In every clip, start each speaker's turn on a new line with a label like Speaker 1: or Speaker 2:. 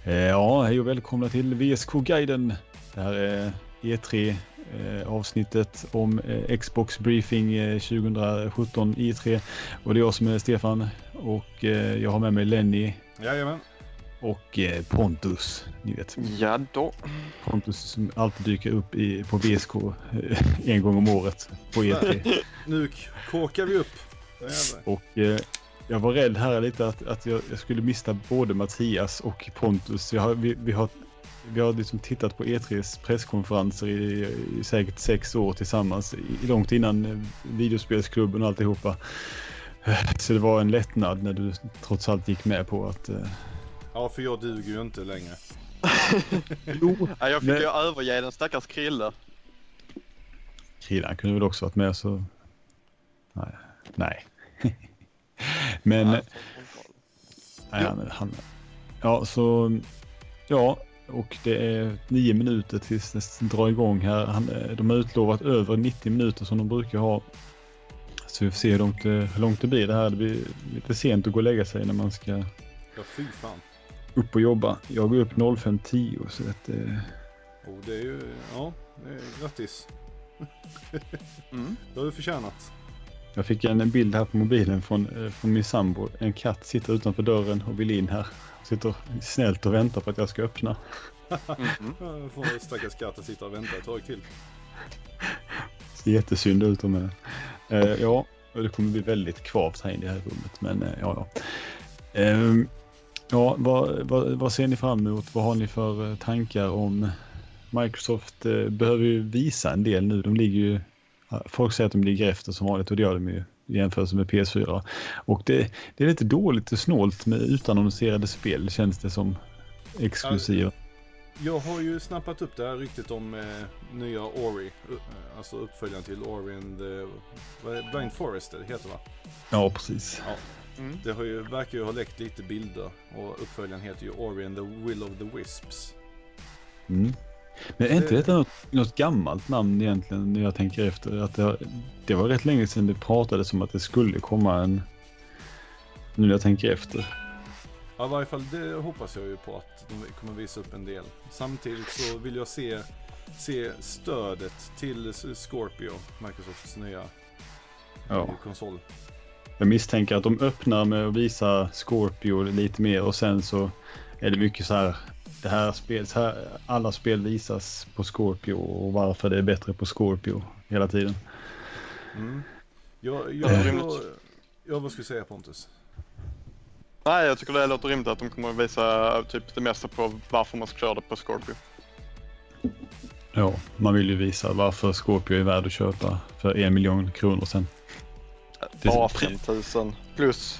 Speaker 1: Ja, hej och välkomna till VSK-guiden. Det här är E3 avsnittet om Xbox Briefing 2017 E3. Och det är jag som är Stefan och jag har med mig Lenny.
Speaker 2: Jajamän.
Speaker 1: Och Pontus, ni vet.
Speaker 3: Ja då.
Speaker 1: Pontus som alltid dyker upp på VSK en gång om året på E3.
Speaker 2: Nu kåkar vi upp.
Speaker 1: Och jag var rädd här lite att jag skulle missa både Mattias och Pontus. Vi har liksom tittat på E3s presskonferenser i säkert 6 år tillsammans. Långt innan videospelsklubben och alltihopa. Så det var en lättnad när du trots allt gick med på att...
Speaker 2: Ja, för jag duger ju inte längre.
Speaker 3: Jo, jag fick ju överge den stackars Krille.
Speaker 1: Krille kunde väl också varit med så... Nej. Men... Ja, och det är 9 minuter tills det drar igång här. De har utlovat över 90 minuter som de brukar ha. Så vi får se hur långt det blir. Det här det blir lite sent att gå och lägga sig när man ska
Speaker 2: fy fan.
Speaker 1: Upp och jobba. Jag går upp 05:10 så att...
Speaker 2: det är ju... Ja, det är grattis. Det har du förtjänat.
Speaker 1: Jag fick en bild här på mobilen från min sambo. En katt sitter utanför dörren och vill in här. Sitter snällt och väntar på att jag ska öppna.
Speaker 2: Jag får stackars katt att sitta och vänta ett tag till.
Speaker 1: Det ser jättesynd ut om henne. Ja, och det kommer bli väldigt kvavt här inne i det här rummet. Men ja, vad ser ni fram emot? Vad har ni för tankar om Microsoft? Behöver ju visa en del nu. De ligger ju... Folk säger att de ligger efter som vanligt och det gör de ju i jämförelse med PS4. Och det är lite dåligt och snålt med utannonserade spel känns det som exklusiva.
Speaker 2: Jag har ju snappat upp det här ryktet om nya Ori, alltså uppföljaren till Ori and the Blind Forest det heter va?
Speaker 1: Ja, precis.
Speaker 2: Ja. Det verkar ju ha läckt lite bilder och uppföljaren heter ju Ori and the Will of the Wisps.
Speaker 1: Men är inte detta något gammalt namn egentligen när jag tänker efter? Att det var rätt länge sedan det pratades om att det skulle komma en... Nu när jag tänker efter.
Speaker 2: Ja, i varje fall det hoppas jag ju på att de kommer visa upp en del. Samtidigt så vill jag se stödet till Scorpio, Microsofts nya konsol.
Speaker 1: Jag misstänker att de öppnar med att visa Scorpio lite mer och sen så är det mycket så här... alla spel visas på Scorpio och varför det är bättre på Scorpio hela tiden.
Speaker 2: Vad ska du säga Pontus?
Speaker 3: Nej, jag tycker det låter rimligt att de kommer att visa typ det mesta på varför man ska köra det på Scorpio.
Speaker 1: Ja, man vill ju visa varför Scorpio är värd att köpa för 1 miljon kronor sen.
Speaker 3: Ja, 5000 plus.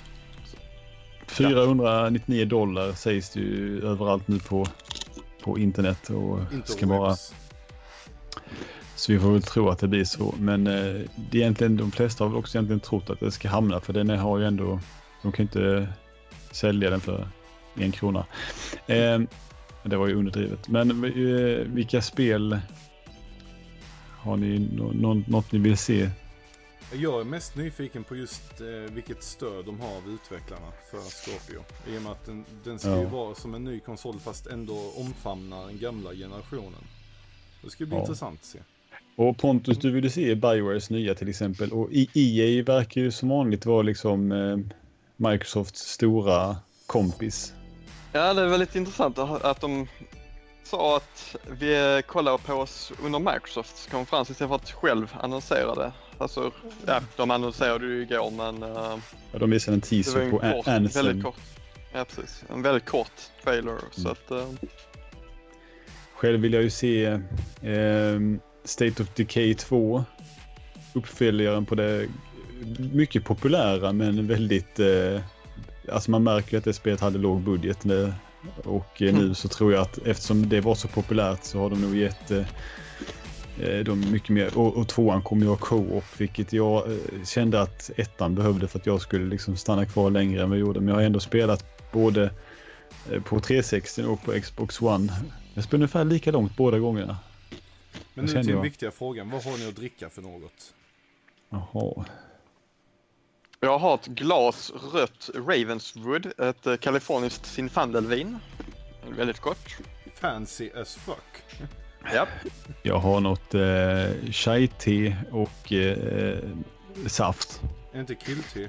Speaker 1: $499 sägs det ju överallt nu på internet och ska vara... Så vi får väl tro att det blir så. Men det är egentligen, de flesta har väl också egentligen trott att det ska hamna för den har ju ändå... De kan inte sälja den för 1 krona. Det var ju underdrivet. Men vilka spel har ni något ni vill se?
Speaker 2: Jag är mest nyfiken på just vilket stöd de har av utvecklarna för Scorpio. I och med att den ska ju vara som en ny konsol fast ändå omfamna den gamla generationen. Det ska bli intressant att se. Och
Speaker 1: Pontus, du vill se BioWares nya till exempel. Och EA verkar ju som vanligt vara liksom Microsofts stora kompis.
Speaker 3: Ja, det är väldigt intressant att de sa att vi kollar på oss under Microsofts konferens istället för att själv annonsera det. Alltså, de annonserade ju igår men...
Speaker 1: de visade en teaser på Anthem.
Speaker 3: Väldigt kort. Ja, precis. En väldigt kort trailer. Så att,
Speaker 1: Själv vill jag ju se State of Decay 2. Uppföljaren på det mycket populära men väldigt... alltså man märker att det spelet hade låg budget och nu så tror jag att eftersom det var så populärt så har de nog gett de mycket mer och 2an kommer ju ha co-op vilket jag kände att 1an behövde för att jag skulle liksom stanna kvar längre än vad jag gjorde, men jag har ändå spelat både på 360 och på Xbox One. Jag spelade ungefär lika långt båda gångerna.
Speaker 2: Men nu till den viktiga frågan, vad har ni att dricka för något?
Speaker 1: Jaha.
Speaker 3: Jag har ett glas rött Ravenswood, ett kaliforniskt Zinfandelvin. Väldigt gott.
Speaker 2: Fancy as fuck.
Speaker 3: Ja.
Speaker 1: Jag har något chai-te och saft.
Speaker 2: Är inte killte?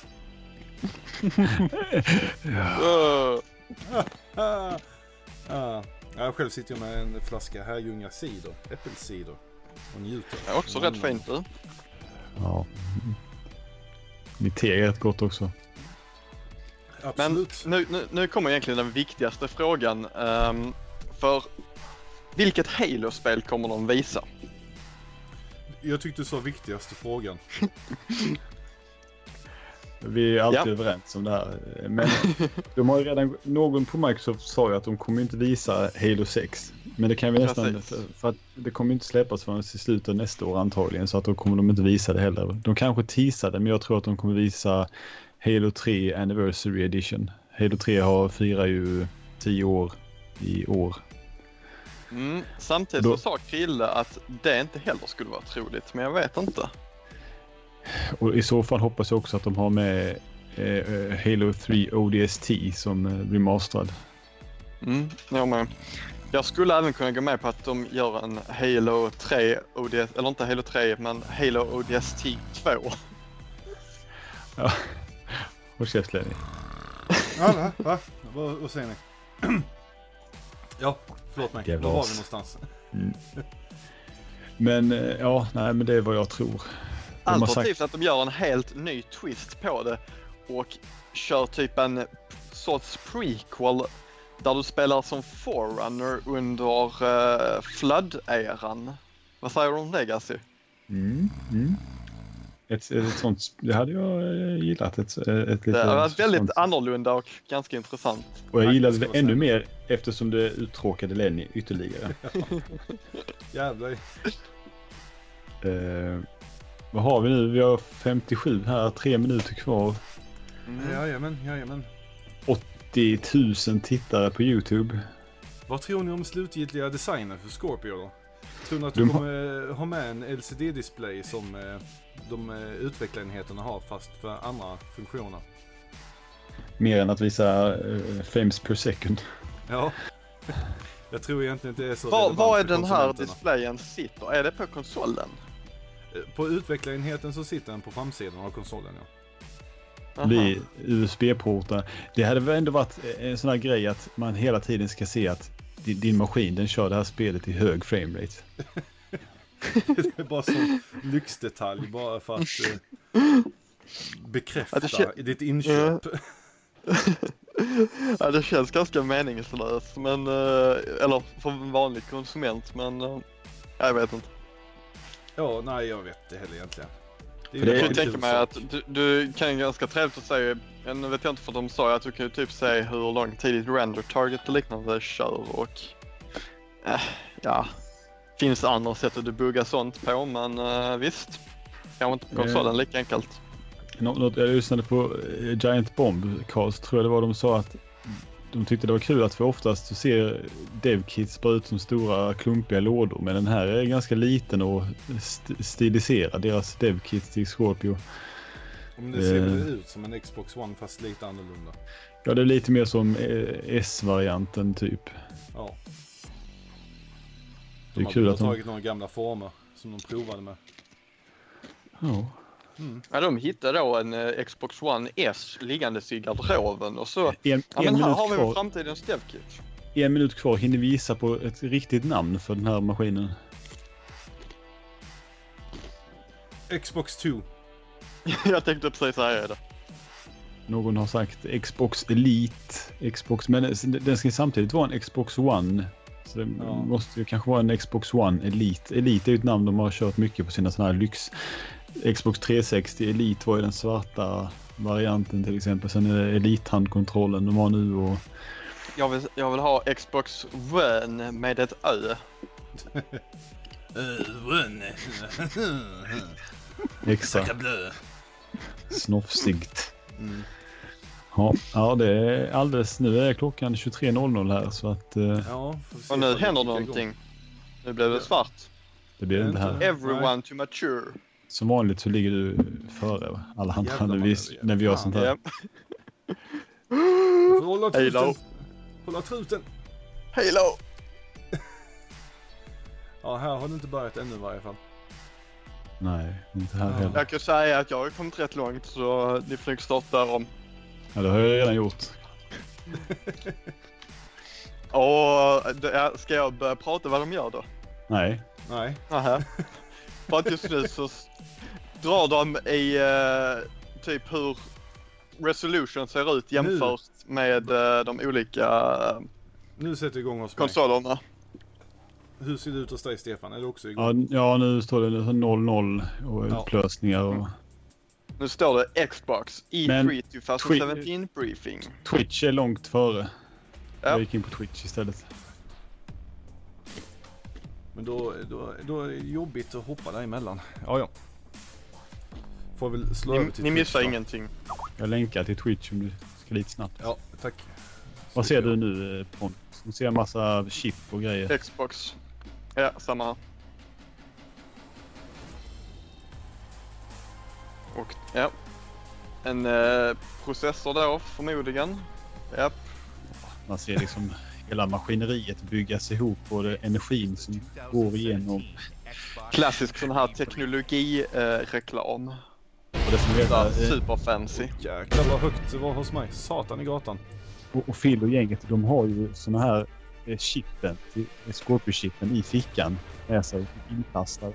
Speaker 2: Jag själv sitter med en flaska Herrljunga cider, äppelcider och njuter.
Speaker 3: Det är också rätt fint du.
Speaker 1: Ja. Mitt te är rätt gott också.
Speaker 2: Absolut.
Speaker 3: Men nu kommer egentligen den viktigaste frågan. För vilket Halo-spel kommer de visa?
Speaker 2: Jag tyckte du sa viktigaste frågan.
Speaker 1: Vi är alltid överens om det här. Men de har ju redan, någon på Microsoft sa ju att de kommer inte visa Halo 6. Men det kan vi nästan, för att det kommer inte släppas förrän i slutet av nästa år antagligen. Så att då kommer de inte visa det heller. De kanske teasade, men jag tror att de kommer visa Halo 3 Anniversary Edition. Halo 3 firar ju 10 år i år.
Speaker 3: Samtidigt så sa Krille att det inte heller skulle vara troligt, men jag vet inte. Och
Speaker 1: i så fall hoppas jag också att de har med Halo 3 ODST som remasterad.
Speaker 3: Ja, men jag skulle även kunna gå med på att de gör en Halo 3 ODS, eller inte Halo 3, men Halo ODST 2.
Speaker 1: Ja, och käft Lenny.
Speaker 2: Ja, va? Vad säger ni? Ja, förlåt mig. Då var vi någonstans.
Speaker 1: Men men det är vad jag tror.
Speaker 3: Alternativt att de gör en helt ny twist på det och kör typ en sorts prequel där du spelar som Forerunner under Flood-eran. Vad säger du om det, Gassi?
Speaker 1: Ett sånt, det hade jag gillat. Det
Speaker 3: var väldigt annorlunda och ganska intressant.
Speaker 1: Och jag gillade det ännu mer eftersom det uttråkade Lenny ytterligare.
Speaker 2: Jävlar.
Speaker 1: Vad har vi nu? Vi har 57 här, 3 minuter kvar.
Speaker 2: Jajamän.
Speaker 1: 80 000 tittare på YouTube.
Speaker 2: Vad tror ni om slutgiltiga designen för Scorpio då? Tror ni att de kommer ha med en LCD-display som de utvecklarenheterna har fast för andra funktioner?
Speaker 1: Mer än att visa frames per second.
Speaker 2: Ja. Jag tror egentligen inte det är så.
Speaker 3: Vad är den här displayen sitter? Är det på konsolen?
Speaker 2: På utvecklarenheten så sitter den på framsidan av konsolen, ja.
Speaker 1: Vid USB-portar. Det hade väl ändå varit en sån här grej att man hela tiden ska se att din maskin, den kör det här spelet i hög framerate.
Speaker 2: Det är bara sån lyxdetalj bara för att bekräfta ditt inköp.
Speaker 3: Ja, det känns ganska meningslöst, men eller för en vanlig konsument, men jag vet inte.
Speaker 2: Ja, nej, jag vet inte heller egentligen.
Speaker 3: Jag kan tänka mig att du kan ganska trevligt att säga, nu vet jag inte för de sa att du kan ju typ säga hur lång tid ditt render target och liknande kör och finns andra sätt att debugga sånt på, men visst, kanske inte på konsolen lika enkelt.
Speaker 1: Jag lyssnade på Giant Bombcast, tror jag det var, de sa att de tyckte det var kul att för oftast ser devkits bara ut som stora klumpiga lådor, men den här är ganska liten och stiliserad, deras devkit till Scorpio.
Speaker 2: Om det ser väl ut som en Xbox One fast lite annorlunda.
Speaker 1: Ja, det är lite mer som S-varianten typ.
Speaker 2: Ja.
Speaker 1: Det är kul att
Speaker 2: de har tagit några gamla former som de provade med.
Speaker 1: Ja.
Speaker 3: Ja, de hittade då en Xbox One S liggandes i garderoben och så
Speaker 1: men
Speaker 3: här har vi framtidens devkit.
Speaker 1: 1 minut kvar, hinner visa på ett riktigt namn för den här maskinen.
Speaker 2: Xbox 2.
Speaker 3: Jag tänkte precis säga det.
Speaker 1: Någon har sagt Xbox Elite, Xbox, men den ska samtidigt vara en Xbox One. Så det måste ju kanske vara en Xbox One Elite. Elite är ju ett namn de har kört mycket på sina såna här lyx. Xbox 360 Elite var ju den svarta varianten till exempel. Sen är det Elite-handkontrollen de har nu och...
Speaker 3: Jag vill ha Xbox One med ett Ö.
Speaker 2: One.
Speaker 1: Extra. Snofsigt. Ja, det är alldeles... Nu är klockan 23.00 här så att...
Speaker 3: och nu händer någonting. Nu blev det svart.
Speaker 1: Det blir inte här.
Speaker 3: Everyone to mature.
Speaker 1: Som vanligt så ligger du före alla andra när vi gör sånt här.
Speaker 2: Hålla truten.
Speaker 3: Halo!
Speaker 2: Ja, här har det inte börjat ännu i varje fall.
Speaker 1: Nej, inte här heller.
Speaker 3: Jag kan säga att jag har kommit rätt långt så ni får nog starta där om.
Speaker 1: Ja, det har jag redan gjort.
Speaker 3: Och ska jag börja prata vad de gör då?
Speaker 1: Nej.
Speaker 2: Nej.
Speaker 3: Aha. För att just nu så drar de i typ hur resolution ser ut jämfört med de olika
Speaker 2: Nu sätter vi igång hos mig.
Speaker 3: konsolerna.
Speaker 2: Hur ser det ut hos dig, Stefan? Är det också igång?
Speaker 1: Ja, nu står det 0-0 och upplösningar och...
Speaker 3: Nu står det Xbox E3 2017 briefing.
Speaker 1: Twitch är långt före.
Speaker 3: Ja.
Speaker 1: Jag gick in på Twitch istället.
Speaker 2: Men då är det jobbigt att hoppa däremellan. Ja. Får väl slå över till
Speaker 3: Ni
Speaker 2: Twitch,
Speaker 3: missar
Speaker 2: då.
Speaker 3: ingenting.
Speaker 1: Jag länkar till Twitch om du ska lite snabbt.
Speaker 2: Ja, tack.
Speaker 1: Vad ser du nu, Pontus? Du ser en massa chip och grejer.
Speaker 3: Xbox. Ja, samma här. Och ja. En processor då förmodligen. Ja.
Speaker 1: Man ser liksom hela maskineriet byggas ihop och det energin som går igenom.
Speaker 3: Klassisk sån här teknologi-reklam.
Speaker 1: Och det som
Speaker 3: Där,
Speaker 1: heter,
Speaker 3: super fancy.
Speaker 2: Jäklar vad högt det var hos mig. Satan i gatan.
Speaker 1: och Phil och gänget, de har ju såna här chippen, Scorpio-chippen i fickan med sig inplastade.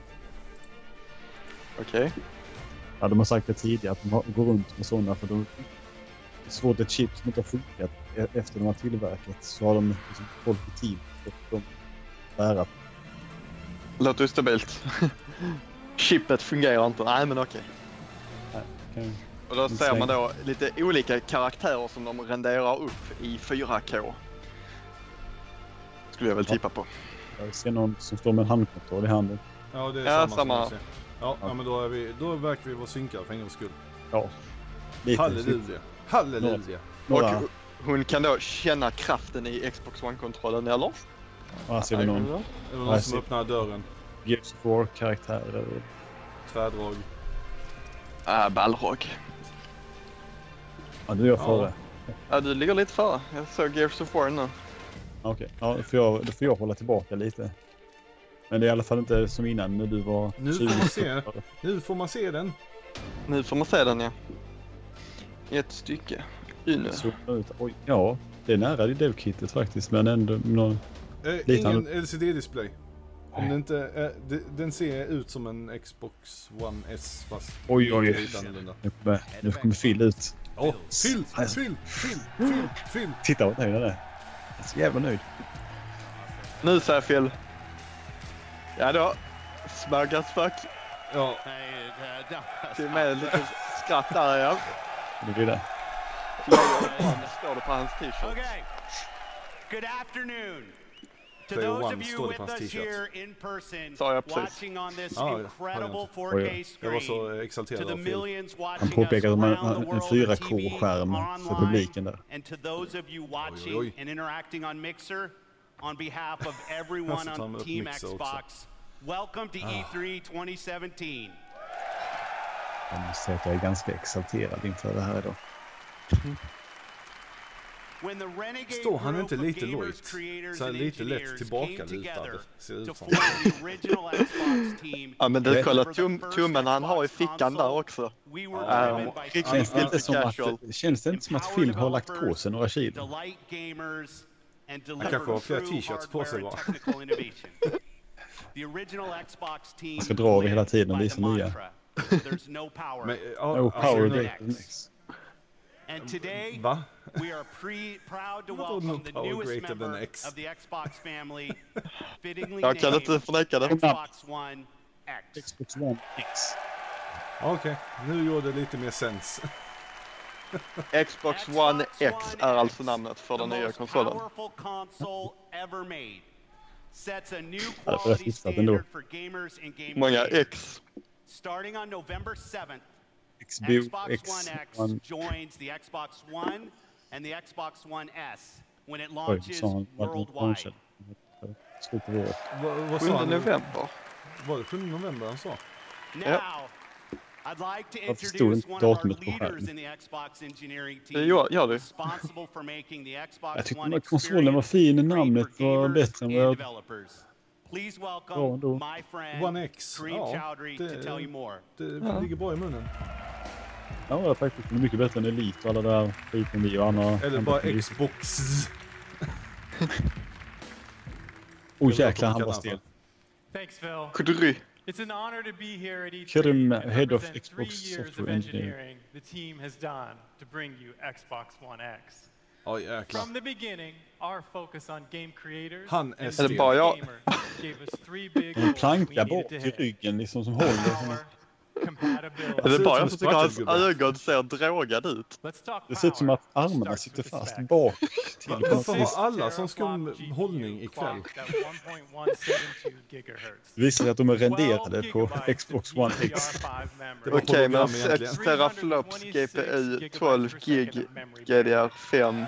Speaker 3: Okej.
Speaker 1: Ja, de har sagt det tidigare att de går runt med sådana för de är svårt ett chip som inte har funkat efter de har tillverkat så har de liksom folk i tid och de bärat.
Speaker 3: Låter ju stabilt. Chippet fungerar inte. Nej men okej.
Speaker 1: Okay.
Speaker 3: Och då ser man då lite olika karaktärer som de renderar upp i 4K. Skulle jag väl tippa på.
Speaker 1: Jag ser någon som står med en handkontroll i handen.
Speaker 2: Ja, det är samma.
Speaker 3: Ja.
Speaker 2: Ja, men då verkar vi vara synkade för en gångs skull.
Speaker 1: Ja. Lite.
Speaker 2: Halleluja.
Speaker 3: Och hon kan då känna kraften i Xbox One-kontrollen, eller?
Speaker 1: Ja, ser vi någon.
Speaker 2: Är det någon som öppnar dörren?
Speaker 1: Gears of War-karaktärer.
Speaker 2: Tvärdrag.
Speaker 3: Ballrog.
Speaker 1: Ja, du är före.
Speaker 3: Ja, du ligger lite före. Jag såg Gears of War nu.
Speaker 1: Okej, ja, då får jag hålla tillbaka lite. Men det är i alla fall inte som innan när du var...
Speaker 2: Nu får man se. Nu får man se den.
Speaker 3: Nu får man se den, ja. I ett stycke.
Speaker 1: Oj, ja, det är nära i dev-kittet faktiskt, men ändå någon...
Speaker 2: Ingen LCD-display. Om det inte är, den ser ut som en Xbox One S fast
Speaker 1: oj.
Speaker 2: lite annorlunda.
Speaker 1: Nu kommer Phil ut.
Speaker 2: Phil!
Speaker 1: Titta vad nöjd han är. Jag är så jävla nöjd.
Speaker 3: Nu säger Phil. Ja då. Smug as fuck.
Speaker 2: Ja.
Speaker 3: Till med lite skratt där, ja.
Speaker 1: Det blir det.
Speaker 3: Står det på hans t-shirt.
Speaker 4: Okay. Good afternoon. To
Speaker 2: Player
Speaker 4: those
Speaker 2: One
Speaker 4: of you
Speaker 2: står det
Speaker 4: with
Speaker 2: på hans
Speaker 4: us
Speaker 2: t-shirt.
Speaker 4: here in person,
Speaker 3: Sa jag precis.
Speaker 4: watching on this
Speaker 2: Ja,
Speaker 4: incredible
Speaker 2: ja,
Speaker 4: 4K
Speaker 2: Jag var så
Speaker 4: screen,
Speaker 2: exalterad
Speaker 4: to the
Speaker 2: av Phil.
Speaker 4: millions
Speaker 1: Han
Speaker 4: watching us
Speaker 1: påpekar att man
Speaker 4: around
Speaker 1: har
Speaker 4: the
Speaker 1: en
Speaker 4: world on
Speaker 1: 4K-skärm
Speaker 4: TV,
Speaker 1: för
Speaker 4: online,
Speaker 1: publiken där.
Speaker 4: and to those of you watching
Speaker 2: oj.
Speaker 4: and interacting on Mixer, on behalf of everyone
Speaker 2: Jag ska ta
Speaker 4: on
Speaker 2: mig upp
Speaker 4: Team
Speaker 2: Mixer
Speaker 4: Xbox, welcome to E3 2017.
Speaker 1: Jag måste säga att jag är ganska exalterad inför det här idag.
Speaker 2: Står han inte lite lojt? Så lite lätt tillbakalutad ser ut som.
Speaker 3: Ja men du kollar tummen han har i fickan där också.
Speaker 1: Känns det inte som att Phil har lagt på sig några kilo?
Speaker 2: Han kanske har flera t-shirts på sig bara.
Speaker 4: Han
Speaker 1: ska dra över hela tiden och visa nya.
Speaker 2: Men,
Speaker 1: Power greater than X.
Speaker 4: And today,
Speaker 2: Va?
Speaker 4: we are proud to welcome the newest member of the Xbox family, fittingly
Speaker 3: Jag kan inte
Speaker 4: named
Speaker 3: förneka det.
Speaker 4: Xbox One X.
Speaker 1: Xbox One X.
Speaker 2: Okej, nu gjorde det lite mer sens.
Speaker 3: Xbox One X är alltså namnet för den nya konsolen.
Speaker 4: Powerful console ever made. Sets a new
Speaker 1: det var
Speaker 4: quality
Speaker 1: fixat ändå.
Speaker 4: standard for gamers and game
Speaker 3: Många
Speaker 4: creators.
Speaker 3: X.
Speaker 4: Starting on November 7th,
Speaker 1: Xbox
Speaker 4: Xbox One X joins the Xbox One and the Xbox One S when it launches worldwide.
Speaker 1: Slutet av året.
Speaker 2: Vad
Speaker 3: 7
Speaker 2: sa han?
Speaker 3: november.
Speaker 2: Var det 7 november han sa?
Speaker 4: Now, I'd like to
Speaker 1: Jag förstod
Speaker 4: introduce
Speaker 1: inte
Speaker 4: one of our
Speaker 1: datumet på
Speaker 4: leaders
Speaker 1: skärmen.
Speaker 4: in the Xbox engineering
Speaker 3: Det
Speaker 4: team
Speaker 3: gör du.
Speaker 4: responsible for making the
Speaker 1: Jag
Speaker 4: Xbox
Speaker 1: tyckte
Speaker 4: One
Speaker 1: att konsolen var fin,
Speaker 4: experience
Speaker 1: namnet
Speaker 4: great for
Speaker 1: var
Speaker 4: gamers
Speaker 1: bättre än
Speaker 4: and
Speaker 1: vad jag...
Speaker 4: developers. Please
Speaker 1: Ja,
Speaker 4: welcome
Speaker 1: då.
Speaker 4: my friend
Speaker 2: One X.
Speaker 4: Kareem
Speaker 2: Ja,
Speaker 4: Chowdhury to tell you more.
Speaker 2: det ligger bra i munnen.
Speaker 1: Ja, det var faktiskt mycket bättre än Elite och alla där skiten vi och andra...
Speaker 2: Eller bara Xbox.
Speaker 1: Jäklar, han var stel.
Speaker 5: Thanks, Phil.
Speaker 3: Kudry.
Speaker 5: It's an honor to be here at E3
Speaker 1: Karim,
Speaker 5: and
Speaker 1: head of
Speaker 5: represent
Speaker 1: Xbox
Speaker 5: 3 years
Speaker 1: software
Speaker 5: of
Speaker 1: engineering.
Speaker 5: engineering the team has done to bring you Xbox One X.
Speaker 2: Ja, jäklar.
Speaker 5: From the beginning, our focus on game creators
Speaker 2: Han är
Speaker 5: and
Speaker 2: stel.
Speaker 3: Eller bara jag.
Speaker 5: gamers gave us 3 big
Speaker 1: En
Speaker 5: goals we
Speaker 1: planka
Speaker 5: needed
Speaker 1: bort
Speaker 5: to
Speaker 1: i
Speaker 5: hit.
Speaker 1: ryggen liksom som håller.
Speaker 5: Power, compatibility.
Speaker 3: Är det
Speaker 2: ut
Speaker 3: bara
Speaker 2: som
Speaker 3: jag
Speaker 2: en
Speaker 3: som tycker hans
Speaker 2: sprattelgubbe.
Speaker 3: ögon ser drogad ut?
Speaker 5: Let's talk
Speaker 1: Det ser ut som
Speaker 5: power.
Speaker 1: att armarna
Speaker 5: Starts
Speaker 1: sitter
Speaker 5: with the
Speaker 1: fast
Speaker 5: specs.
Speaker 1: bak till på något
Speaker 2: Varför
Speaker 1: vis.
Speaker 2: har alla som skum hållning ikväll?
Speaker 5: Clocked at 1.172 gigahertz.
Speaker 1: Det visar att de är
Speaker 5: 12
Speaker 1: renderade på
Speaker 5: gigabytes
Speaker 1: Xbox
Speaker 5: of
Speaker 1: One X.
Speaker 5: DDR5 memory.
Speaker 2: Det var
Speaker 3: Okej, men
Speaker 2: hologram egentligen.
Speaker 3: 6 teraflops GPU, 12 gig GDR5.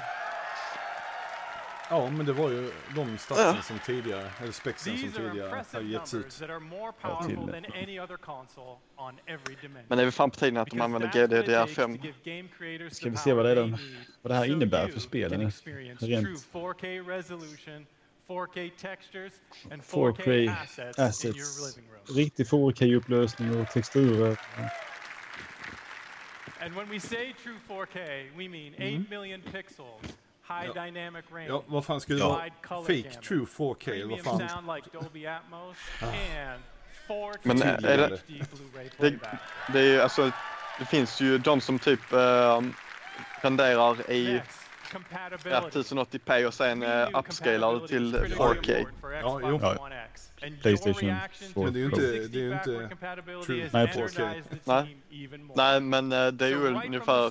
Speaker 2: Ja, men det var ju de statsen som tidigare, eller spexen som
Speaker 5: These are
Speaker 2: tidigare har
Speaker 5: impressive
Speaker 2: getts
Speaker 5: numbers
Speaker 2: ut.
Speaker 5: that are more
Speaker 1: till
Speaker 5: powerful
Speaker 1: det.
Speaker 5: than any other console on every dimension.
Speaker 3: Men det är väl fan på tiden att de använder GDDR5.
Speaker 1: Ska vi se vad det här innebär för spelen? Rent
Speaker 5: 4K resolution, 4K textures and
Speaker 1: 4K
Speaker 5: 4K assets in
Speaker 1: assets.
Speaker 5: your living room.
Speaker 1: Riktig 4K-upplösning och texturer.
Speaker 5: And when we say true 4K, we mean 8 million pixels, high dynamic range.
Speaker 2: Ja, vad fan skulle det vara?
Speaker 5: wide color
Speaker 2: Fake
Speaker 5: gamut,
Speaker 2: true 4K, eller vad
Speaker 5: premium
Speaker 2: fan?
Speaker 5: sound like Dolby Atmos and 4K
Speaker 3: Men är det-
Speaker 5: HD Blu-ray
Speaker 3: Det,
Speaker 5: playback.
Speaker 3: det är alltså, det finns ju de som typ renderar i
Speaker 5: Next, compatibility.
Speaker 3: 1080p och sen upscalar till 4K.
Speaker 2: Ja, jo.
Speaker 1: PlayStation 4.
Speaker 2: Men det är ju inte true
Speaker 1: Nej,
Speaker 2: 4K.
Speaker 3: Nej, men det är ju ungefär...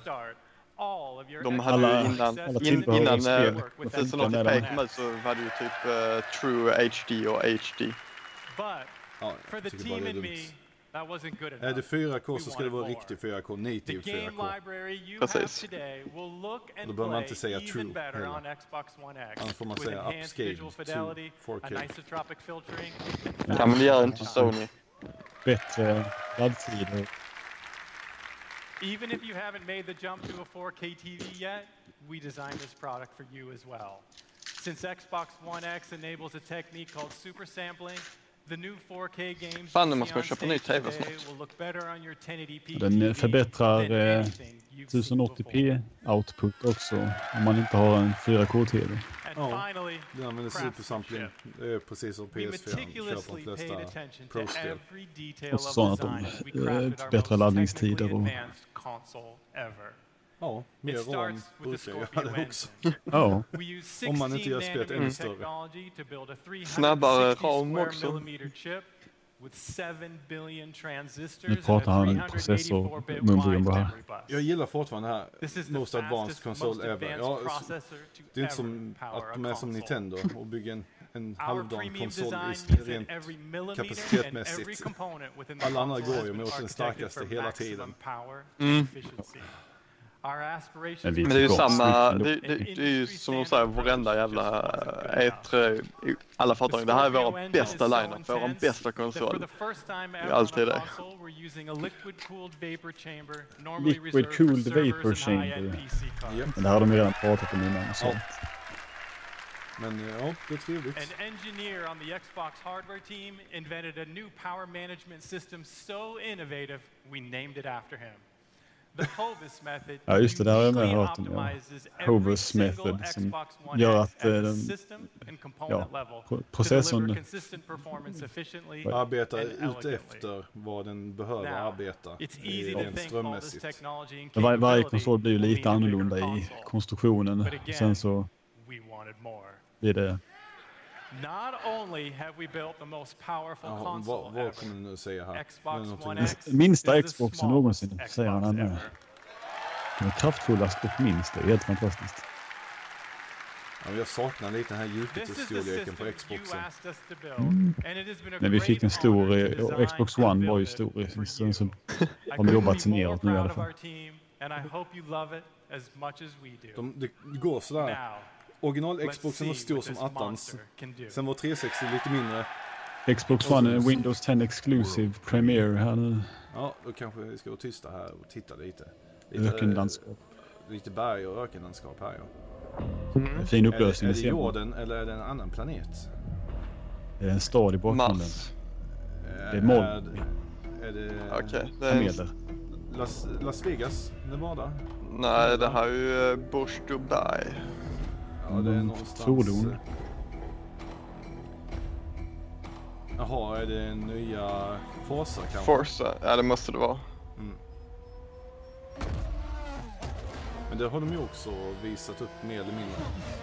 Speaker 3: De hade
Speaker 1: Alla-
Speaker 3: ju innan
Speaker 1: alla tillbehör
Speaker 3: innan
Speaker 1: i spel.
Speaker 3: 1080p kom ut så var det ju typ True HD och HD.
Speaker 2: Ja,
Speaker 5: For
Speaker 2: jag
Speaker 5: the
Speaker 2: tycker bara
Speaker 5: team
Speaker 2: det är
Speaker 5: and me,
Speaker 2: dumt.
Speaker 5: that wasn't good
Speaker 2: Är
Speaker 5: enough.
Speaker 2: det 4K så
Speaker 5: We
Speaker 2: ska det vara
Speaker 5: wanted
Speaker 2: riktig
Speaker 5: more.
Speaker 2: 4K,
Speaker 5: The
Speaker 2: native
Speaker 5: game
Speaker 2: 4K.
Speaker 5: library you
Speaker 3: Precis.
Speaker 5: have today will look
Speaker 2: Då
Speaker 5: and
Speaker 2: behöver man
Speaker 5: play
Speaker 2: inte säga true
Speaker 5: even better
Speaker 2: heller.
Speaker 5: on Xbox One X
Speaker 2: Annars får man
Speaker 5: with
Speaker 2: säga
Speaker 5: enhanced
Speaker 2: upscale
Speaker 5: visual
Speaker 2: to
Speaker 5: fidelity,
Speaker 2: 4K.
Speaker 5: anisotropic filtering.
Speaker 3: Ja, men det gör inte Sony.
Speaker 1: Bättre laddtider.
Speaker 5: Even if you haven't made the jump to a 4K TV yet, we designed this product for you as well. Since Xbox One X enables a technique called super sampling, the new 4K games
Speaker 3: Fan, nu
Speaker 5: you
Speaker 3: måste
Speaker 5: see
Speaker 3: man
Speaker 5: on
Speaker 3: köpa ny
Speaker 5: stage
Speaker 3: TV
Speaker 5: today
Speaker 3: snart.
Speaker 5: will look better on your 1080p
Speaker 1: Den
Speaker 5: TV
Speaker 1: förbättrar
Speaker 5: than anything you've seen before.
Speaker 1: 1080p output också om man inte har en 4K-TV.
Speaker 5: And
Speaker 2: Ja.
Speaker 5: finally,
Speaker 2: Den använder supersampling. Det är precis som
Speaker 5: we
Speaker 2: PS4 köper de
Speaker 5: meticulously paid
Speaker 2: flesta
Speaker 5: attention to
Speaker 2: Pro-spel.
Speaker 5: every detail
Speaker 1: Och så
Speaker 5: of
Speaker 1: sa han
Speaker 5: design
Speaker 1: att
Speaker 5: as we
Speaker 1: de,
Speaker 5: crafted our
Speaker 1: bättre
Speaker 5: most
Speaker 1: laddningstider
Speaker 5: technically
Speaker 1: och-
Speaker 5: advanced console ever.
Speaker 2: Ja, mer
Speaker 5: It
Speaker 2: ram
Speaker 5: starts with the
Speaker 2: brukar jag
Speaker 5: Scorpio
Speaker 2: göra det också.
Speaker 5: engine.
Speaker 1: Ja,
Speaker 5: We use
Speaker 2: Om man inte
Speaker 5: 16
Speaker 2: gör spelet ännu
Speaker 5: nanometer
Speaker 2: större.
Speaker 5: technology to build a 360
Speaker 3: Snabbare ram
Speaker 5: square
Speaker 3: också.
Speaker 5: millimeter chip with 7 billion transistors
Speaker 1: nu
Speaker 5: and a
Speaker 1: pratar han
Speaker 5: 384-bit
Speaker 1: processor-mumbo
Speaker 5: wide
Speaker 1: här.
Speaker 5: memory bus.
Speaker 2: Jag gillar fortfarande det här
Speaker 5: This is the
Speaker 2: Most Advanced
Speaker 5: fastest, most
Speaker 2: Console ever.
Speaker 5: advanced
Speaker 2: Ja,
Speaker 5: processor to
Speaker 2: det är inte
Speaker 5: ever
Speaker 2: som
Speaker 5: power
Speaker 2: att de
Speaker 5: a
Speaker 2: är som
Speaker 5: console.
Speaker 2: Nintendo och bygger en
Speaker 5: Our
Speaker 2: halvdan
Speaker 5: premium
Speaker 2: konsol
Speaker 5: design
Speaker 2: i
Speaker 5: means that
Speaker 2: rent
Speaker 5: every millimeter and
Speaker 2: kapacitetsmässigt.
Speaker 5: every component within the
Speaker 2: Alla andra
Speaker 5: console
Speaker 2: går
Speaker 5: has
Speaker 2: ju
Speaker 5: been
Speaker 2: mot den
Speaker 5: architected
Speaker 2: starkaste
Speaker 5: for
Speaker 2: hela
Speaker 5: maximum
Speaker 2: tiden.
Speaker 5: power and efficiency. Our aspirations
Speaker 1: Men vi-
Speaker 3: Men det är ju
Speaker 1: Ja,
Speaker 3: samma,
Speaker 1: slutligen
Speaker 3: det är ju som de säger, varenda jävla E3, alla företag. Det här är vår bästa lineup, vår bästa konsol. alltid det.
Speaker 1: Liquid cooled vapor chamber.
Speaker 2: Japp.
Speaker 1: Men det här har de redan pratat om innan och sånt.
Speaker 2: Men ja, det är trevligt.
Speaker 5: An engineer on the Xbox hardware team invented a new power management system so innovative we named it after him. The Hovis method
Speaker 1: Ja, just det, där har jag med
Speaker 5: uniquely
Speaker 1: hört om, ja.
Speaker 5: optimizes every
Speaker 1: Hovis
Speaker 5: single
Speaker 1: method som
Speaker 5: Xbox One
Speaker 1: gör
Speaker 5: X
Speaker 1: att,
Speaker 5: at the
Speaker 1: den-
Speaker 5: system and component
Speaker 1: ja,
Speaker 5: level
Speaker 1: pro-
Speaker 5: to
Speaker 1: processorn-
Speaker 5: deliver consistent performance efficiently
Speaker 2: Arbetar
Speaker 5: and
Speaker 2: ut
Speaker 5: elegantly.
Speaker 2: efter vad den behöver
Speaker 5: Now,
Speaker 2: arbeta
Speaker 5: it's easy to
Speaker 2: rent
Speaker 5: think all this
Speaker 2: strömmässigt.
Speaker 5: technology and
Speaker 1: Men varje
Speaker 5: capability
Speaker 1: konsol blir ju
Speaker 5: will
Speaker 1: lite
Speaker 5: mean a bigger
Speaker 1: annorlunda i
Speaker 5: console.
Speaker 1: konstruktionen.
Speaker 5: But again,
Speaker 1: Sen så
Speaker 5: we wanted more.
Speaker 1: blir det...
Speaker 5: Not only have we built the most powerful
Speaker 2: Ja,
Speaker 5: console
Speaker 2: vad
Speaker 5: ever,
Speaker 2: kommer du nu säga här?
Speaker 5: Xbox
Speaker 2: Nu är det
Speaker 5: One
Speaker 2: någonting-
Speaker 5: X
Speaker 1: Minsta
Speaker 5: is the
Speaker 1: Xboxen
Speaker 5: smallest
Speaker 1: någonsin, säger han
Speaker 5: Xbox
Speaker 1: här.
Speaker 5: ever.
Speaker 1: Den är kraftfullast och minst. Det är helt fantastiskt.
Speaker 2: Ja, men jag saknar lite den här
Speaker 5: This is the
Speaker 2: Jupiter-storleken på
Speaker 5: system you
Speaker 2: Xboxen.
Speaker 5: asked us to build, and it has been a
Speaker 1: När vi fick en
Speaker 5: great
Speaker 1: stor...
Speaker 5: honor to design
Speaker 1: Xbox
Speaker 5: and
Speaker 1: One var ju
Speaker 5: build it
Speaker 1: stor.
Speaker 5: for
Speaker 1: Sen så
Speaker 5: you. I
Speaker 1: har de
Speaker 5: couldn't
Speaker 1: jobbat
Speaker 5: be
Speaker 1: sig
Speaker 5: more
Speaker 1: neråt nu i alla
Speaker 5: proud of
Speaker 1: fall.
Speaker 5: our team, and I hope you love it as much as we do.
Speaker 2: Det går sådär.
Speaker 5: Now,
Speaker 2: Original
Speaker 5: let's
Speaker 2: Xboxen var
Speaker 5: see
Speaker 2: stor
Speaker 5: what
Speaker 2: som
Speaker 5: this
Speaker 2: attans.
Speaker 5: monster can do.
Speaker 2: Sen var 360 lite mindre.
Speaker 1: Xbox One Windows 10 Exclusive Premiere här nu.
Speaker 2: Ja, då kanske vi ska vara tysta här och titta lite.
Speaker 1: Ökenlandskap.
Speaker 2: Lite berg och ökenlandskap här, ja.
Speaker 1: Fin upplösning.
Speaker 2: Är det jorden eller är det en annan planet?
Speaker 1: Det är en stad i bakgrunden.
Speaker 3: Mars.
Speaker 1: Det är moln.
Speaker 2: Är det
Speaker 3: Okej.
Speaker 1: Kameler.
Speaker 2: Las Vegas, Nevada?
Speaker 3: Nej, det här är ju Burj Dubai.
Speaker 2: Ja, det är någonstans.
Speaker 1: Fordon.
Speaker 2: Jaha, är det nya Forza kanske?
Speaker 3: Forza, ja det måste det vara.
Speaker 2: Men det har de ju också visat upp mer eller mindre.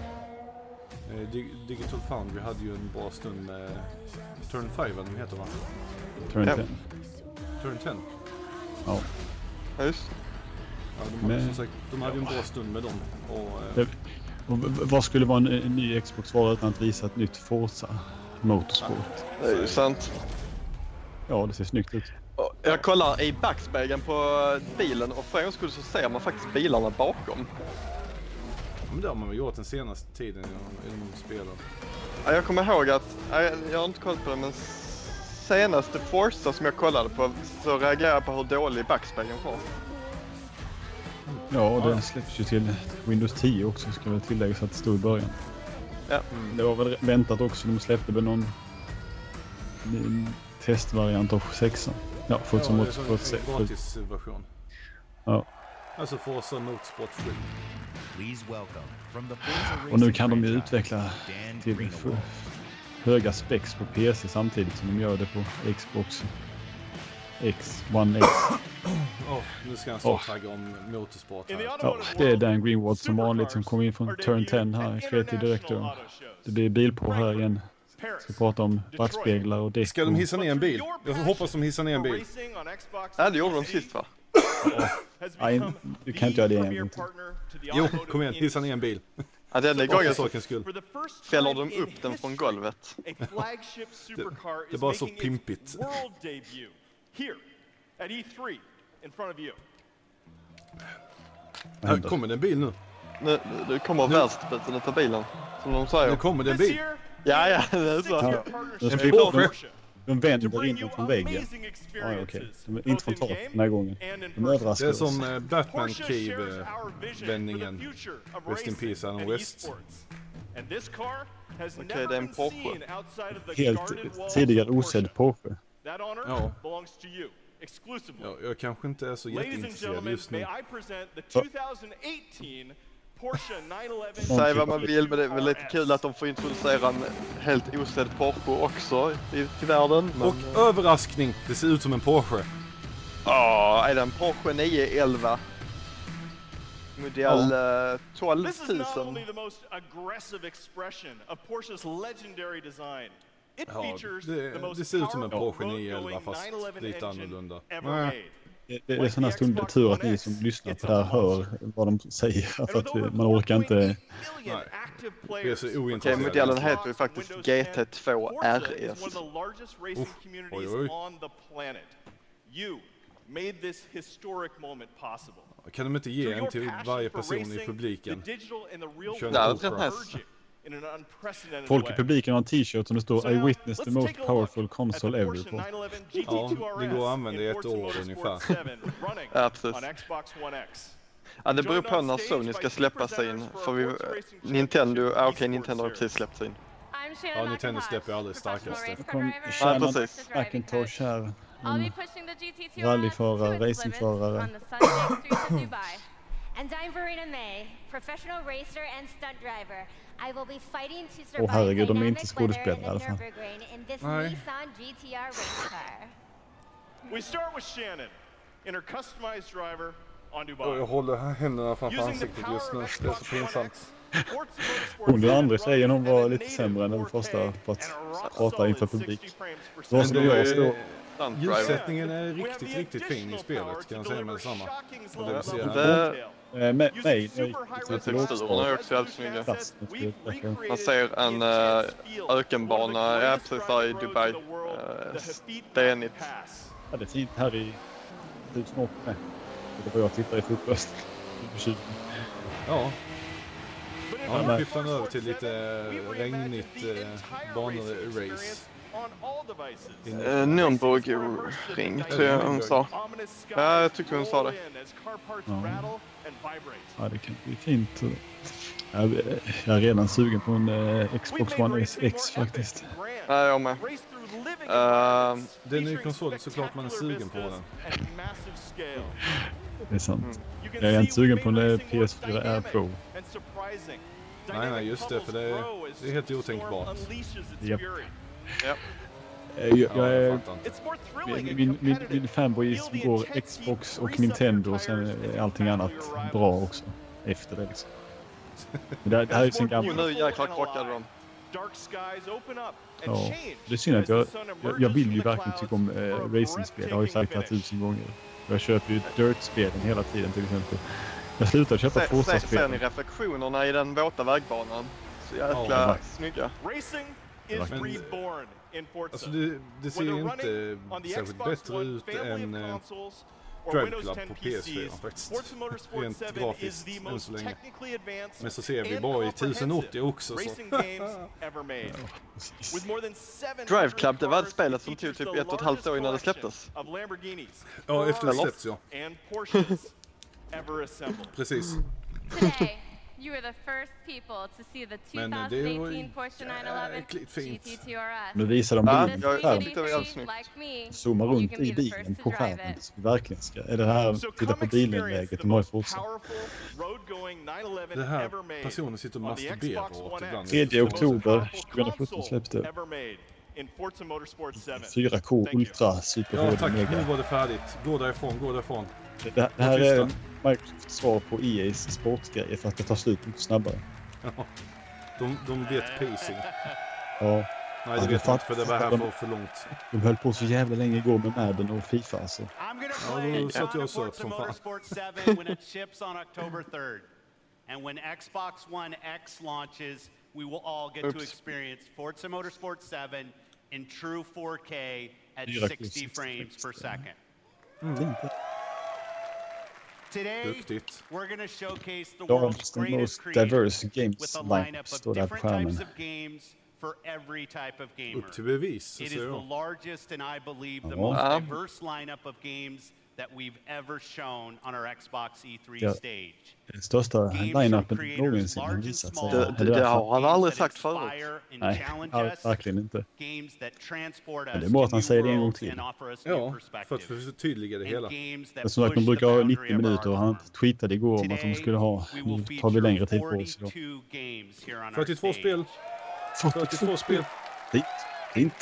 Speaker 2: Digital Foundry hade ju en bra stund med Turn 5, vad de heter, va?
Speaker 1: Turn 10.
Speaker 2: Turn 10?
Speaker 1: Ja.
Speaker 3: Ja, just.
Speaker 2: Ja, som sagt, de hade ju en bra stund med dem.
Speaker 1: Och vad skulle vara en ny Xbox vara utan att visa ett nytt Forza Motorsport?
Speaker 3: Det är ju sant.
Speaker 1: Ja, det ser snyggt ut.
Speaker 3: Jag kollar i backspegeln på bilen och för en gång skulle så ser man faktiskt bilarna bakom.
Speaker 2: Men det har man väl gjort den senaste tiden i de spelen.
Speaker 3: Ja, jag kommer ihåg att, jag har inte kollat på det, men senaste Forza som jag kollade på så reagerade jag på hur dålig backspegeln var.
Speaker 1: Ja, och den släpps ju till Windows 10 också, ska väl tilläggas att det stod i början.
Speaker 3: Ja.
Speaker 1: Det var väl väntat också, de släppte väl någon testvariant av 6. Ja, Forza Motorsport 6.
Speaker 2: Gratisversion.
Speaker 1: Ja.
Speaker 2: Alltså Forza Motorsport 7.
Speaker 1: Och nu kan de ju utveckla till höga specs på PC samtidigt som de gör det på Xbox One X.
Speaker 2: Nu ska jag tagga om motorsport här.
Speaker 1: Ja, det är Dan Greenwald som vanligt som kommer in från Turn 10 här, creative director. Det blir bil på här igen. Ska prata om backspeglar och däck.
Speaker 2: Ska de hissa ner en bil? Jag hoppas de hissar ner en bil.
Speaker 3: Ja, det gjorde de sist, va?
Speaker 1: Nej, du kan inte göra det igen.
Speaker 2: Jo, kom igen, hissa ner en bil.
Speaker 3: Ja, den gången så
Speaker 2: sakens skull.
Speaker 3: fäller de upp den från golvet.
Speaker 2: Det är bara så pimpigt. Här kommer det en bil nu.
Speaker 3: Nu kommer världsbiten utav bilen, som de säger.
Speaker 2: Nu kommer det en bil.
Speaker 3: Ja, det är så.
Speaker 1: De vänder in från väggen. Ja, okej. De inte från taket den här gången. De överraskar
Speaker 2: oss. Det är som Batman Cave-vändningen. Rest in peace, Alan West.
Speaker 3: Okej, det är en Porsche.
Speaker 1: Helt tidigare osedd Porsche.
Speaker 2: Ja. Jag kanske inte är så jätteintresserad just nu.
Speaker 3: Säg vad man vill, men det är väl lite kul att de får introducera en helt osedd Porsche också till världen. Men...
Speaker 2: Och överraskning, det ser ut som en Porsche.
Speaker 3: Ja, är det en Porsche 911? Modell 12 000.
Speaker 2: Ja, det ser ut som en Porsche 911 fast lite annorlunda.
Speaker 1: Det är sådana stunder tur att ni som lyssnar på det här hör vad de säger. För att man orkar inte...
Speaker 2: Nej, det är så ointresserad.
Speaker 3: Okej, modellen heter ju faktiskt GT2 RS.
Speaker 2: Oj. Kan de inte ge en till varje person i publiken?
Speaker 1: Folk i publiken har en t-shirt som det står I witnessed the most powerful console ever på.
Speaker 2: Ja, det går att använda i ett år ungefär.
Speaker 3: Ja, precis. Ja, det beror på när Sony ska släppa sin. För Nintendo har precis släppt sin.
Speaker 2: Ja, Nintendo släpper aldrig starkaste.
Speaker 3: Ja, precis.
Speaker 1: Macintosh här. Rallyförare, racingförare.
Speaker 6: And I'm Verena May, professional racer and stunt driver. I will be fighting to
Speaker 1: Åh
Speaker 6: survive
Speaker 1: herregud, de är
Speaker 6: dynamic
Speaker 1: inte
Speaker 6: weather
Speaker 1: skådespelare
Speaker 6: in
Speaker 1: i alla
Speaker 6: the
Speaker 1: fall.
Speaker 6: Nürburgring in this
Speaker 2: Nej.
Speaker 6: Nissan GTR race car.
Speaker 7: We start with Shannon in her customized driver on Dubai.
Speaker 2: Jag håller händerna framför ansiktet just nu, det är så pinsamt.
Speaker 1: Hon den andra tjejen, hon var lite sämre än den första på att prata inför publik. Vad som jag står...
Speaker 2: Ljussättningen är riktigt fin i spelet, kan jag säga med detsamma.
Speaker 1: Nej,
Speaker 3: Texturerna är också väldigt snygga. Man ser en ökenbana, ja precis där i Dubai. Stenigt.
Speaker 1: Ja, det är fint här i husen också med. Det var jag tittar i fotbollsröst.
Speaker 2: Ja. Ja, nu skiftar över till lite regnigt banor-race.
Speaker 3: Nürnbergring tror jag hon sa. Ja, jag tyckte hon sa det.
Speaker 1: Ja, det kan bli fint. Jag är redan sugen på en Xbox One X faktiskt.
Speaker 3: Ja, jag med.
Speaker 2: Det är en ny konsol, såklart man är sugen på den.
Speaker 1: Det är sant. Jag är inte sugen på en PS4 Air Pro.
Speaker 2: Nej, just det, för det är helt otänkbart.
Speaker 1: Japp.
Speaker 3: Ja.
Speaker 1: Min fanboy som går Xbox och Nintendo och sen allting annat bra också efter det liksom. Men det här är sin gamla.
Speaker 3: Nu jäklar krockade de.
Speaker 1: Ja, det är synd att jag vill ju verkligen tycka om racingspel. Jag har ju sagt det här 1000 gånger. Jag köper ju Dirt-spelen hela tiden till exempel. Jag slutar köpa Forza-spel.
Speaker 3: Ser ni reflektionerna i den våta vägbanan? Så jäkla snygga.
Speaker 2: Alltså det ser ju inte särskilt bättre ut än Drive Club på PS4 faktiskt. Rent grafiskt än så länge. Men så ser vi bara i 1080 också så.
Speaker 3: Drive Club, det var spelet som tog typ 1,5 år innan det släpptes.
Speaker 2: Ja, efter det släppts, ja. Precis.
Speaker 8: Today, you are the first people to see the 2018 Porsche 911 GT2 RS.
Speaker 1: Nu visar de bilen på skärmen.
Speaker 3: Det var jävligt snyggt.
Speaker 1: Zooma runt i bilen på skärmen. Verkligen ska. Är det här titta på bilen-läget de har i Forza?
Speaker 2: Det här personen sitter och masturberar åt ibland.
Speaker 1: 3 oktober 2017 släpps det. 4K Ultra Super
Speaker 2: Ja
Speaker 1: HD
Speaker 2: tack,
Speaker 1: Mega.
Speaker 2: nu var det färdigt. Gå därifrån.
Speaker 1: Det här är Microsofts svar på EA's sportgrejer för att det tar slut mycket snabbare.
Speaker 2: Ja, de vet pacing.
Speaker 1: Ja.
Speaker 2: Nej, det vet jag inte för det var här för långt.
Speaker 1: De höll på så jävla länge igår med Madden och FIFA alltså.
Speaker 2: Ja, då satt jag och söp som fan.
Speaker 4: when it ships on October 3rd. And when Xbox One X launches, we will all get to experience Forza Motorsport 7 in true 4K at 60 frames per second. Today, we're going to showcase the world's greatest creators with a lineup of different types of games for every type of gamer.
Speaker 2: Upp till bevis,
Speaker 4: It is the largest and I believe the most diverse lineup of games that we've ever shown on our Xbox E3 stage.
Speaker 1: Den största line-upen någonsin har visat sig.
Speaker 3: Det har han aldrig sagt förut.
Speaker 1: Nej, verkligen inte. Men det är bra att han säger det en gång till.
Speaker 2: Ja, för att förtydliga det hela.
Speaker 1: Men som sagt, de brukar ha 90 minuter och han tweetade igår om att de skulle ha. Nu tar vi längre tid på oss idag.
Speaker 2: 42 spel. 42 spel.
Speaker 1: Det är inte.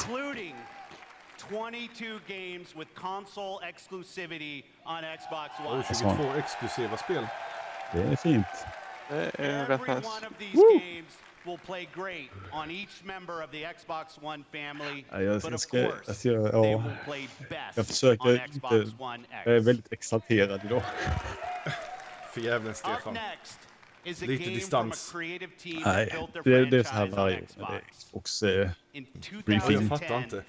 Speaker 4: 22 games with console exclusivity on Xbox One.
Speaker 2: 22 exklusiva spel.
Speaker 1: Det är fint.
Speaker 4: Every one of these games will play great on each member of the Xbox One family. But of course, they will play best on Xbox One X.
Speaker 1: Jag är väldigt exalterad idag.
Speaker 2: För jävlen Stefan. Lite distans.
Speaker 1: Nej, det är så här varje år. Det är Xbox briefing.
Speaker 2: Jag fattar inte.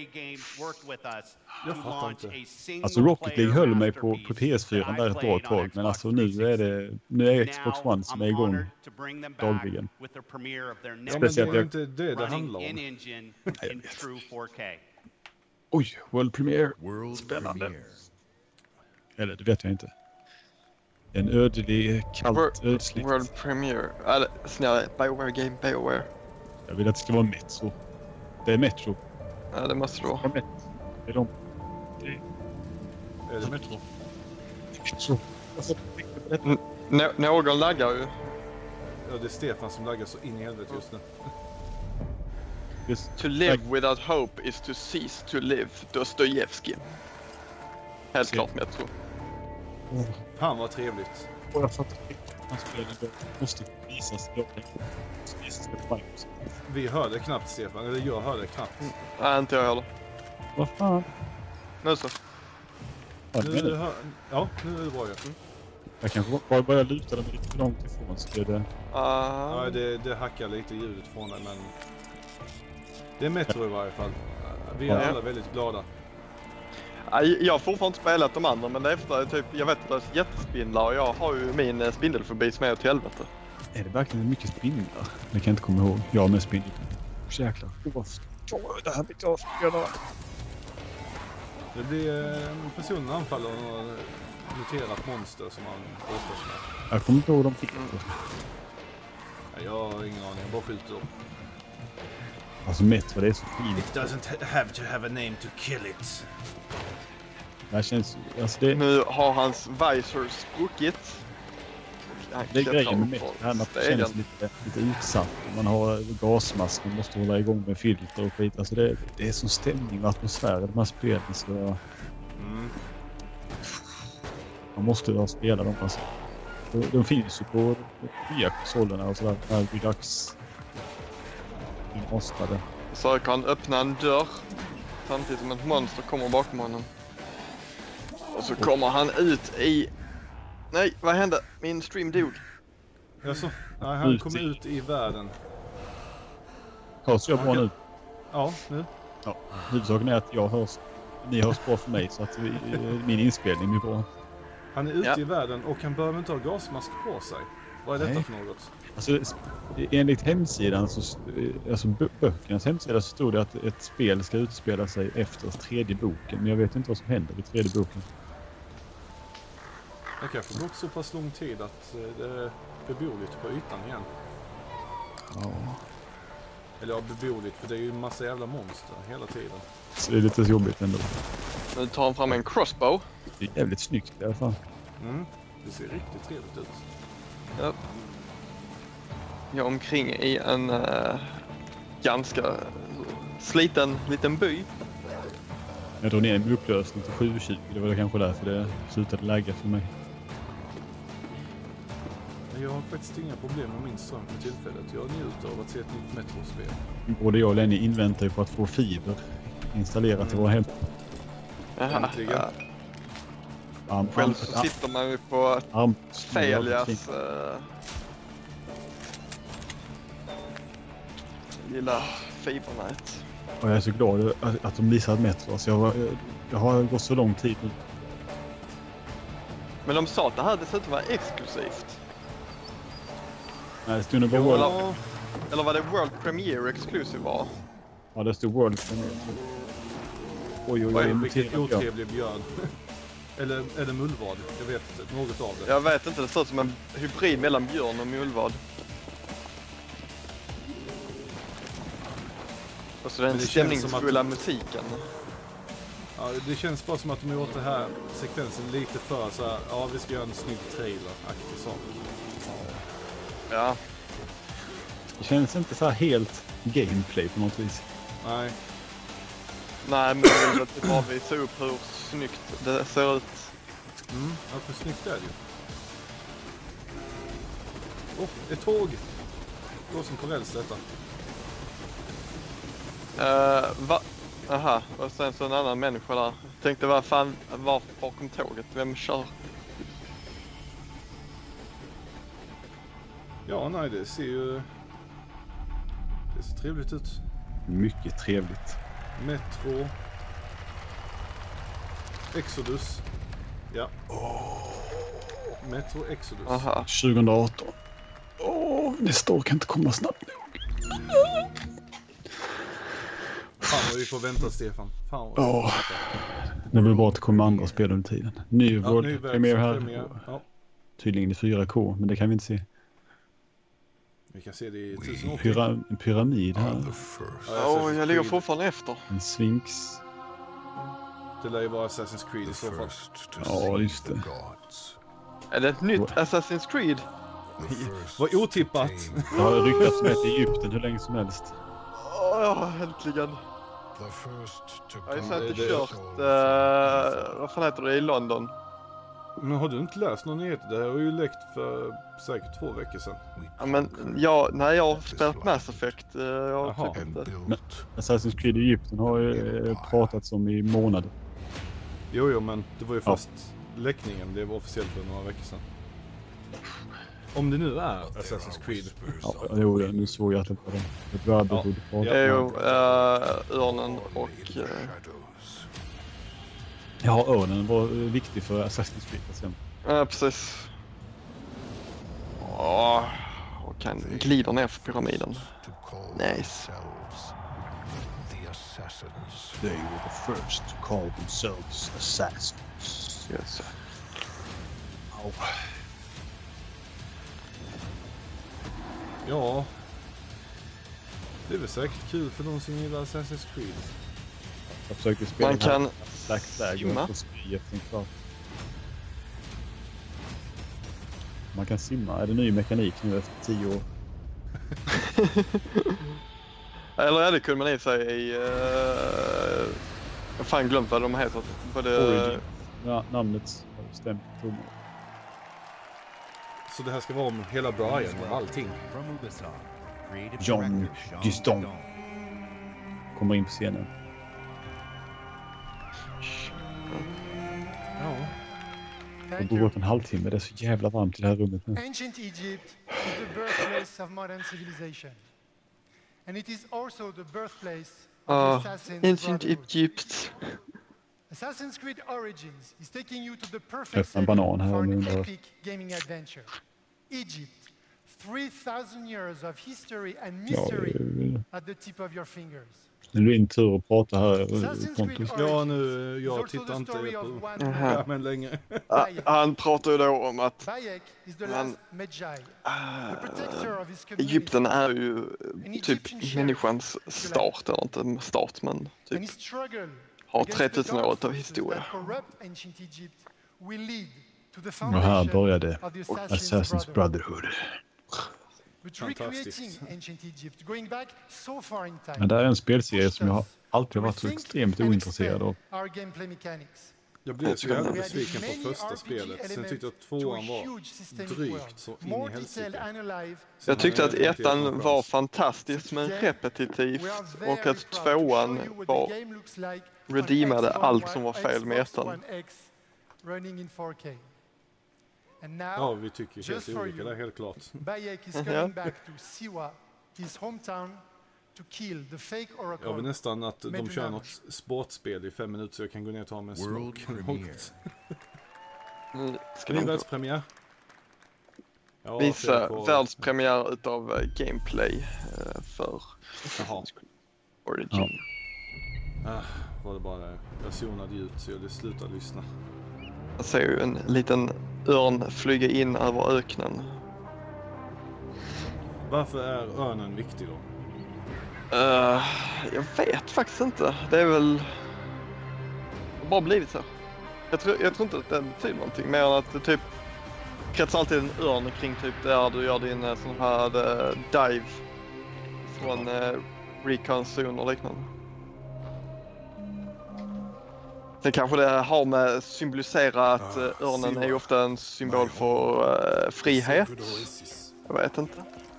Speaker 1: Alltså Rocket League höll mig på PS4 där ett bra tag. Men alltså nu är Xbox One som är igång dagligen.
Speaker 2: Speciellt det är inte det handlar om.
Speaker 1: Oj, World Premiere. Spännande. Eller det vet jag inte. En ödlig, kallt ödsligt.
Speaker 3: World Premiere. Eller snälla, BioWare Game, BioWare.
Speaker 1: Jag vill att det ska vara Metro. Det är Metro.
Speaker 3: Ja, det måste det vara.
Speaker 1: Det är de.
Speaker 2: Är det Metro?
Speaker 1: Metro.
Speaker 3: Någon laggar ju.
Speaker 2: Ja, det är Stefan som laggar så in i helvete just nu.
Speaker 3: To live without hope is to cease to live. Dostojevskij. Helt klart Metro.
Speaker 2: Fan vad trevligt.
Speaker 1: Och jag fattar inte. Han måste visas.
Speaker 2: Vi hör det knappt Stefan. Eller jag hör det knappt.
Speaker 3: Nej, inte jag heller.
Speaker 1: Vad fan?
Speaker 3: Nu så.
Speaker 2: Ja, nu är det bra.
Speaker 1: Jag kanske bara börjar luta dem lite för långt ifrån så är det...
Speaker 2: Ja, det hackar lite ljudet från det, men... Det är Metro i varje fall. Vi är alla väldigt glada.
Speaker 3: Jag har fortfarande inte spelat de andra, men efter typ, jag vet att det är jättespindlar och jag har ju min spindelfobi som är åt helvete.
Speaker 1: Är det verkligen mycket spindlar? Det kan jag inte komma ihåg. Jag med spindlar. Jäklar. Det här blir jag spela.
Speaker 2: Det blir personen anfaller och noterat monster som man brottas med.
Speaker 1: Jag kommer inte ihåg de fick.
Speaker 2: Jag har ingen aning, jag bara skjuter dem.
Speaker 1: Alltså Metro, det är så fint.
Speaker 2: It doesn't have to have a name to kill it.
Speaker 1: Det här känns... Alltså det...
Speaker 3: Nu har hans visor spruckit.
Speaker 1: Det är grejen med Metro. Det här att det känns lite utsatt. Man har gasmask, man måste hålla igång med filter och skit. Alltså det är sån stämning och atmosfär i de här spelen. Så... Man måste ju spela dem alltså. De finns ju på nya konsolerna och sådär. Det blir dags. Vi måste det.
Speaker 3: Så kan han öppna en dörr samtidigt som ett monster kommer bakom honom. Och så kommer han ut i... Nej, vad hände? Min stream dog.
Speaker 2: Jaså? Nej, han kom ut i världen.
Speaker 1: Hörs jag bra nu?
Speaker 2: Ja, nu.
Speaker 1: Ja, huvudsaken är att jag hörs. Ni hörs bra för mig så att min inspelning blir bra.
Speaker 2: Han är ute i världen och han behöver inte ha gasmask på sig. Vad är detta för något?
Speaker 1: Alltså, enligt hemsidan, alltså böckernas hemsida, så stod det att ett spel ska utspela sig efter tredje boken. Men jag vet inte vad som händer i tredje boken.
Speaker 2: Det kanske gått så pass lång tid att det är beboeligt på ytan igen.
Speaker 1: Ja.
Speaker 2: Eller ja, beboeligt, för det är ju en massa jävla monster hela tiden.
Speaker 1: Så det är lite jobbigt ändå.
Speaker 3: Nu tar han fram en crossbow.
Speaker 1: Det är jävligt snyggt i alla fall.
Speaker 2: Det ser riktigt trevligt ut.
Speaker 3: Ja. Jag är omkring i en ganska sliten liten by.
Speaker 1: Jag drog ner min upplösning till 720. Det var kanske därför det slutade lägga för mig.
Speaker 2: Jag har faktiskt inga problem med min ström för tillfället. Jag njuter av att se ett nytt Metro-spel.
Speaker 1: Både jag och Lenny inväntar ju på att få fiber installerat i våra hem.
Speaker 3: Jaha. Själv så sitter man ju på Felias lilla fibernät.
Speaker 1: Och jag är så glad att de visar Metro. Alltså jag har gått så lång tid nu.
Speaker 3: Men de sa att det här dessutom var exklusivt.
Speaker 1: Nej, det stod nog bara World...
Speaker 3: Eller var det World Premiere Exclusive var?
Speaker 1: Ja, det stod World Premiere. Oj,
Speaker 2: vilket otrevlig björn. eller mullvad, jag vet inte, något av det.
Speaker 3: Jag vet inte, det ser ut som en hybrid mellan björn och mullvad. Och så den stämningsfulla musiken.
Speaker 2: Ja, det känns bara som att de har gjort det här sekvensen lite för så här, ja vi ska göra en snygg trailer-aktig sån.
Speaker 3: Ja.
Speaker 1: Det känns inte så här helt gameplay på något vis.
Speaker 2: Nej.
Speaker 3: Nej, men jag vill att bara visa upp hur snyggt det ser ut.
Speaker 2: Ja, för snyggt är det ju. Ett tåg! Går som på räls detta.
Speaker 3: Aha, och sen så en annan människa där. Tänkte vad fan var bakom tåget? Vem kör?
Speaker 2: Ja, nej, det ser ju... Det ser trevligt ut.
Speaker 1: Mycket trevligt.
Speaker 2: Metro. Exodus. Ja. Metro Exodus.
Speaker 3: Aha.
Speaker 1: 2018. Nästa år kan inte komma snabbt nog.
Speaker 2: Fan vad vi får vänta, Stefan. Fan vad
Speaker 1: vi får vänta. Det blir bra att det kommer andra spel under tiden. Ny World Premiere här.
Speaker 2: Ja.
Speaker 1: Tydligen i 4K, men det kan vi inte se.
Speaker 2: Vi kan se det i 1080.
Speaker 1: En pyramid här.
Speaker 3: Jag ligger fortfarande efter.
Speaker 1: En sphinx.
Speaker 2: Det lär ju vara Assassin's Creed i så fall.
Speaker 1: Ja, just det.
Speaker 3: Är det ett nytt Assassin's Creed?
Speaker 2: Vad otippat.
Speaker 1: Det har ryktats med ett Egypten hur länge som helst.
Speaker 3: Äntligen. Jag har inte kört, vad fan heter det, i London.
Speaker 2: Men har du inte läst någon nyhet? Det här har ju läckt för säkert 2 veckor sedan.
Speaker 3: Ja, men jag har spelat Mass Effect.
Speaker 1: Men Assassin's Creed Egypten har ju pratats om i månader.
Speaker 2: Jo, men det var ju först läckningen. Det var officiellt för några veckor sedan. Om det nu är Assassin's Creed.
Speaker 1: Ja, nu såg jag att det var det. Det var
Speaker 3: örnen och...
Speaker 1: Ja, örnen var viktig för Assassin's Creed sen.
Speaker 3: Ja, precis. Och han glider ner för pyramiden. Nice.
Speaker 9: assassins.
Speaker 1: They were the first to call themselves assassins.
Speaker 3: Yes.
Speaker 1: Oh.
Speaker 2: Ja. Det är väl säkert kul för någon som gillar Assassin's Creed.
Speaker 1: Jag försöker spela
Speaker 3: man kan
Speaker 1: simma. Man kan simma. Är det ny mekanik nu efter 10 år?
Speaker 3: Eller är det kunde man i sig i... jag har fan glömt vad de heter.
Speaker 1: Origin. Ja, namnet har stämt.
Speaker 2: Så det här ska vara om hela Brian och allting.
Speaker 1: John Guston kommer in på scenen.
Speaker 2: Ja.
Speaker 1: Det har gått en halvtimme. Det är så jävla varmt i det här rummet nu.
Speaker 10: Ancient Egypt is the birthplace of modern civilization. And it is also the birthplace of the Assassin's
Speaker 3: Ancient
Speaker 10: Brotherhood.
Speaker 3: Egypt.
Speaker 10: Assassin's Creed Origins is taking you to the perfect
Speaker 1: setting for
Speaker 10: an epic gaming adventure. Egypt. 3,000 years of history and mystery at the tip of your fingers.
Speaker 1: Nu är det din tur att prata här,
Speaker 10: Pontus.
Speaker 2: Ja, nu, jag tittar inte på skärmen längre.
Speaker 3: Han pratar ju då om att Egypten är ju typ människans start, eller inte start, men typ har 3000 år av historia.
Speaker 1: Och här började Assassin's Brotherhood.
Speaker 2: Fantastiskt.
Speaker 1: Men det är en spelserie som jag alltid varit så extremt ointresserad av.
Speaker 2: Jag blev så jävla besviken på första spelet. Sen tyckte jag att tvåan var drygt så in i helsike.
Speaker 3: Jag tyckte att ettan var fantastisk men repetitiv och att tvåan var redeemade allt som var fel med ettan.
Speaker 2: Ja, vi tycker helt olika där, helt klart.
Speaker 10: Bayek is coming back to Siwa, his hometown, to kill the fake oracle.
Speaker 2: Jag vill nästan att de kör något sportspel i 5 minuter så jag kan gå ner och ta med en smoke. Ska ni världspremiär? Ja,
Speaker 3: visa världspremiär utav gameplay för Origin.
Speaker 2: Ja. Var det bara jag zonade ut så jag slutade lyssna.
Speaker 3: Jag ser ju en liten örn flyga in över öknen.
Speaker 2: Varför är örnen viktig då?
Speaker 3: Jag vet faktiskt inte. Det är väl bara blivit så. Jag tror inte att det betyder någonting mer än att det typ kretsar alltid en örn kring typ där du gör din sån här dive från recon zone och liknande. Sen kanske det har med att symbolisera att örnen är ofta en symbol för frihet. Jag vet inte.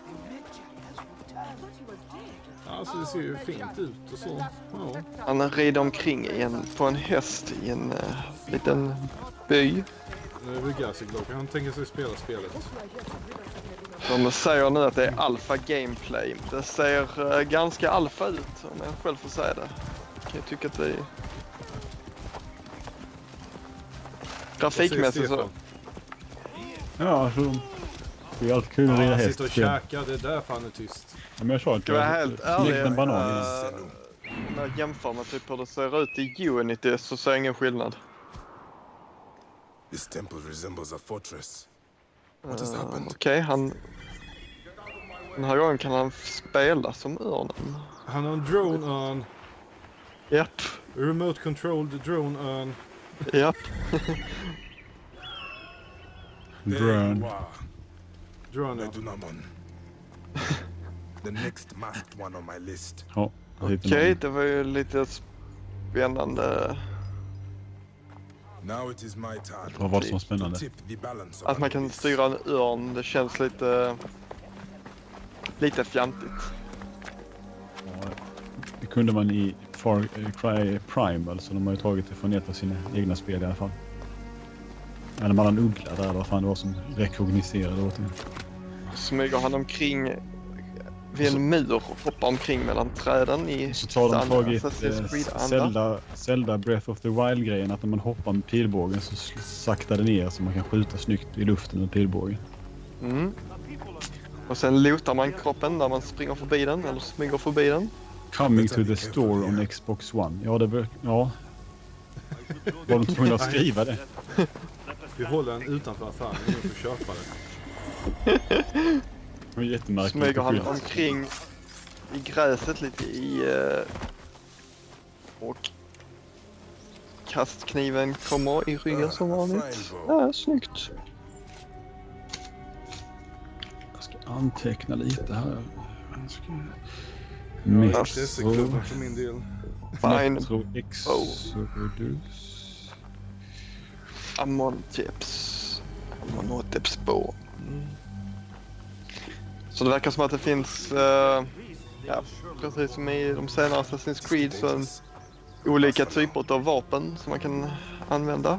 Speaker 2: Alltså det ser ju fint ut och så. Ja.
Speaker 3: Han rider omkring på en häst i en liten by.
Speaker 2: Nu är vi gasig då. Kan han tänka sig spela spelet?
Speaker 3: De säger nu att det är alfa gameplay. Det ser ganska alfa ut om jag själv får säga det. Jag tycker att det är... Grafikmässigt så...
Speaker 1: Ja, så... Det är alltid kul att rida häst.
Speaker 2: Sitter och käkar, det är därför han är tyst.
Speaker 1: Ja, men jag sa att
Speaker 3: jag var helt ärlig.
Speaker 1: En banan.
Speaker 3: När jag jämför med typ hur det ser ut i Unity så ser jag ingen skillnad.
Speaker 9: This temple resembles a fortress. What has happened?
Speaker 3: Okej, den här gången kan han spela som örnen.
Speaker 2: Han har en drone-örn.
Speaker 3: Japp.
Speaker 2: Remote controlled drone-örn.
Speaker 3: Japp.
Speaker 1: Drone.
Speaker 2: Drone.
Speaker 9: The next masked one on my list.
Speaker 1: Ja,
Speaker 3: Okej, det var ju lite spännande.
Speaker 9: Now it is my turn.
Speaker 1: Vad var det som var spännande?
Speaker 3: Att man kan styra en örn, det känns lite fjantigt.
Speaker 1: Ja, det kunde man i Far Cry Primal, så de har ju tagit det från ett av sina egna spel i alla fall. Eller man har en uggla där, vad fan det var som rekogniserade åt det.
Speaker 3: Smyger han omkring vid en mur och hoppar omkring mellan träden i
Speaker 1: så tar de tagit Zelda Breath of the Wild-grejen, att när man hoppar med pilbågen så saktar det ner så man kan skjuta snyggt i luften med pilbågen.
Speaker 3: Och sen lotar man kroppen när man springer förbi den eller smyger förbi den.
Speaker 1: Coming to the store on Xbox One. Ja, det bör... Ja. Var de tvungna att skriva det?
Speaker 2: Vi håller den utanför affären. Vi får köpa det.
Speaker 1: Det var jättemärkligt.
Speaker 3: Smyger han omkring i gräset lite och kastkniven kommer i ryggen som vanligt. Ja, snyggt.
Speaker 1: Jag ska anteckna lite här.
Speaker 2: Metro för min del.
Speaker 1: Metro Exodus.
Speaker 3: Amonteps spår. Så det verkar som att det finns, ja, precis som i de senare Assassin's Creed, så olika typer av vapen som man kan använda.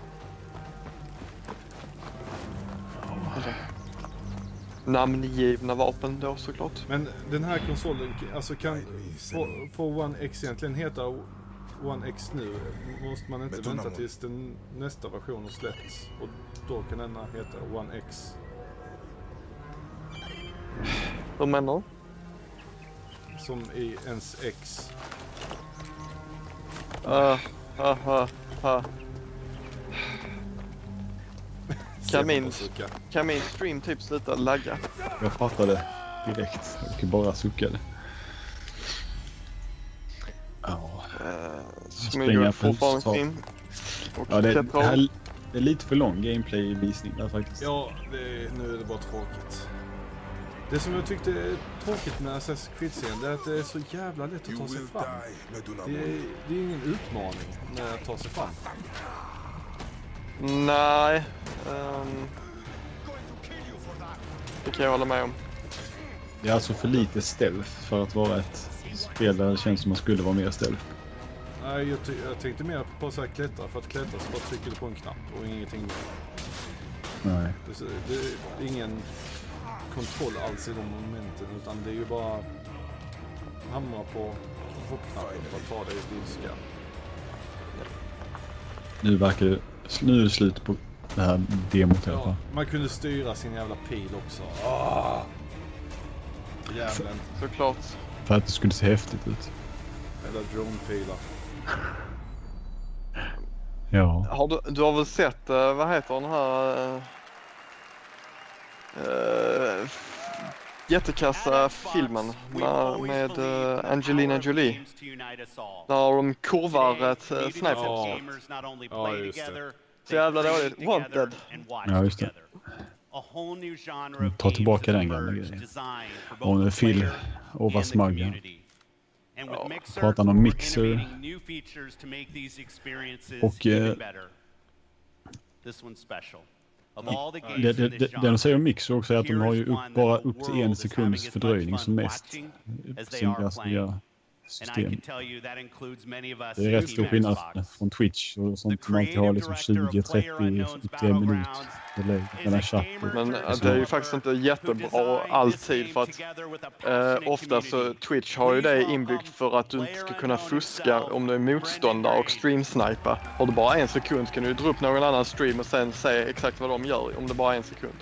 Speaker 3: Namngivna vapen då såklart.
Speaker 2: Men den här konsolen, alltså får One X egentligen heta One X nu? Måste man inte vänta tills den nästa version har släppts? Och då kan den heta One X.
Speaker 3: Vad menar du?
Speaker 2: Som i ens X.
Speaker 3: Kan min stream typ sluta lagga?
Speaker 1: Jag fattade direkt. Jag kan bara sucka det. Ja.
Speaker 3: Smyger fortfarande in.
Speaker 1: Ja, det är lite för lång gameplay-visning där faktiskt.
Speaker 2: Ja, nu är det bara tråkigt. Det som jag tyckte är tråkigt med Assassin's Creed-serien är att det är så jävla lätt att ta sig fram. Det är ingen utmaning med att ta sig fram.
Speaker 3: Nej. Det kan jag hålla med om.
Speaker 1: Det är alltså för lite stealth för att vara ett spel där det känns som man skulle vara mer stealth.
Speaker 2: Nej, jag tänkte mer på så här klättra. För att klättra så bara trycker du på en knapp och ingenting mer.
Speaker 1: Nej.
Speaker 2: Det är ingen kontroll alls i de momenten, utan det är ju bara hamra på hoppknappen för att ta dig i ilska.
Speaker 1: Nu är det slut på det här demot.
Speaker 2: Ja, man kunde styra sin jävla pil också. Jävlen.
Speaker 3: Såklart.
Speaker 1: För att det skulle se häftigt ut.
Speaker 2: Eller dronepilar.
Speaker 1: Ja.
Speaker 3: Du har väl sett, vad heter den här jättekassa filmen med Angelina Jolie? Där de kurvar ett sniper.
Speaker 2: Ja, just det.
Speaker 3: Så jävla dåligt. Wanted.
Speaker 1: Ja, just det. Ta tillbaka den gamla grejen. Och nu Phil och var smagga. Pratar om Mixer. Och det de säger om Mixer också är att de har ju bara upp till 1 sekunds fördröjning som mest sin nya system. Det är rätt stor skillnad från Twitch och sånt som alltid har liksom 20-30 minut mellan chatt.
Speaker 3: Men det är ju faktiskt inte jättebra alltid, för att ofta så Twitch har ju det inbyggt för att du inte ska kunna fuska om du är motståndare och streamsnipa. Har du bara 1 sekund kan du dra upp någon annan stream och sen säga exakt vad de gör om det bara är 1 sekund.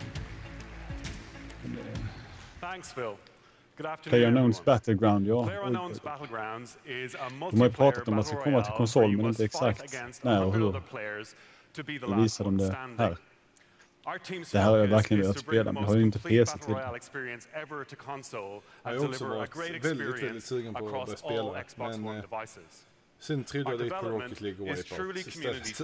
Speaker 11: Thanks, Phil.
Speaker 1: PlayerUnknown's Battleground, ja. De har ju pratat om att det ska komma till konsol, men inte exakt när och hur. Då visar de det här. Det här har jag verkligen velat spela, men jag har ju inte PC till.
Speaker 2: Jag är också varit väldigt sugen på att börja spela, men sen trillade jag dit på Rocket League och Wipeout istället.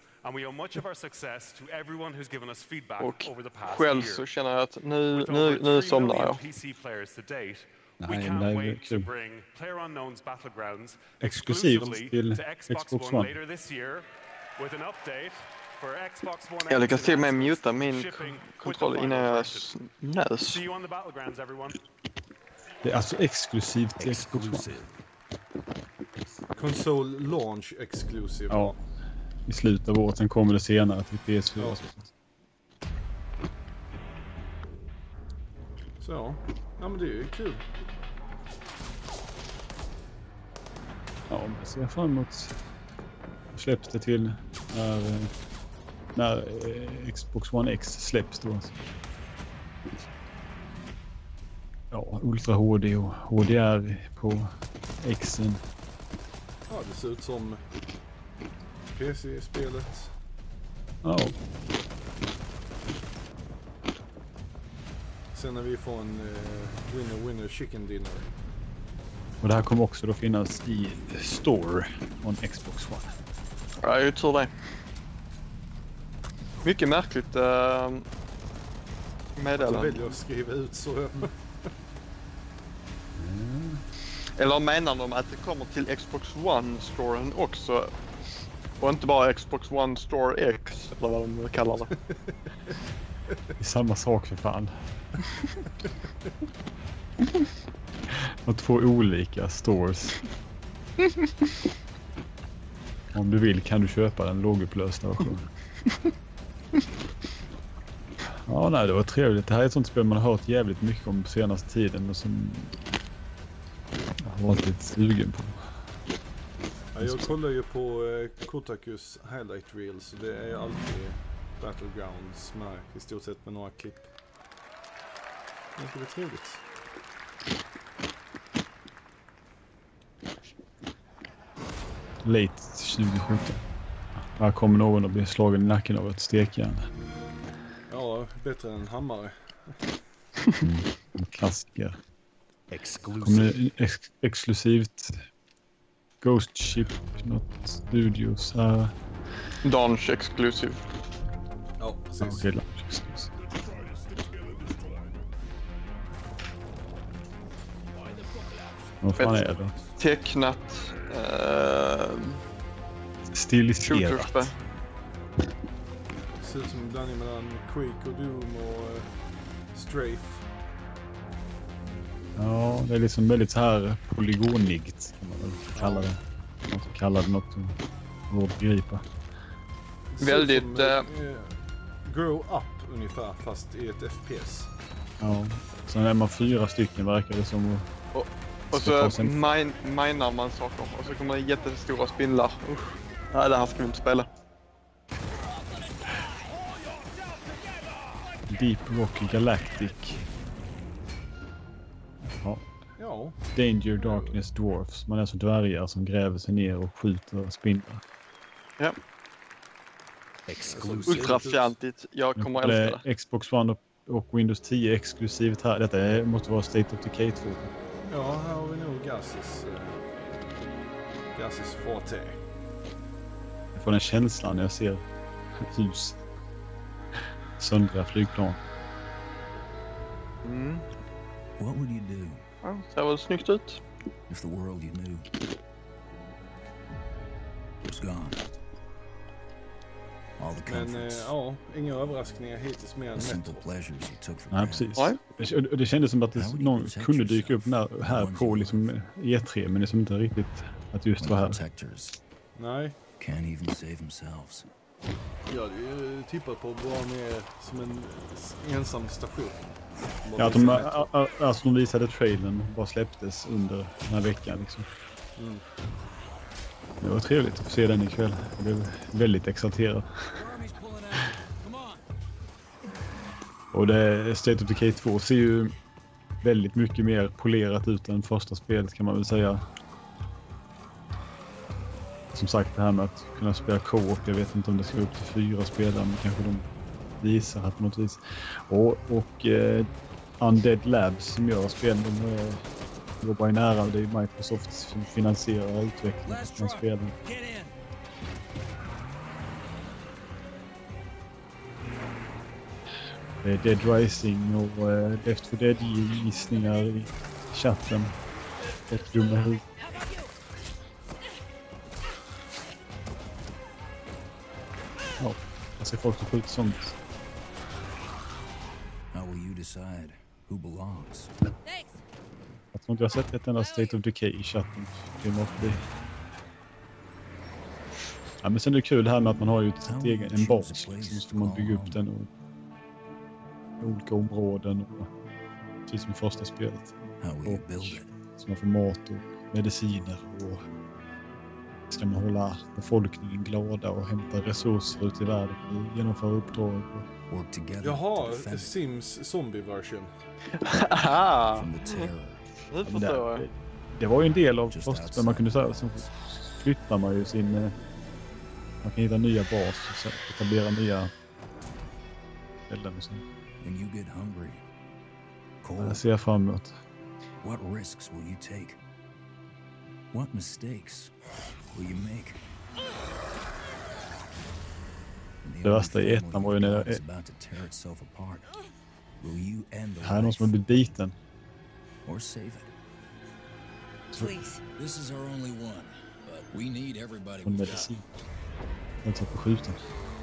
Speaker 3: Och själv så känner jag att nu somnar jag.
Speaker 1: Nej, men det är kul. Exklusivt till Xbox One.
Speaker 3: Jag lyckas till och med muta min kontroll innan jag nös.
Speaker 1: Det är alltså exklusivt till Xbox One.
Speaker 2: Console launch exclusive.
Speaker 1: Ja. I slutet av året, sen kommer det senare till PS4.
Speaker 2: Ja. Så, ja men det är ju kul.
Speaker 1: Ja, jag ser fram emot. Släpps det till när Xbox One X släpps då. Ja, Ultra HD och HDR på Xen.
Speaker 2: Ja, det ser ut som PC-spelet.
Speaker 1: Ja.
Speaker 2: Sen när vi får en winner chicken dinner.
Speaker 1: Och det här kommer också då finnas i Store on Xbox One.
Speaker 3: Ja, jag tror det. Mycket märkligt meddelande.
Speaker 2: Jag väljer att skriva ut så.
Speaker 3: Eller menar de att det kommer till Xbox One-storen också? Och inte bara Xbox One Store X, eller vad de kallar det.
Speaker 1: Det är samma sak för fan. Och 2 olika stores. Om du vill kan du köpa den lågupplösta versionen. Ja, nej, det var trevligt. Det här är ett sånt spel man har hört jävligt mycket om senaste tiden och som jag har varit lite sugen på.
Speaker 2: Ja, jag kollar ju på Kotakus highlight reels och det är alltid Battlegrounds med i stort sett med några klipp. Det är trevligt.
Speaker 1: Late 2017. Här kommer någon att bli slagen i nacken av ett stekjärn.
Speaker 2: Ja, bättre än hammare.
Speaker 1: En klassiker. Exklusivt Ghost Ship, något studios här.
Speaker 3: Launch Exclusive.
Speaker 2: Ja, precis.
Speaker 1: Okej, Launch Exclusive. Vad fan är det?
Speaker 3: Tecknat.
Speaker 1: Stiliserat.
Speaker 2: Det ser ut som en blandning mellan Quake och Doom och Strafe.
Speaker 1: Ja, det är liksom väldigt så här polygonigt kan man väl kalla det. Man ska kalla det något att gripa.
Speaker 3: Väldigt...
Speaker 2: grow up ungefär, fast i ett FPS.
Speaker 1: Ja, sen är man 4 stycken verkar det som.
Speaker 3: Och så minar man saker och så kommer det jättestora spindlar. Nej, det här ska vi inte spela.
Speaker 1: Deep Rock Galactic. Ja. Danger Darkness Dwarfs. Man är som dvärgar som gräver sig ner och skjuter spindlar.
Speaker 3: Ja. Ultrafjantigt. Jag kommer att älska det.
Speaker 1: Xbox One och Windows 10 exklusivt här. Detta måste vara State of Decay 2.
Speaker 2: Ja, här har vi nog Gassis forte.
Speaker 1: Jag får den känslan när jag ser hus. Söndra flygplan.
Speaker 11: What would you do?
Speaker 3: Ja, ser väl snyggt ut.
Speaker 11: If the world you knew was gone. All the comforts.
Speaker 2: Men inga överraskningar hittills mer än
Speaker 11: simple pleasures you took for
Speaker 1: granted. Ja, precis. Det kändes som att någon kunde dyka upp här på liksom E3, men det är som inte riktigt att just vara här.
Speaker 2: Nej.
Speaker 11: Can't even save themselves.
Speaker 2: Jag hade tippat på att vara med som en ensam station.
Speaker 1: Ja, att de visade trailern bara släpptes under den här veckan liksom. Det var trevligt att få se den ikväll. Jag blev väldigt exalterad. Och det State of Decay 2 ser ju väldigt mycket mer polerat ut än första spelet kan man väl säga. Som sagt, det här med att kunna spela co-op, jag vet inte om det ska upp till 4 spelare, men kanske de visar här på något vis. Och Undead Labs som gör spelen, de jobbar ju nära, det är Microsoft som finansierar och utvecklar de spelen. Det är Dead Rising och Left 4 Dead gissningar i chatten. Ett dumma huvud. Ja, jag ser folk som skjuter sånt.
Speaker 11: How will you decide who belongs?
Speaker 1: Jag tror inte jag har sett ett enda State of Decay i chatten. Ja, men sen är det kul här med att man har ju sitt egen en bas liksom, så man bygger upp den och olika områden och precis som i första spelet. Och så man får mat och mediciner och ska man hålla befolkningen glada och hämta resurser ut i världen och genomföra uppdrag.
Speaker 2: Jaha, Sims zombie version.
Speaker 3: Aha! Det förstår jag.
Speaker 1: det var ju en del av först, men man kunde säga så flyttar man ju sin... Man kan hitta nya bas och etablera nya ställen och så.
Speaker 11: When you get hungry,
Speaker 1: Jag ser fram emot.
Speaker 11: what risks will you take? What mistakes will you make?
Speaker 1: Det värsta i ettan var ju när här är någon som har blivit biten.
Speaker 11: Or save it. Please. This is our only one, but we need everybody
Speaker 1: we've got. Jag tar på skjuten.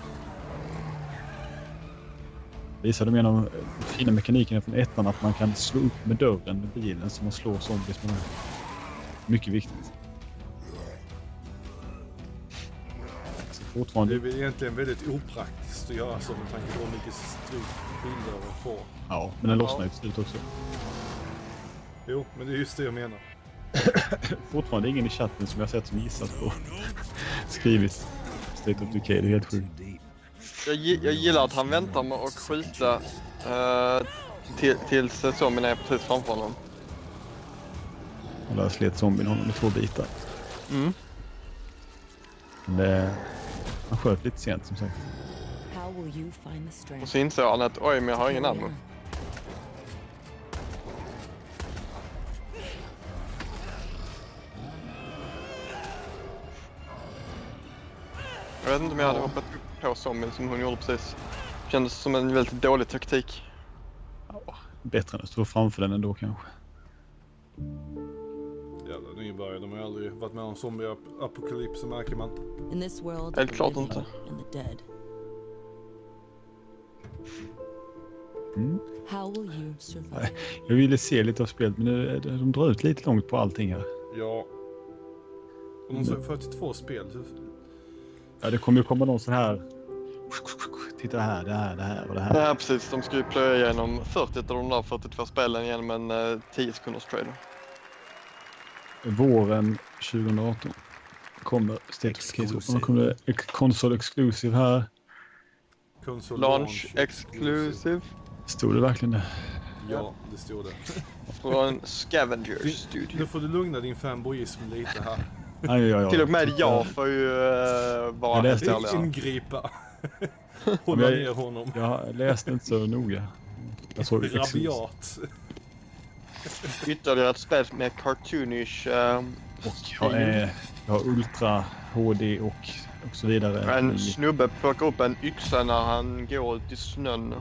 Speaker 1: Visade de genom fina mekaniken från ettan att man kan slå upp med dörren med bilen som man slår zombies med. Mycket viktigt.
Speaker 2: Det är väl egentligen väldigt opraktiskt att göra så med tanke på hur mycket stryk bilder får.
Speaker 1: Ja, men den lossnar ju till slut också.
Speaker 2: Jo, men det är just det jag menar.
Speaker 1: Fortfarande ingen i chatten som jag sett som gissat på. Skrivit State of Decay, det är helt sjukt.
Speaker 3: Jag gillar att han väntar med att skjuta tills zombien är precis framför honom.
Speaker 1: Och där slet zombien honom med 2 bitar.
Speaker 3: Mm.
Speaker 1: Han sköt lite sent som sagt.
Speaker 3: Och så insåg han att oj, men jag har ingen ammo. Jag vet inte om jag hade hoppat upp på zombien som hon gjorde precis. Kändes som en väldigt dålig taktik.
Speaker 1: Ja, bättre än att stå framför den ändå kanske.
Speaker 2: Jävla nybörjare, de har aldrig varit med om zombie-apokalypsen märker man.
Speaker 3: Helt klart inte.
Speaker 1: Jag ville se lite av spelet, men de drar ut lite långt på allting här.
Speaker 2: Ja. Och de sa 42 spel.
Speaker 1: Ja, det kommer ju komma någon sån här. Titta här, det här och det här.
Speaker 3: Ja, precis. De ska ju plöja igenom 40 av de där 42 spelen genom en 10 sekunders trailer.
Speaker 1: Våren 2018 kommer State of Decay. Och kommer det Console Exclusive här.
Speaker 3: Launch Exclusive.
Speaker 1: Stod det verkligen det?
Speaker 2: Ja, det stod det.
Speaker 3: Från Scavenger Studio.
Speaker 2: Nu får du lugna din fanboyism lite här.
Speaker 1: Ja.
Speaker 3: Till och med jag får ju vara helt ärlig.
Speaker 2: Ingripa. Hålla ner honom.
Speaker 1: Jag läste inte så noga. Jag såg
Speaker 2: rabiat.
Speaker 3: Ytterligare ett spel med cartoonish.
Speaker 1: Och jag har Ultra HD och så vidare.
Speaker 3: En snubbe plockar upp en yxa när han går ut i snön.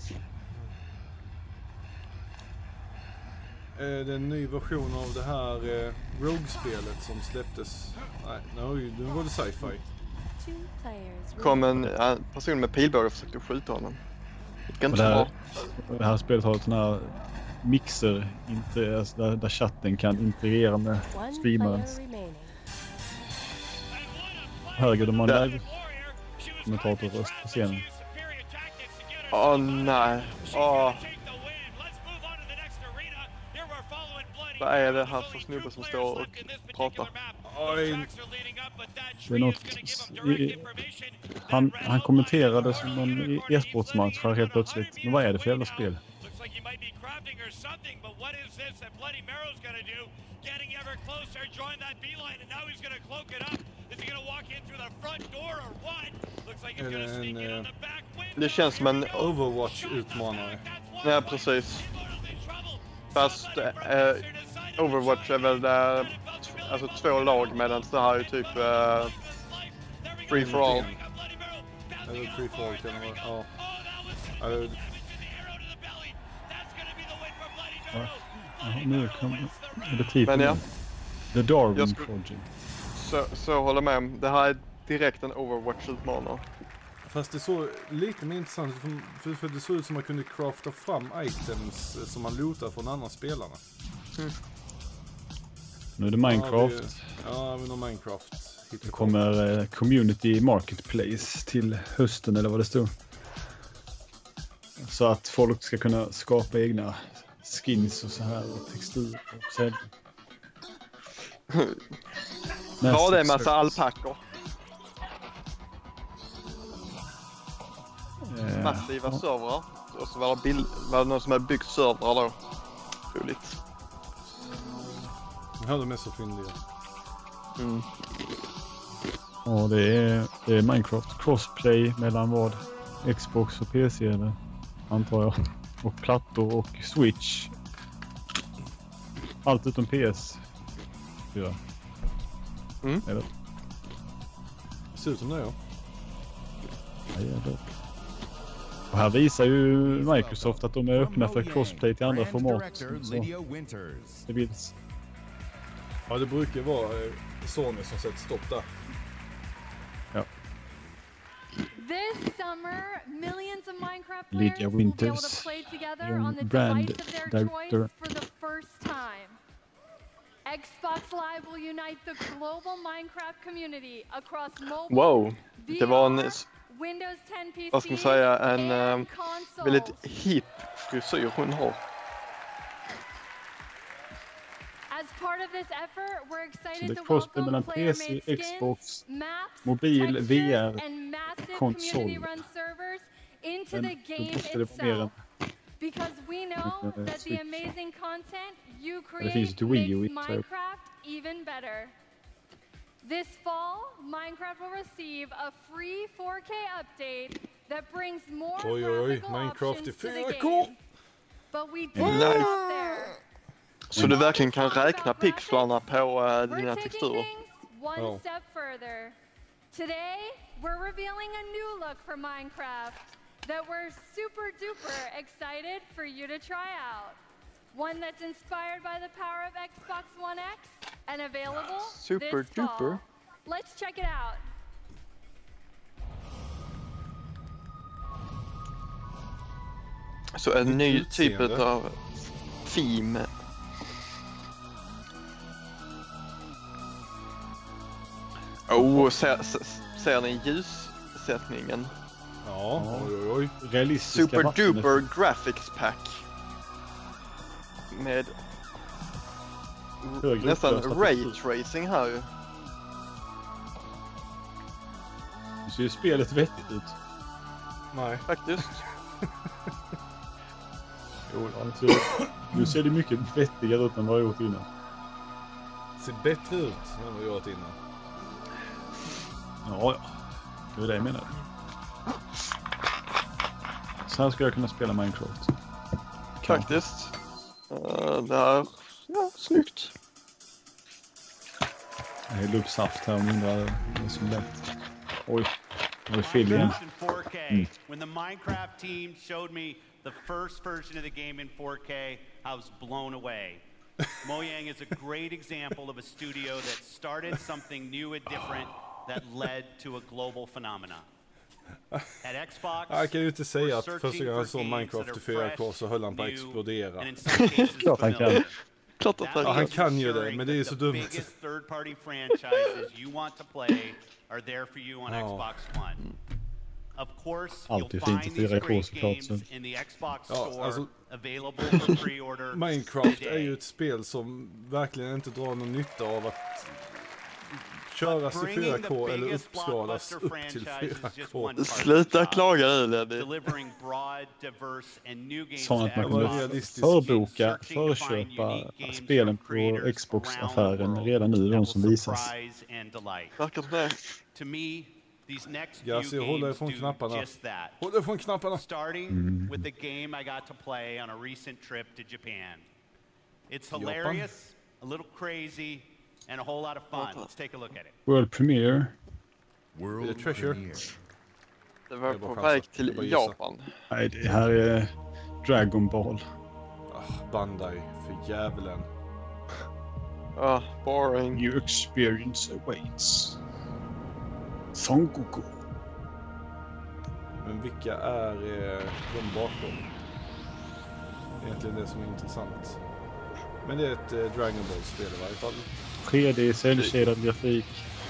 Speaker 2: Det är en ny version av det här Rogue-spelet som släpptes. Nej, nu var det sci-fi.
Speaker 3: Kom en person med pilbåge och försökte skjuta honom.
Speaker 1: Det här spelet har ett sån här mixer där chatten kan integrera med streamarens. höger om man live kommentatorröst på scenen.
Speaker 3: Nej. Vad är det här för snubbe som står och pratar?
Speaker 1: Det är något... Han kommenterade som en e-sportsmatch här helt plötsligt. Men vad är det för jävla spel?
Speaker 3: Det känns som en
Speaker 2: Overwatch-utmanare.
Speaker 3: Ja, precis. Fast Overwatch är väl alltså 2 lag, medan det här är typ free for all.
Speaker 2: Eller free for all kan det vara.
Speaker 1: Ja, nu kommer det tid.
Speaker 3: Men ja.
Speaker 1: The Darwin Project.
Speaker 3: Så håller med om. Det här är direkt en Overwatch-utmanare.
Speaker 2: Fast det såg lite mer intressant för det såg ut som man kunde crafta fram items som man lootar från andra spelarna.
Speaker 1: Nu är det Minecraft.
Speaker 2: Ja, men Minecraft.
Speaker 1: Det kommer Community Marketplace till hösten eller vad det stod. Så att folk ska kunna skapa egna skins och så här och textur och sälja.
Speaker 3: Ja, det är en massa alpackor. Massiva servrar. Och så var det någon som har byggt servrar då. Roligt.
Speaker 2: Ja, de är så fyndiga.
Speaker 1: Ja, det är Minecraft crossplay mellan vad? Xbox och PC eller antar jag. Och plattor och Switch. Allt utom PS4. Eller?
Speaker 2: Det ser ut som det, ja.
Speaker 1: Och här visar ju Microsoft att de är öppna för crossplay till andra format. Så det bilds.
Speaker 2: Ja, det brukar vara Sony som sätter stopp där.
Speaker 1: Ja.
Speaker 8: This summer, millions of Minecraft
Speaker 1: Lydia
Speaker 8: players will be able
Speaker 1: Winters,
Speaker 8: to play together on the
Speaker 1: brand
Speaker 8: device of their
Speaker 1: director.
Speaker 8: choice for the first time. Xbox Live will unite the global Minecraft community across mobile,
Speaker 3: Wow, det var en,
Speaker 8: Windows 10 PC,
Speaker 3: vad ska man säga, en väldigt
Speaker 8: consoles.
Speaker 3: hip frisyr hon har.
Speaker 8: As part of this effort, we're
Speaker 1: Så
Speaker 8: excited
Speaker 1: det
Speaker 8: to
Speaker 1: är crossplay mellan
Speaker 8: welcome
Speaker 1: PC,
Speaker 8: player-made
Speaker 1: Xbox,
Speaker 8: skins, maps,
Speaker 1: mobil,
Speaker 8: textures,
Speaker 1: VR,
Speaker 8: and massive
Speaker 1: konsol.
Speaker 8: community-run servers into
Speaker 1: Men
Speaker 8: the
Speaker 1: då
Speaker 8: game
Speaker 1: måste det vara mer än...
Speaker 8: itself. Because we know that the
Speaker 1: Switch.
Speaker 8: amazing content you
Speaker 1: Det finns
Speaker 8: create
Speaker 1: till Wii U,
Speaker 8: makes
Speaker 1: tror jag.
Speaker 8: Minecraft even better. This fall, Minecraft will receive a free 4K update that brings more graphical
Speaker 2: Minecraft
Speaker 8: options
Speaker 2: i
Speaker 8: to the
Speaker 2: 4K.
Speaker 8: game. But we don't
Speaker 3: Nice.
Speaker 8: stop there.
Speaker 3: Så du verkligen kan räkna pixlarna på dina
Speaker 8: We're taking
Speaker 3: texturer.
Speaker 8: things one step further. Today, we're revealing a new look for Minecraft that we're super duper excited for you to try out. One that's inspired by the power of Xbox One X and available
Speaker 3: Super
Speaker 8: this fall.
Speaker 3: duper.
Speaker 8: Let's check it out.
Speaker 3: Så en ny typ av theme. Ser ni ljussättningen?
Speaker 2: Ja, oj.
Speaker 1: Realistiska
Speaker 3: Super
Speaker 1: vatten.
Speaker 3: duper graphics pack. Med
Speaker 1: Högre
Speaker 3: nästan
Speaker 1: upplösta
Speaker 3: ray
Speaker 1: texturer.
Speaker 3: tracing här ju.
Speaker 1: Nu ser ju spelet vettigt ut.
Speaker 2: Nej.
Speaker 3: Faktiskt.
Speaker 1: Jo, alltså, nu ser det mycket vettigare ut än vad jag gjort innan.
Speaker 2: Ser bättre ut än vad jag gjort innan.
Speaker 1: Ja. Det är det jag menar. Så här ska jag kunna spela Minecraft.
Speaker 3: Faktiskt. Det här, ja, snyggt.
Speaker 1: Jag hällde upp saft här och undrar vad som lätt. Oj, det var Phil igen.
Speaker 4: In 4K. When the Minecraft team showed me the first version of the game in 4K, I was blown away. Mojang is a great example of a studio that started something new and different that led to a global phenomenon. At Xbox,
Speaker 2: Jag kan ju inte säga att första gången jag såg Minecraft i 4K så höll han på att explodera.
Speaker 1: Klart han kan.
Speaker 3: Klart att
Speaker 2: Ja, han kan ju det, men det är så dumt.
Speaker 4: The biggest third-party franchises you want to play are there for you on Xbox One. Of course,
Speaker 1: Alltid
Speaker 4: you'll
Speaker 1: fint
Speaker 4: find
Speaker 1: i
Speaker 4: these
Speaker 1: 4K
Speaker 4: great
Speaker 1: såklart.
Speaker 4: games in the Xbox
Speaker 2: Ja,
Speaker 4: Store
Speaker 2: alltså,
Speaker 4: available for pre-order
Speaker 2: Minecraft är
Speaker 4: today.
Speaker 2: ju ett spel som verkligen inte drar någon nytta av att köras i 4K eller uppskalas upp till 4K.
Speaker 3: Sluta klaga nu, Leddy.
Speaker 4: Delivering broad, diverse and new games
Speaker 1: Sa att man
Speaker 4: to
Speaker 1: kunde
Speaker 4: Xbox.
Speaker 1: förboka, förköpa spelen på Xbox-affären redan nu, de som visas.
Speaker 3: Verkar som det.
Speaker 4: To me, these next
Speaker 2: Ja,
Speaker 4: few
Speaker 2: så håller
Speaker 4: games
Speaker 2: ifrån
Speaker 4: do
Speaker 2: knapparna.
Speaker 4: just that.
Speaker 2: Håll ifrån knapparna!
Speaker 4: Starting with the game I got to play on a recent trip to Japan. It's hilarious, a little crazy, and a whole lot of fun. Let's take a look at it.
Speaker 1: World Premiere.
Speaker 2: World Treasure.
Speaker 3: Det var på väg till Japan.
Speaker 1: Nej, det här är Dragon Ball.
Speaker 2: Bandai, för jävlen.
Speaker 3: Boring.
Speaker 1: New experience awaits. Son Goku.
Speaker 2: Men vilka är de bakom? Egentligen det som är intressant. Men det är ett Dragon Ball-spel i varje fall.
Speaker 1: 3D, cell-shaded grafik.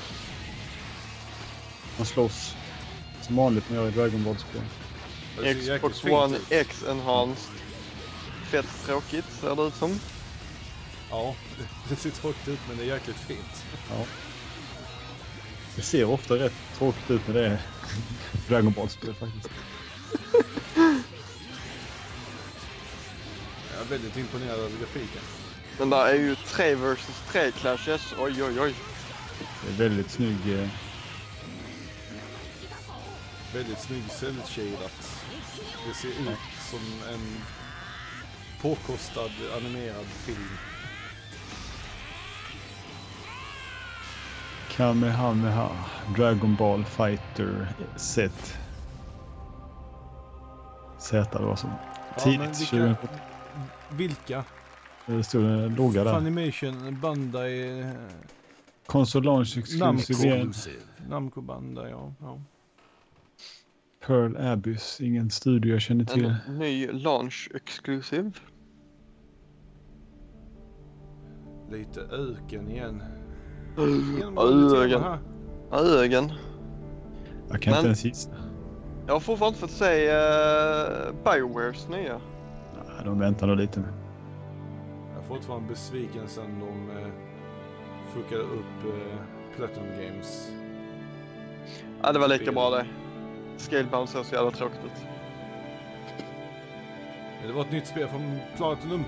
Speaker 1: Man slåss. Som vanligt när jag är Dragon Ball-spel.
Speaker 3: Xbox One X Enhanced. Fett tråkigt ser det ut som.
Speaker 2: Ja, det ser tråkigt ut men det är jäkligt fint.
Speaker 1: Ja. Det ser ofta rätt tråkigt ut när det är Dragon Ball-spel faktiskt.
Speaker 2: Jag är väldigt imponerad av grafiken.
Speaker 3: Men där är ju 3 versus 3 clashes. Oj.
Speaker 1: Det är väldigt snygg.
Speaker 2: Väldigt snygg cell-shadat. Det ser ut som en påkostad animerad film.
Speaker 1: Kamehameha. Dragon Ball Fighter Z. Z det var som. Tidigt 20.
Speaker 2: Vilka?
Speaker 1: Det stod en låga där.
Speaker 2: Funimation, Bandai...
Speaker 1: Console Launch Exclusive.
Speaker 2: Namco Bandai, ja.
Speaker 1: Pearl Abyss, ingen studio jag känner till.
Speaker 3: En ny Launch Exclusive.
Speaker 2: Lite öken igen.
Speaker 3: Ögen.
Speaker 1: Jag kan inte ens gissa.
Speaker 3: Jag har fortfarande inte fått se BioWares nya.
Speaker 1: Ja, de väntar nog lite med.
Speaker 2: Jag är fortfarande besviken sen de fuckade upp Platinum Games.
Speaker 3: Ja, det var lika bra det. Scalebound ser så jävla tråkigt ut.
Speaker 2: Det var ett nytt spel från Platinum.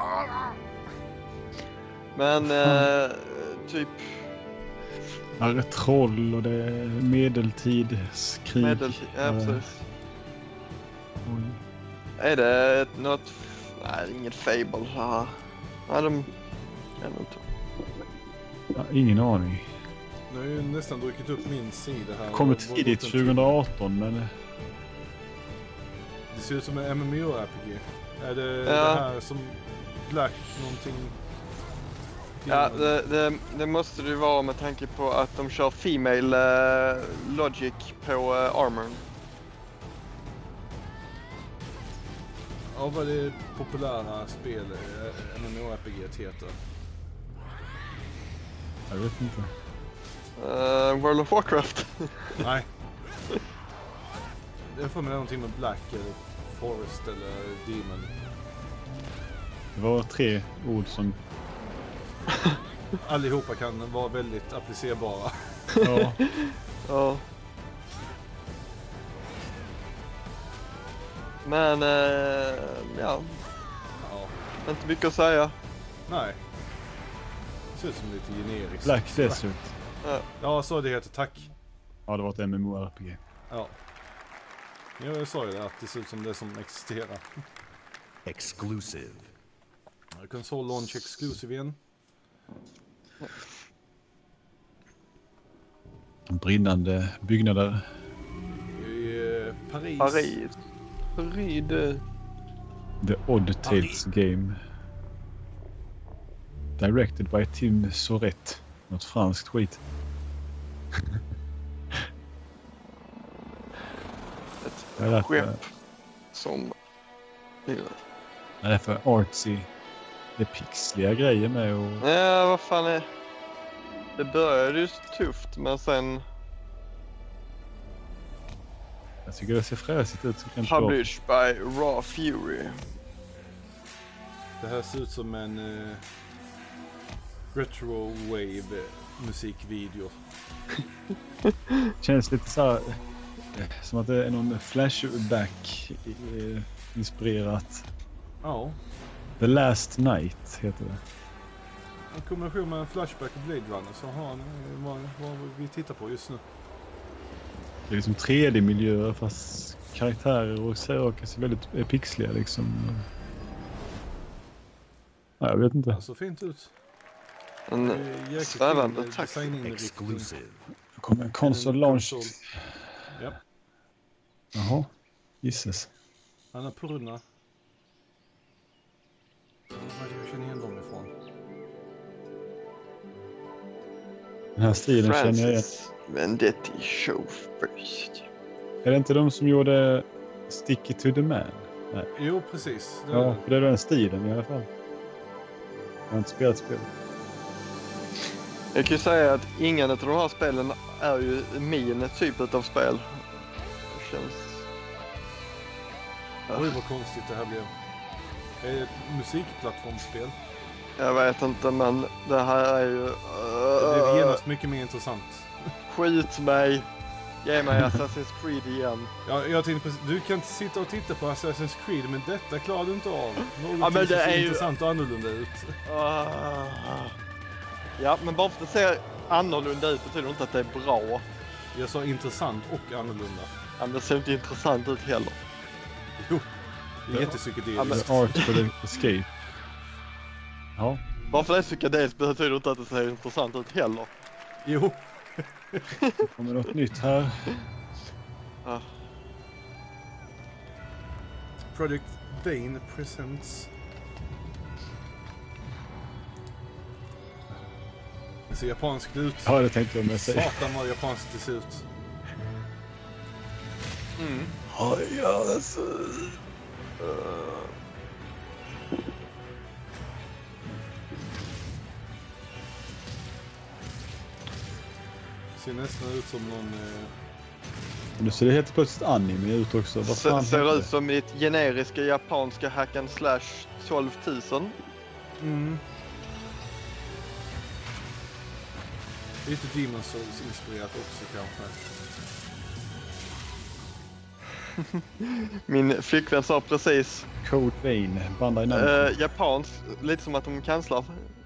Speaker 3: Men typ...
Speaker 1: Ja, det är troll och det är medeltidskrig.
Speaker 3: Ja, precis. Är det något... Nej, inget Fable. Ja, de... inte.
Speaker 1: Ja, ingen aning.
Speaker 2: Nu har ju nästan druckit upp min sida här.
Speaker 1: Kommer tidigt 2018, men...
Speaker 2: Det ser ut som en MMO-RPG. Är det det här som Black någonting?
Speaker 3: Ja, det måste det ju vara med tanke på att de kör Female Logic på Armor.
Speaker 2: Ja, vad det populära spel MMO-RPG heter?
Speaker 1: Jag vet inte.
Speaker 3: World of Warcraft.
Speaker 2: Nej. Det får med någonting med Black eller Forest eller Demon.
Speaker 1: Det var 3 ord som...
Speaker 2: Allihopa kan vara väldigt applicerbara.
Speaker 1: Ja.
Speaker 3: Ja. Men ja. Inte mycket att säga.
Speaker 2: Nej. Det ser ut som lite generiskt.
Speaker 1: Black Desert.
Speaker 2: Ja, så det heter, tack.
Speaker 1: Ja, det var ett MMORPG.
Speaker 2: Ja. Jag sa ju det, att det ser ut som det som existerar.
Speaker 12: Exclusive.
Speaker 2: Console Launch Exclusive igen.
Speaker 1: Brinnande byggnader.
Speaker 2: I Paris. The
Speaker 1: Odd Tales Game. Directed by Tim Sorette. Något franskt skit.
Speaker 3: Ett skepp som...
Speaker 1: Det är för artsy. Det är pixliga grejer med och...
Speaker 3: Ja, vad fan är... Det började ju tufft, men sen...
Speaker 1: Jag tycker det ser fräsigt ut.
Speaker 3: Published by Raw Fury.
Speaker 2: Det här ser ut som en retro wave musikvideo.
Speaker 1: Känns lite så här, som att det är någon flashback inspirerat.
Speaker 2: Ja.
Speaker 1: The Last Night heter det.
Speaker 2: En kombination med en flashback och Blade Runner, så har han vad vi tittar på just nu.
Speaker 1: Det är liksom 3D-miljöer fast karaktärer och saker ser väldigt pixliga liksom. Ja, jag vet inte.
Speaker 2: Det ser fint ut.
Speaker 3: En svävande tack.
Speaker 12: Exclusive.
Speaker 1: Det kommer en console launch.
Speaker 2: Ja.
Speaker 1: Jaha, gissas.
Speaker 2: Han är prunna. Vad jag känner igen dem ifrån.
Speaker 1: Den här stilen känner jag igen.
Speaker 3: Vendetti show first.
Speaker 1: Är det inte de som gjorde Stick It To The Man? Nej.
Speaker 2: Jo, precis.
Speaker 1: Ja, för det är den stilen i alla fall. Jag har inte spelat spel.
Speaker 3: Jag kan ju säga att ingen av de här spelen är ju min typ av spel. Det känns...
Speaker 2: Oj, vad konstigt det här blev. Är det ett musikplattformsspel?
Speaker 3: Jag vet inte, men det här är ju...
Speaker 2: Det blev genast mycket mer intressant.
Speaker 3: Skjut mig. Ge mig Assassin's Creed igen.
Speaker 2: Ja, jag tänkte precis, du kan inte sitta och titta på Assassin's Creed, men detta klarar du inte av. Något
Speaker 3: men det
Speaker 2: ser
Speaker 3: är ju
Speaker 2: intressant och annorlunda ut.
Speaker 3: Ja, men bara för att det ser annorlunda ut betyder inte att det är bra.
Speaker 2: Jag sa intressant och annorlunda.
Speaker 3: Ja, men det ser inte intressant ut heller.
Speaker 2: Jo, det är jättepsykedeliskt.
Speaker 1: The Art for the Escape. Ja.
Speaker 3: Bara för det är psykedeliskt betyder inte att det ser intressant ut heller.
Speaker 2: Jo.
Speaker 1: Det kommer något nytt här.
Speaker 3: Ja.
Speaker 2: Project Bane presents. Det ser japanskt ut.
Speaker 1: Ja, det tänkte jag med sig.
Speaker 2: Satan vad japanskt det ser ut.
Speaker 1: Ja, alltså.
Speaker 2: Ser nästan ut som någon...
Speaker 1: Nu ser det helt plötsligt anime ut också. Vad fan
Speaker 3: ser ut som ett generiska japanska hack and slash 12 000.
Speaker 2: Lite Demon's Souls inspirerat också kanske.
Speaker 3: Min flickvän sa precis
Speaker 1: Code Vein, Bandai Namco.
Speaker 3: Japans, lite som att de kanslar.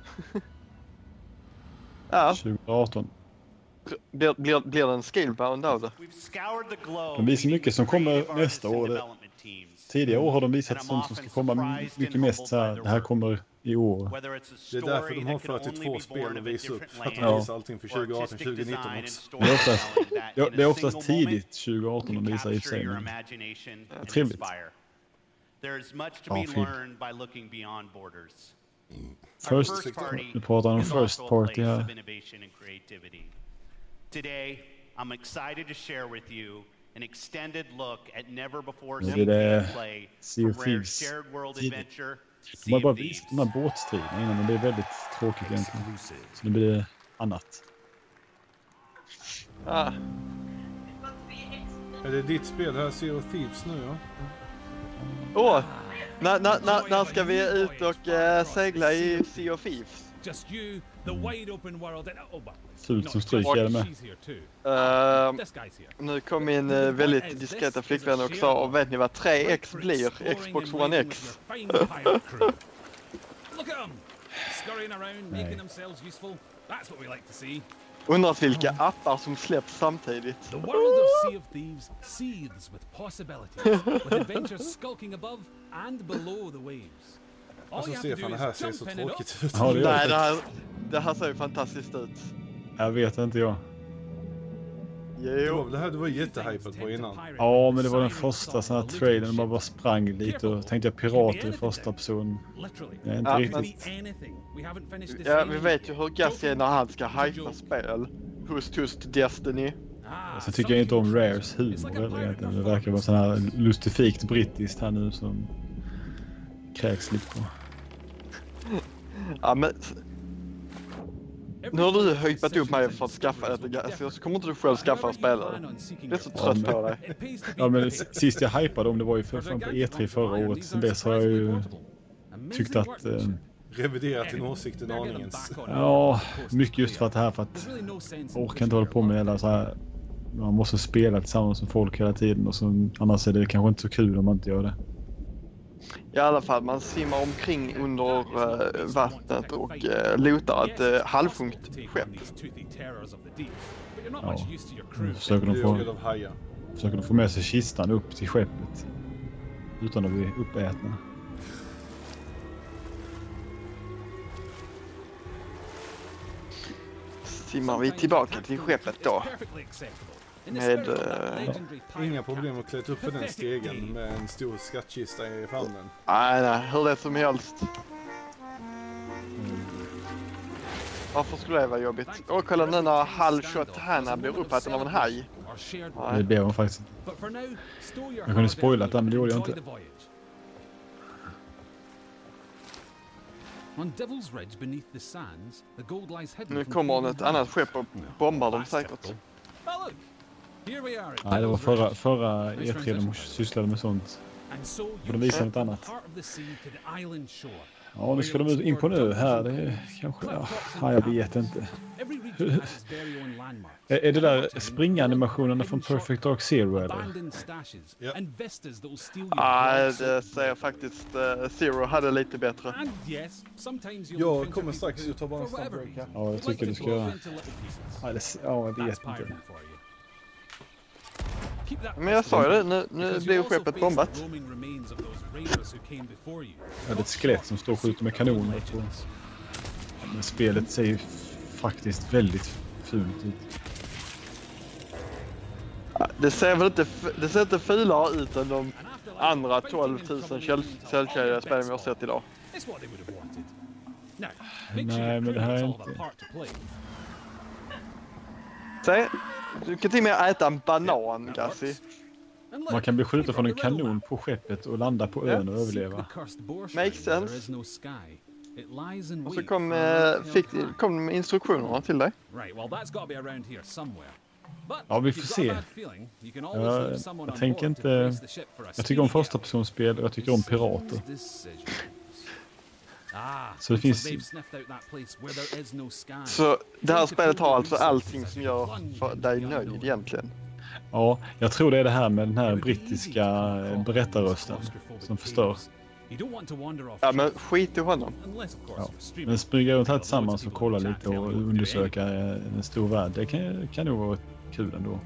Speaker 3: Ja.
Speaker 1: 2018.
Speaker 3: Blir det en scalebound av det?
Speaker 1: De visar mycket som kommer nästa år. Tidigare år har de visat sånt som ska komma mycket mest så här, det här kommer i år.
Speaker 2: Det är därför de har 42 spel att visa upp. För att de visar allting för 2018, 2019 också.
Speaker 1: Det är oftast tidigt 2018 de visar i sig. Trevligt. Ja, fint. Nu pratar de om First Party här.
Speaker 4: Today, I'm excited to share with you an extended look at never before
Speaker 1: Nu
Speaker 4: seen
Speaker 1: blir det
Speaker 4: gameplay
Speaker 1: Sea of
Speaker 4: from Rare's
Speaker 1: Thieves.
Speaker 4: shared world adventure,
Speaker 1: De
Speaker 4: Sea
Speaker 1: har bara
Speaker 4: of Thieves.
Speaker 1: visat de här båtstriderna innan, men det är väldigt tråkigt egentligen. Så nu blir det annat.
Speaker 2: Är det ditt spel här, Sea of Thieves nu,
Speaker 3: Åh! När ska vi ut och segla i Sea of Thieves?
Speaker 13: Just you, the wide open world, and
Speaker 1: Fult som stryk är det med.
Speaker 3: Nu kom min väldigt diskreta flickvän och sa, och vet ni vad 3X blir? Xbox One X.
Speaker 13: Look at them, scurrying around, making themselves useful. That's what we like to see.
Speaker 3: Undrar vilka appar som släpps samtidigt.
Speaker 13: The world of Sea of Thieves seethes with possibilities, with adventures skulking above and below the waves.
Speaker 2: Alltså Stefan, det här ser så tråkigt ut.
Speaker 1: Ja,
Speaker 3: Nej, det här ser ju fantastiskt ut.
Speaker 1: Jag vet inte jag.
Speaker 3: Jo.
Speaker 2: Det här du var jättehypad på innan.
Speaker 1: Ja, men det var den första sån här trailern. Man bara sprang lite och tänkte jag pirater i första person. Det är inte riktigt.
Speaker 3: Ja, vi vet ju hur Gas är när han ska hypa spel. Hust Destiny.
Speaker 1: Sen tycker jag inte om Rares humor eller egentligen. Det verkar vara sån här lustifikt brittiskt här nu som kräks lite på.
Speaker 3: Ja, men... Nu har du hypat upp mig för att skaffa det, så kommer inte du själv skaffa en spelare. Jag är så trött på dig.
Speaker 1: Ja, men sist jag hypade om det var ju för fan på E3 förra året. Sen dess har jag ju tyckt att...
Speaker 2: Reviderat din åsikt en aningen.
Speaker 1: Ja, mycket just för att det här, för att orkar inte hålla på med det så här. Man måste spela tillsammans med folk hela tiden och så, annars är det kanske inte så kul om man inte gör det.
Speaker 3: I alla fall, man simmar omkring under vattnet och lotar ett halvsjunkt skepp.
Speaker 1: Ja, nu försöker de få med sig kistan upp till skeppet utan att bli uppätna.
Speaker 3: Simmar vi tillbaka till skeppet då. Med...
Speaker 2: Inga problem att klättra upp för den stegen med en stor skattkista i famnen.
Speaker 3: Nej, hur lätt som helst. Varför skulle det vara jobbigt? Åh, kolla nu när halvshot Hanna blir uppäten av en haj.
Speaker 1: Det blev hon faktiskt inte. Jag kunde spoila det, men det gjorde jag inte.
Speaker 3: Nu kommer ett annat skepp och bombar dem säkert.
Speaker 1: Nej, det var förra E3 de sysslade med sånt. Och de visade något annat. Ja, nu ska de in på nu här. Det är kanske... Ja, jag vet inte. Är det där springanimationerna från Perfect Dark Zero eller?
Speaker 3: Ja, det säger faktiskt Zero hade lite bättre.
Speaker 2: Jag kommer strax att ta bara en snabb break här.
Speaker 1: Ja, jag tycker du ska göra. Ja, jag vet inte.
Speaker 3: Men jag sa ju det, nu blir skeppet bombat.
Speaker 1: Ja, det är ett skelett som står och skjuter med kanoner på. Men spelet ser ju faktiskt väldigt fult ut.
Speaker 3: Ja, det ser väl inte fulare ut än de andra 12 000 källkedjade spelen vi har sett idag.
Speaker 1: Nej, men det här är inte...
Speaker 3: Se, du kan till och med äta en banan, Gassi.
Speaker 1: Man kan bli skjuten från en kanon på skeppet och landa på ön och överleva.
Speaker 3: Makes sense. Och så kom instruktionerna till dig.
Speaker 1: Ja, vi får se. Jag tänker inte... Jag tycker om första personspel och jag tycker om pirater. Så det finns...
Speaker 3: Så det här spelet har alltså allting som gör dig nöjd egentligen.
Speaker 1: Ja, jag tror det är det här med den här brittiska berättarrösten som förstör.
Speaker 3: Ja, men skit i honom.
Speaker 1: Ja. Men smyga runt här tillsammans och kolla lite och undersöka en stor värld. Det kan nog vara kul ändå.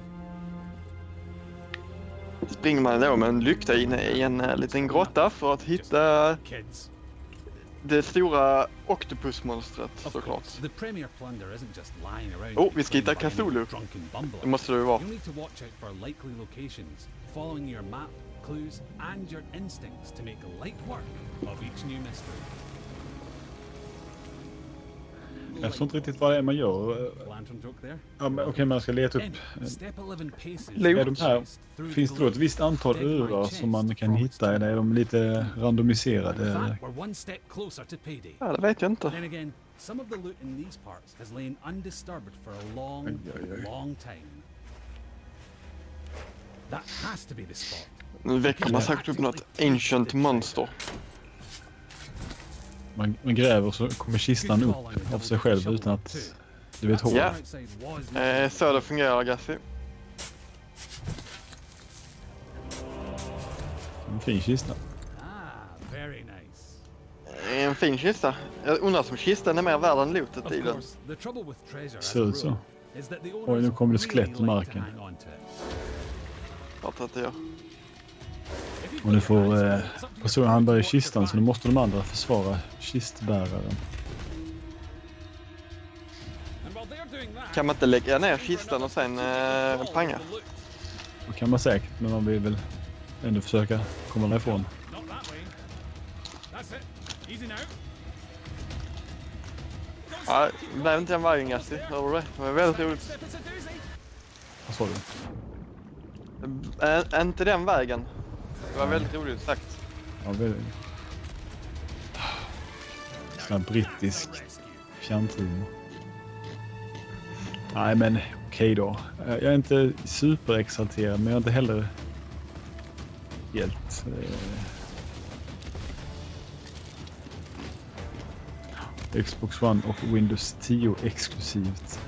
Speaker 3: Springer man då med en lykta in i en liten grotta för att hitta det stora octopusmonstret, såklart. Vi ska hitta Cthulhu. Det måste det ju vara.
Speaker 1: Jag förstår inte riktigt vad det är man gör. Ja, men, okej, man ska leta upp. Är de här, finns det då ett visst antal öar som man kan hitta, eller är de lite randomiserade?
Speaker 3: Ja, det vet jag inte. Nu väcker man säkert upp något ancient monster.
Speaker 1: Man gräver så kommer kistan upp av sig själv utan att du vet hål.
Speaker 3: Ja, så det fungerar, Gassi.
Speaker 1: En fin kista.
Speaker 3: En fin kista. Jag undrar som kistan är mer värd än lootet i den.
Speaker 1: Ser ut så. Oj, nu kommer det skelett i marken.
Speaker 3: Klart att det gör.
Speaker 1: Och nu får personen han börjar i kistan, så nu måste de andra försvara kistbäraren.
Speaker 3: Kan man inte lägga ner kistan och sen panga?
Speaker 1: Det kan man säkert, men man vill väl ändå försöka komma därifrån.
Speaker 3: Ja, det blev inte en vägen, Gassi. Hör du det? Det var väldigt roligt.
Speaker 1: Vad sa du?
Speaker 3: Inte den vägen. Det var väldigt roligt sagt.
Speaker 1: Ja, väldigt. Sån här brittisk fjantrum. Nej, men okej då. Jag är inte superexalterad, men jag är inte heller helt... Xbox One och Windows 10 exklusivt.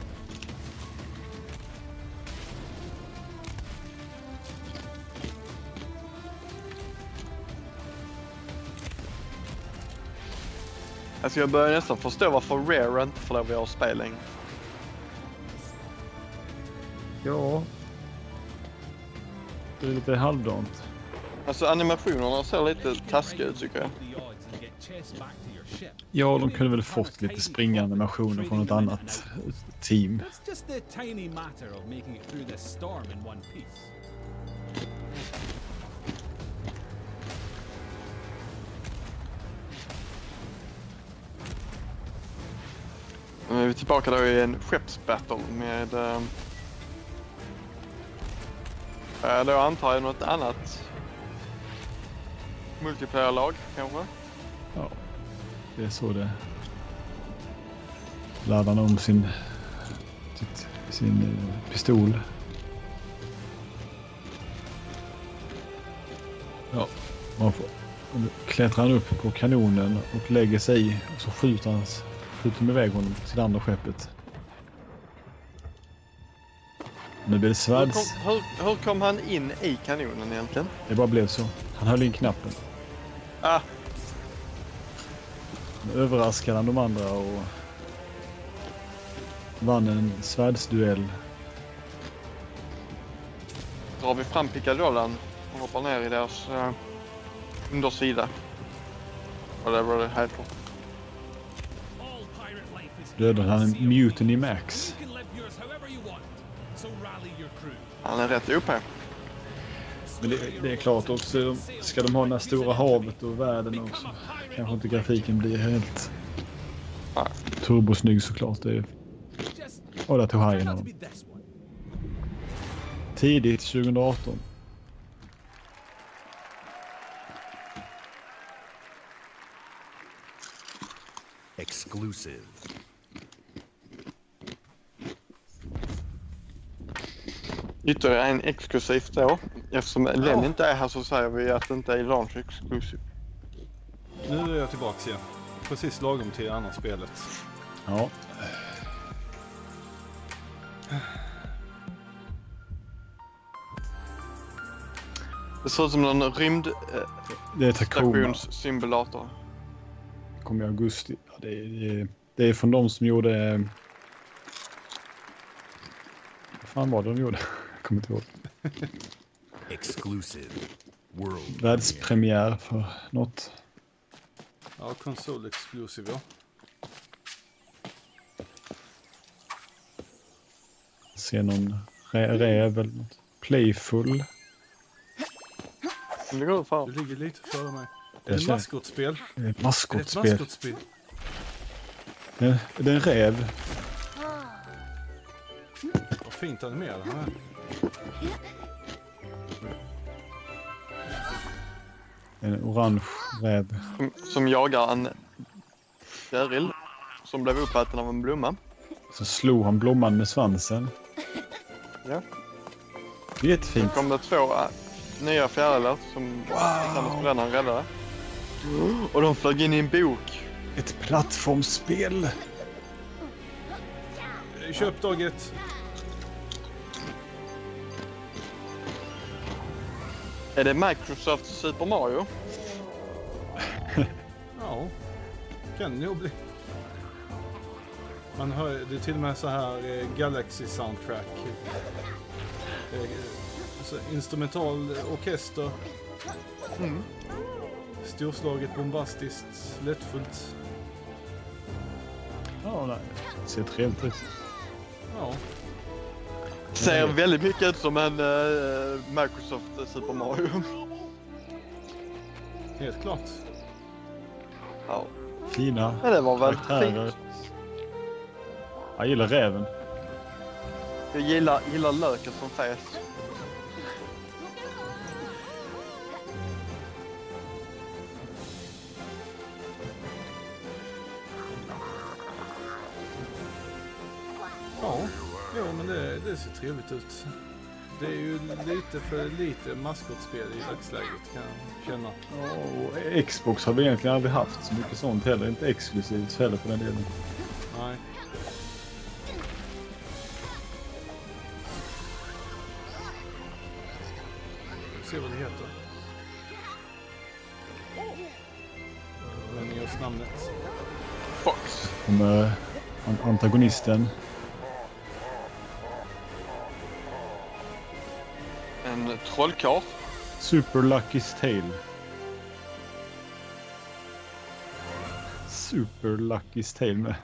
Speaker 3: Alltså jag börjar nästan förstå varför Rare inte får lov att göra spelen.
Speaker 1: Ja. Det är lite halvdant.
Speaker 3: Alltså animationerna ser lite taskiga ut, tycker jag.
Speaker 1: Ja, de kunde väl fått lite springande animationer från ett annat team.
Speaker 3: Nu är vi tillbaka då i en skeppsbattle med... då antar jag något annat multiplayer-lag, kanske?
Speaker 1: Ja, det är så det... Laddar om sin pistol. Ja, man får klättrar han upp på kanonen och lägger sig i. Och så skjuter de iväg honom till det andra skeppet. Nu blir det svärds.
Speaker 3: Hur kom han in i kanonen egentligen?
Speaker 1: Det bara blev så. Han höll in knappen. Nu överraskade han de andra och vann en svärdsduell.
Speaker 3: Drar vi fram pickadolen och hoppar ner i deras undersida. Whatever det heter.
Speaker 1: Dödade han en Mutiny Max.
Speaker 3: Han är rätt OP.
Speaker 1: Men det är klart också, ska de ha det här stora havet och världen också. Kanske inte grafiken blir helt turbosnygg såklart. Det är... Och där tog hajen honom. Tidigt 2018.
Speaker 12: Exclusive.
Speaker 3: Ytterligare en exklusivt då. Eftersom Len inte är här så säger vi att det inte är launch exclusive.
Speaker 2: Nu är jag tillbaka igen. Precis lagom till andra spelet.
Speaker 1: Ja.
Speaker 3: Det ser ut som en
Speaker 1: rymdstationssimulator. Kom i augusti. Ja, det är från de som gjorde... Vad fan var det de gjorde? Jag kommer inte ihåg.
Speaker 12: Exclusive. World.
Speaker 1: Världspremiär för något.
Speaker 2: Ja, konsol exclusive, ja.
Speaker 1: Se någon räv eller något. Playful.
Speaker 3: Det går fan.
Speaker 2: Det ligger lite före mig. Är det ett maskotspel?
Speaker 1: Maskotspel.
Speaker 2: Är det ett maskotspel?
Speaker 1: Det är en räv.
Speaker 2: Vad fint animerad han är.
Speaker 1: En orange räv.
Speaker 3: Som jagar en fjäril som blev uppäten av en blomma.
Speaker 1: Så slog han blomman med svansen.
Speaker 3: Ja.
Speaker 1: Jättefint.
Speaker 3: Så kom det 2 nya fjärilar som tillsammans med den han räddade. Och de flög in i en bok.
Speaker 1: Ett plattformsspel.
Speaker 2: Köp dag 1.
Speaker 3: Är det Microsoft Super Mario?
Speaker 2: Ja, kan det nog bli. Man hör det är till och med så här Galaxy soundtrack. Instrumental orkester. Storslaget, bombastiskt, lättfullt.
Speaker 1: Ja, nej. Det ser trevligt ut.
Speaker 2: Ja.
Speaker 3: Ser väldigt mycket ut som en Microsoft Super Mario.
Speaker 2: Helt klart.
Speaker 3: Ja.
Speaker 1: Fina
Speaker 3: ja, det var väl
Speaker 1: karaktärer.
Speaker 3: fint.
Speaker 1: Jag gillar räven.
Speaker 3: Jag gillar löken som fäs.
Speaker 2: Ja, men det ser trevligt ut. Det är ju lite för lite maskotspel i dagsläget kan jag känna.
Speaker 1: Och Xbox har vi egentligen aldrig haft så mycket sånt heller. Inte exklusivt heller på den delen.
Speaker 2: Nej. Se vad det heter. Men just namnet.
Speaker 3: Fox.
Speaker 1: Antagonisten.
Speaker 3: En trollkarl.
Speaker 1: Super Lucky's Tale. Super Lucky's Tale med.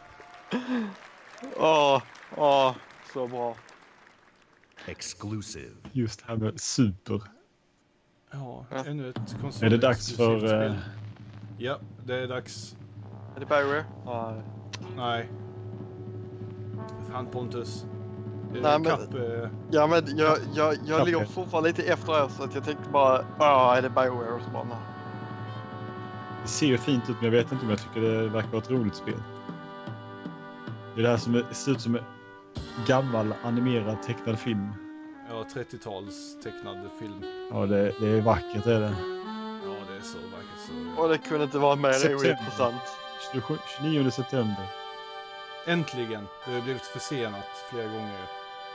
Speaker 3: Så bra.
Speaker 12: Exclusive.
Speaker 1: Just här med super.
Speaker 2: Ja, ännu ett konsol.
Speaker 1: Är det dags för...
Speaker 2: Ja, det är dags.
Speaker 3: Är det Bioware?
Speaker 2: Nej. Fan Pontus.
Speaker 3: Nej, men, ja, men jag ligger fortfarande lite efter er så att jag tänkte bara, är det Bioware och så bara, nej.
Speaker 1: Det ser ju fint ut men jag vet inte om jag tycker det verkar vara ett roligt spel. Det är det här som ser ut som en gammal animerad tecknad film.
Speaker 2: Ja, 30-tals tecknad film.
Speaker 1: Ja, det är vackert är det.
Speaker 2: Ja, det är så vackert
Speaker 3: Och det kunde inte vara mer ointressant.
Speaker 1: 29 september.
Speaker 2: Äntligen. Det har blivit försenat flera gånger.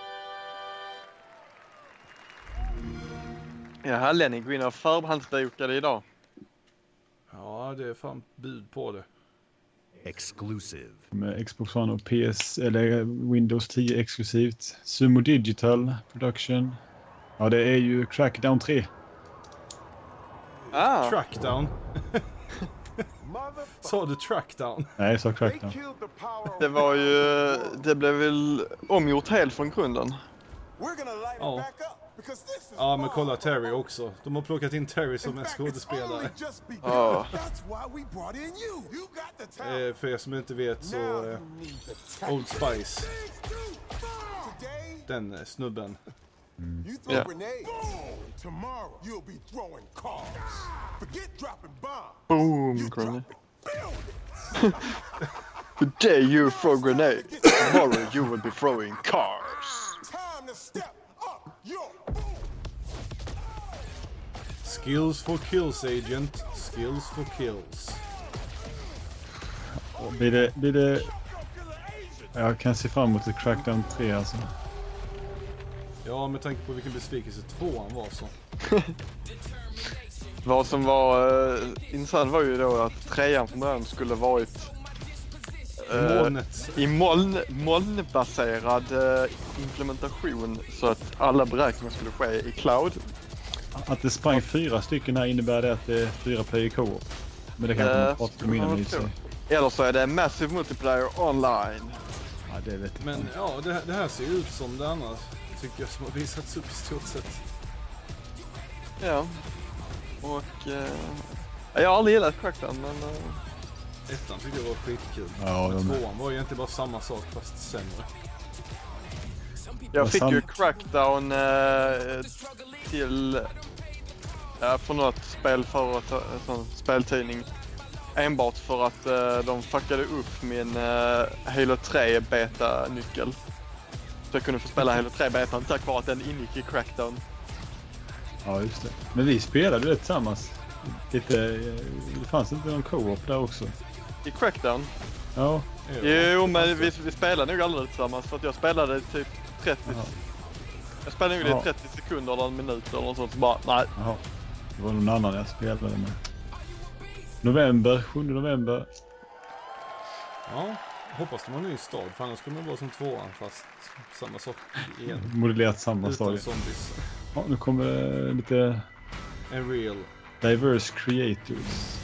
Speaker 3: Ja, hallänning går in och förhandsbokade idag.
Speaker 2: Ja, det är fan bud på det.
Speaker 12: Exclusive.
Speaker 1: Med Xbox One och PS eller Windows 10 exklusivt. Sumo Digital Production. Ja, det är ju Crackdown 3.
Speaker 2: Crackdown. Sa du Crackdown?
Speaker 1: Nej, jag sa Crackdown.
Speaker 3: Det blev väl omgjort helt från grunden.
Speaker 2: Ja. Ja, men kolla Terry också. De har plockat in Terry som en skådespelare.
Speaker 3: Ja.
Speaker 2: För er som inte vet så Old Spice. Den snubben.
Speaker 3: Ja. Boom, grenade. Today you throw grenade. Tomorrow you will be throwing cars.
Speaker 2: Skills for kills, agent. Skills for kills.
Speaker 1: Blir det... Jag kan se fram emot ett Crackdown 3 alltså.
Speaker 2: Ja, med tanke på vilken besvikelse 2an var så.
Speaker 3: Vad som var intressant var ju då att 3an från början skulle varit i molnbaserad implementation så att alla beräkningar skulle ske i cloud.
Speaker 1: Att det sprang 4 stycken här innebär det att det är 4 player co-op. Men det kan man prata om innan i sig.
Speaker 3: Eller så är det Massive Multiplayer Online.
Speaker 1: Ja, det vet jag.
Speaker 2: Men ja, det här ser ut som det andra tycker jag som har visats upp i stort sett.
Speaker 3: Ja. Och jag har aldrig gillat Crackdown, men...
Speaker 2: Ettan tycker jag var skitkul.
Speaker 1: Ja,
Speaker 2: men 2an var egentligen bara samma sak fast sämre.
Speaker 3: Jag fick ju Crackdown till från något spel för en speltidning enbart för att de fuckade upp min Halo 3 beta-nyckel. Så jag kunde få spela Halo 3 betan tack vare att den ingick i Crackdown.
Speaker 1: Ja, just det. Men vi spelade det tillsammans. Det fanns inte någon co-op där också.
Speaker 3: I Crackdown?
Speaker 1: Ja.
Speaker 3: Jo, men vi spelade nog aldrig tillsammans för att jag spelade typ 30. Aha. Jag spelade nog det 30 sekunder eller en minut eller något sånt, så bara nej.
Speaker 1: Jaha. Det var någon annan jag spelade med. November, 7 november.
Speaker 2: Ja, hoppas de har en ny stad, för annars skulle det vara som 2an fast samma sak igen.
Speaker 1: Modellerat samma stad. Ja, nu kommer det lite...
Speaker 2: En real.
Speaker 1: Diverse creators.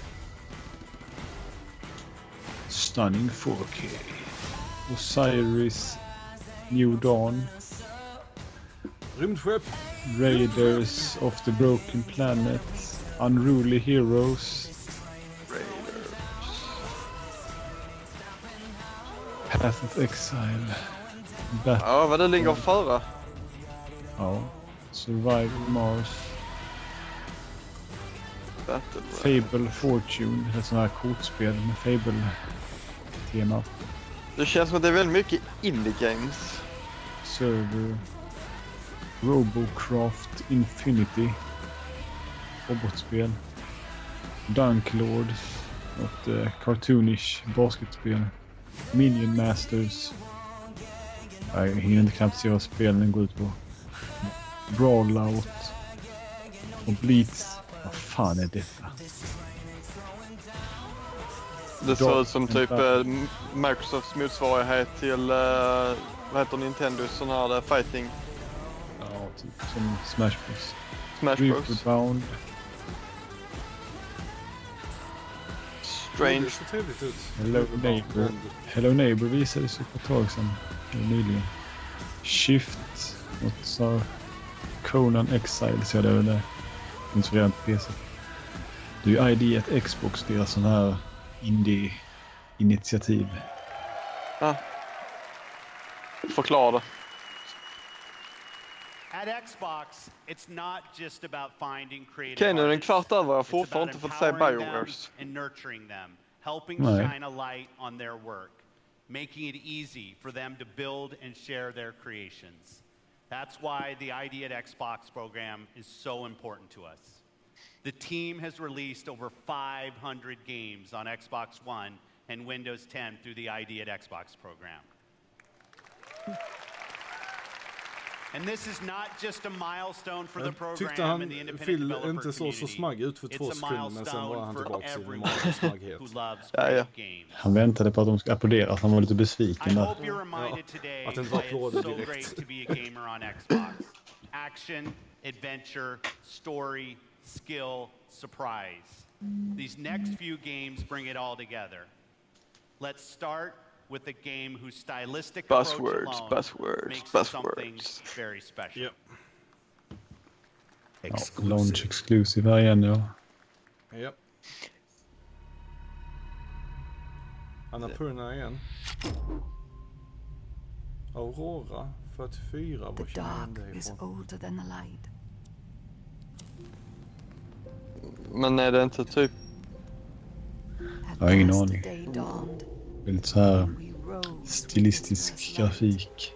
Speaker 1: Stunning 4K. Osiris New Dawn.
Speaker 2: Rymdskepp.
Speaker 1: Raiders of the Broken Planet. Unruly Heroes.
Speaker 3: Raiders.
Speaker 1: Path of Exile.
Speaker 3: Ja, vad det ligger före.
Speaker 1: Ja. Survive Mars. Fable Fortune. Det är sådana här kortspel med Fable-tema.
Speaker 3: Det känns som att det är väldigt mycket indie games.
Speaker 1: Server. Robocraft Infinity. Robotspel. Dunklord. Något cartoonish basketspel. Minion Masters. Jag hinner inte knappt se vad spelen går ut på. Brawlout. Och Blitz. Vad fan är detta?
Speaker 3: Det ser ut som typ Microsofts motsvarighet till vad heter Nintendos sån här fighting.
Speaker 1: Ja, typ som Smash Bros.
Speaker 3: Smash Bros.
Speaker 1: Rebound.
Speaker 3: Strange.
Speaker 2: Det ser trevligt ut.
Speaker 1: Hello Neighbor visade sig för ett tag sedan. Nyligen. Shift. Något så Conan Exile så det är väl det. Inspirerande på PC. Det är ju ID ett Xbox, deras sån här indie-initiativ.
Speaker 3: Ja. Förklara det.
Speaker 4: At Xbox, it's not just about finding creative.
Speaker 3: Okej, nu är det en kvart över. Jag har fortfarande inte fått se BioWares.
Speaker 4: And nurturing them, helping shine a light on their work, making it easy for them to build and share their creations. That's why the ID at Xbox program is so important to us. The team has released over 500 games on Xbox One and Windows 10 through the ID at Xbox program. And this is not just a milestone for the program and the independent developer
Speaker 2: inte så smagg ut för 2 sekunder, men sen var han tillbaka i normal smagghet.
Speaker 1: Han väntade på att de skulle applådera, han var lite besviken där.
Speaker 2: Att det inte var applåder direkt.
Speaker 4: Action, adventure, story, skill, surprise. These next few games bring it all together. Let's start with a game whose stylistic approach alone makes it something very special.
Speaker 2: Yep.
Speaker 1: Ja, launch exclusive här igen, ja.
Speaker 2: Yep. Annapurna igen. Aurora 44, vad känner det ifrån?
Speaker 3: Men är det inte typ...
Speaker 1: Jag har ingen aning. Väldigt så här stilistisk grafik.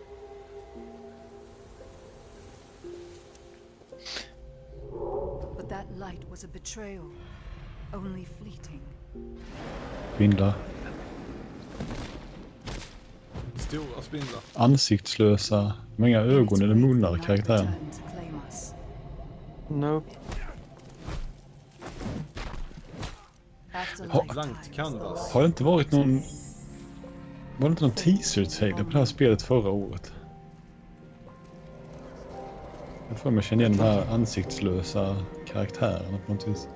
Speaker 14: But that light was a betrayal, only fleeting.
Speaker 1: Spindlar.
Speaker 2: Stora spindlar.
Speaker 1: Ansiktslösa, många ögon eller munnar karaktären.
Speaker 3: Nope.
Speaker 1: Har det inte varit någon... Var det inte någon teaser-trailer på det här spelet förra året? Jag får mig känna igen den här ansiktslösa karaktären på något vis.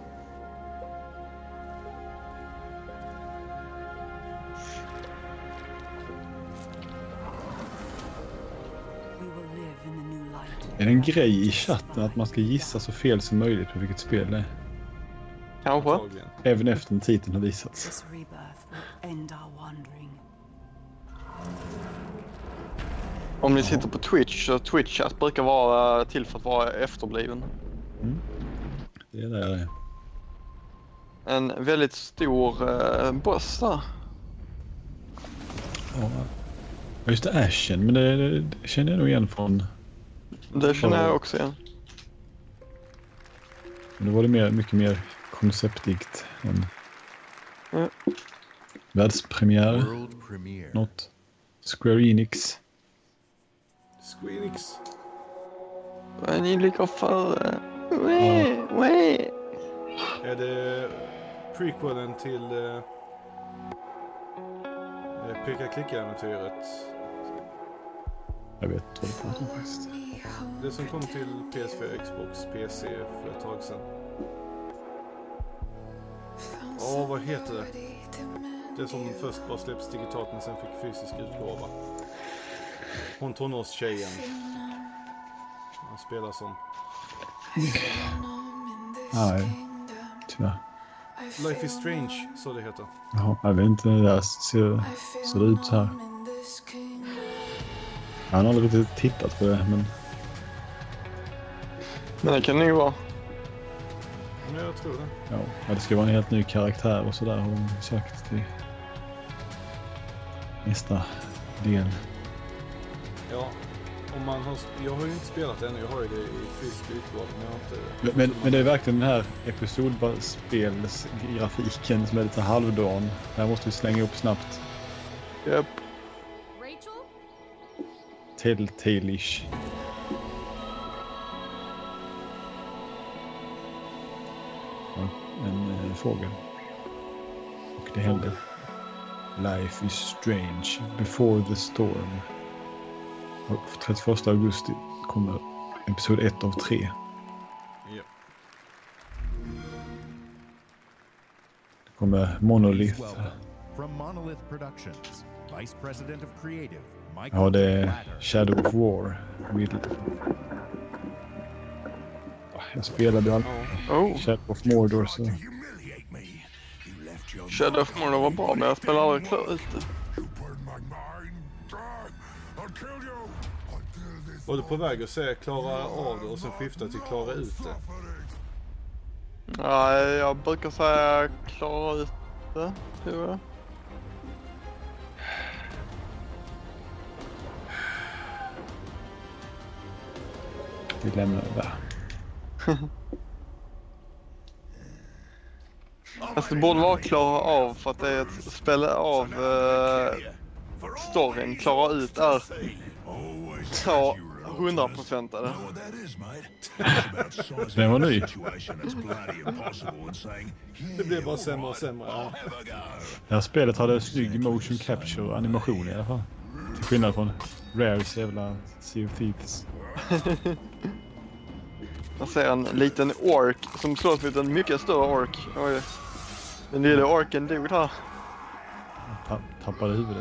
Speaker 1: Är det en grej i chatten att man ska gissa så fel som möjligt på vilket spel det är?
Speaker 3: Kanske.
Speaker 1: Även efter en titeln har visats.
Speaker 3: Om ni sitter på Twitch, så Twitch-chat brukar vara till för att vara efterbliven.
Speaker 1: Mm. Det är det.
Speaker 3: En väldigt stor boss där.
Speaker 1: Ja, just det, Ashen, men det känner jag nog igen från...
Speaker 3: Det känner jag också igen.
Speaker 1: Men då var det mycket mer konceptigt än världspremiär. Något. Square Enix.
Speaker 3: Vad ni ligger före?
Speaker 2: Är det prequelen till peka-klicka-äventyret?
Speaker 1: Jag vet vad det kommer faktiskt.
Speaker 2: Det som kom till PS4, Xbox, PC för ett tag sedan. Vad heter det? Det som först bara släpps digitalt men sen fick fysisk utgåva. Hon tonårstjejen. Han spelar som...
Speaker 1: Nej, tyvärr.
Speaker 2: Life is Strange, så det heter.
Speaker 1: Ja, jag vet inte, det där ser det ut här. Jag har aldrig riktigt tittat på det, men...
Speaker 3: Men det kan det ju vara.
Speaker 2: Men jag tror det.
Speaker 1: Ja, det ska vara en helt ny karaktär och sådär har de sagt till nästa del.
Speaker 2: Ja, om man har... Jag har ju inte spelat ännu, jag har ju det i fysisk utgåva, men jag har inte...
Speaker 1: Men det är verkligen den här episodspelsgrafiken som är lite halvdan. Det här måste vi slänga upp snabbt.
Speaker 3: Japp.
Speaker 1: Telltale-ish. En fågel. Och det händer. Life is strange. Before the storm. Och 31 augusti kommer episod 1 av 3.
Speaker 2: Ja.
Speaker 1: Det kommer Monolith.
Speaker 12: From Monolith Productions, Vice President of Creative.
Speaker 1: Ja, det är Shadow of War. Jag spelade ju Shadow of Mordor så...
Speaker 3: Shadow of Mordor var bra, men jag spelade aldrig klart ut det.
Speaker 2: Var du på väg att säga klara av det och sen skifta till klara ut det?
Speaker 3: Ja, jag brukar säga klara ut det, tror jag.
Speaker 1: Vi lämnar det där.
Speaker 3: Alltså det borde vara klara av för att det är ett spel av storyn. Klara ut är ta 100%.
Speaker 1: Den var ny.
Speaker 2: Det blev bara sämre och sämre. Ja.
Speaker 1: Det här spelet hade snygg motion capture animation i alla fall. Till skillnad från Rares jävla Sea of Thieves.
Speaker 3: Man ser en liten ork som slåss mot en mycket större ork. Oj. Den lilla orken dog här.
Speaker 1: Tappade huvudet.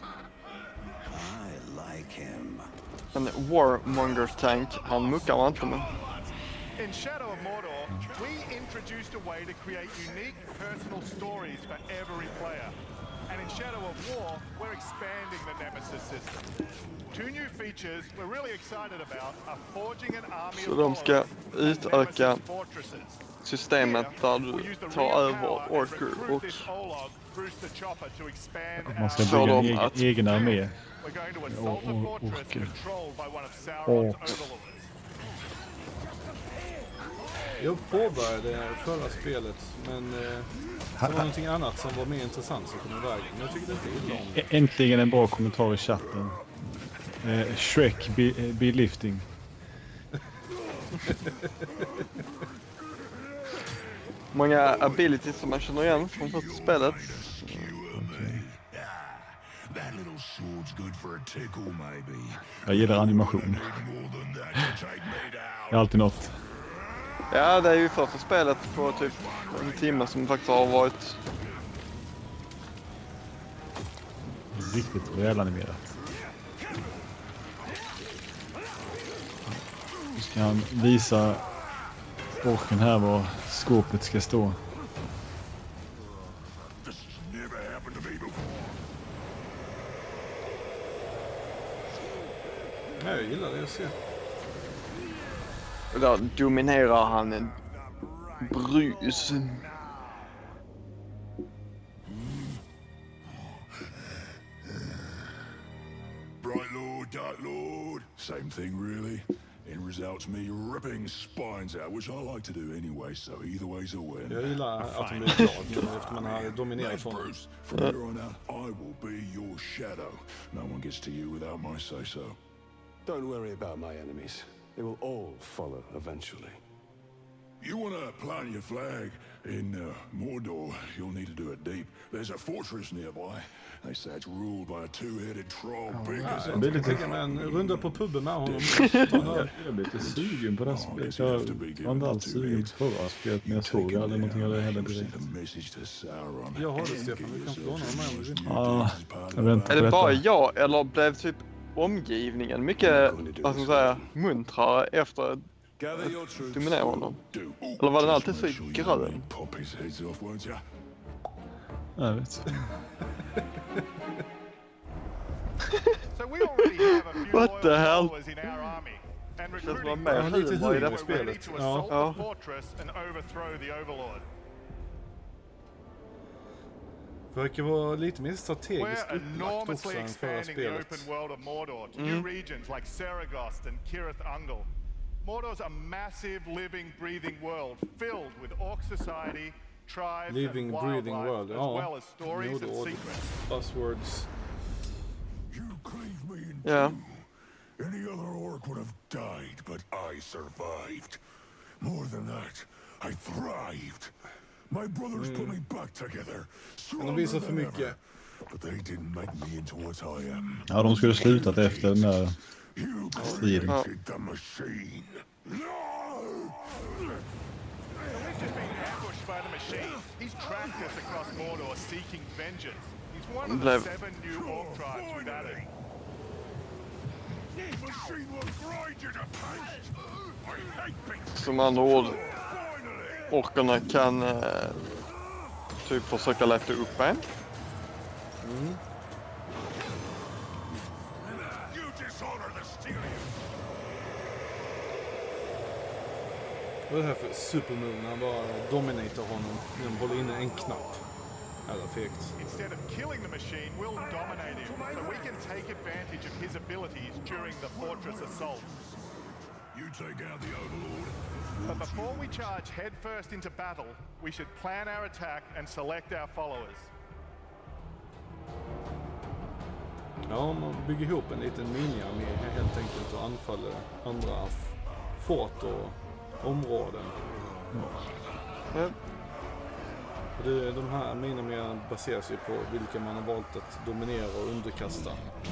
Speaker 3: En Warmonger tank. Han muckar man inte med.
Speaker 7: In Shadow of Mordor, we introduced a way to create unique personal stories for every player. And in Shadow of War, we're expanding the Nemesis system. 2 new features we're really excited about are forging an army
Speaker 3: Så de ska utöka systemet där du tar över orker och
Speaker 1: man ska bygga en egen armé.
Speaker 2: Jag påbörjade förra spelet, men det var någonting annat som var mer intressant som kom i vägen. Men jag tycker det inte illa om det.
Speaker 1: Äntligen en bra kommentar i chatten. Shrek be lifting.
Speaker 3: Många abilities som man känner igen från första spelet.
Speaker 1: Jag gillar animation. Det är alltid något.
Speaker 3: Ja, det är ju första spelet på typ en timme som faktiskt har varit
Speaker 1: riktigt välanimerat. Nu ska han visa orken här var skåpet ska stå.
Speaker 2: Jag gillar det jag ser.
Speaker 3: Där dominerar han en brus.
Speaker 9: Bright Lord, Dark Lord, same thing really. It results me ripping spines out, which I like to do anyway, so either way's a win.
Speaker 2: Jag gillar att de blir glad nu efter man har dominerat honom.
Speaker 9: From here on out, I will be your shadow. No one gets to you without my say-so.
Speaker 15: Don't worry about my enemies. They will all follow eventually.
Speaker 9: You want to plant your flag in Mordor, you'll need to do it deep. There's a fortress nearby. They say it's ruled by a two-headed troll big as
Speaker 2: Jag blir lite med en runda på puben med honom.
Speaker 1: Jag blir lite sugen på det här spelet. Jag var inte alls sugen på förra spelet, men jag såg aldrig någonting av det heller direkt.
Speaker 2: Jag har det, Stefan. Vi kan få låna dem här.
Speaker 1: Ja, jag väntar på
Speaker 3: Är det bara
Speaker 1: detta.
Speaker 3: jag eller blev typ omgivningen mycket, vad ska man säga, muntrare efter att dominera honom? Eller var den alltid så grön?
Speaker 1: Jag vet.
Speaker 3: What the hell?
Speaker 7: And
Speaker 3: Känns som
Speaker 7: recruiting
Speaker 3: mer
Speaker 2: lite
Speaker 3: humor i
Speaker 2: humor
Speaker 3: det
Speaker 2: i spelet.
Speaker 7: to
Speaker 2: Ja.
Speaker 7: assault the fortress and overthrow the overlord.
Speaker 2: Verkar vara lite mer strategiskt
Speaker 7: We're
Speaker 2: upplagt också
Speaker 7: enormously
Speaker 2: än förra
Speaker 7: expanding the open
Speaker 2: spelet.
Speaker 7: world of Mordor to new regions like Saragost and Kirith Ungol. Mordor's a massive living, breathing world filled with orc society, tribes
Speaker 2: Living,
Speaker 7: and
Speaker 2: breathing
Speaker 7: wildlife,
Speaker 2: world.
Speaker 7: as
Speaker 2: Ja,
Speaker 7: well as stories and
Speaker 2: nyord,
Speaker 7: secrets.
Speaker 2: buzzwords.
Speaker 3: Ja.
Speaker 9: Any other orc would have died, but I survived. More than that, I thrived. My brothers put me back together.
Speaker 2: Men de visar för mycket.
Speaker 9: But they didn't make me into what I am.
Speaker 1: Ja, de skulle slutat efter den där striden.
Speaker 3: Ja.
Speaker 9: The machine.
Speaker 7: We've just been ambushed by the machine. He's tracked us across Mordor seeking vengeance. He's one of the 7 new orc tribes we've added.
Speaker 9: Machine will grind you to paste. I hate being
Speaker 3: Som andra ord, orkerna kan typ försöka lätta upp en.
Speaker 9: You dishonor the Styrian.
Speaker 2: Vad är det här för supermove när han bara dominator honom när de håller inne en knapp? Jävla fegt.
Speaker 7: Instead of killing the machine, we'll dominate him so we can take advantage of his abilities during the fortress assault.
Speaker 9: You take out the Overlord.
Speaker 7: But before we charge headfirst into battle, we should plan our attack and select our followers.
Speaker 2: Ja, man bygger ihop en liten mini-armé helt enkelt och anfaller andra fort och områden. De här mini-arméerna baseras ju på vilka man har valt att dominera och underkasta.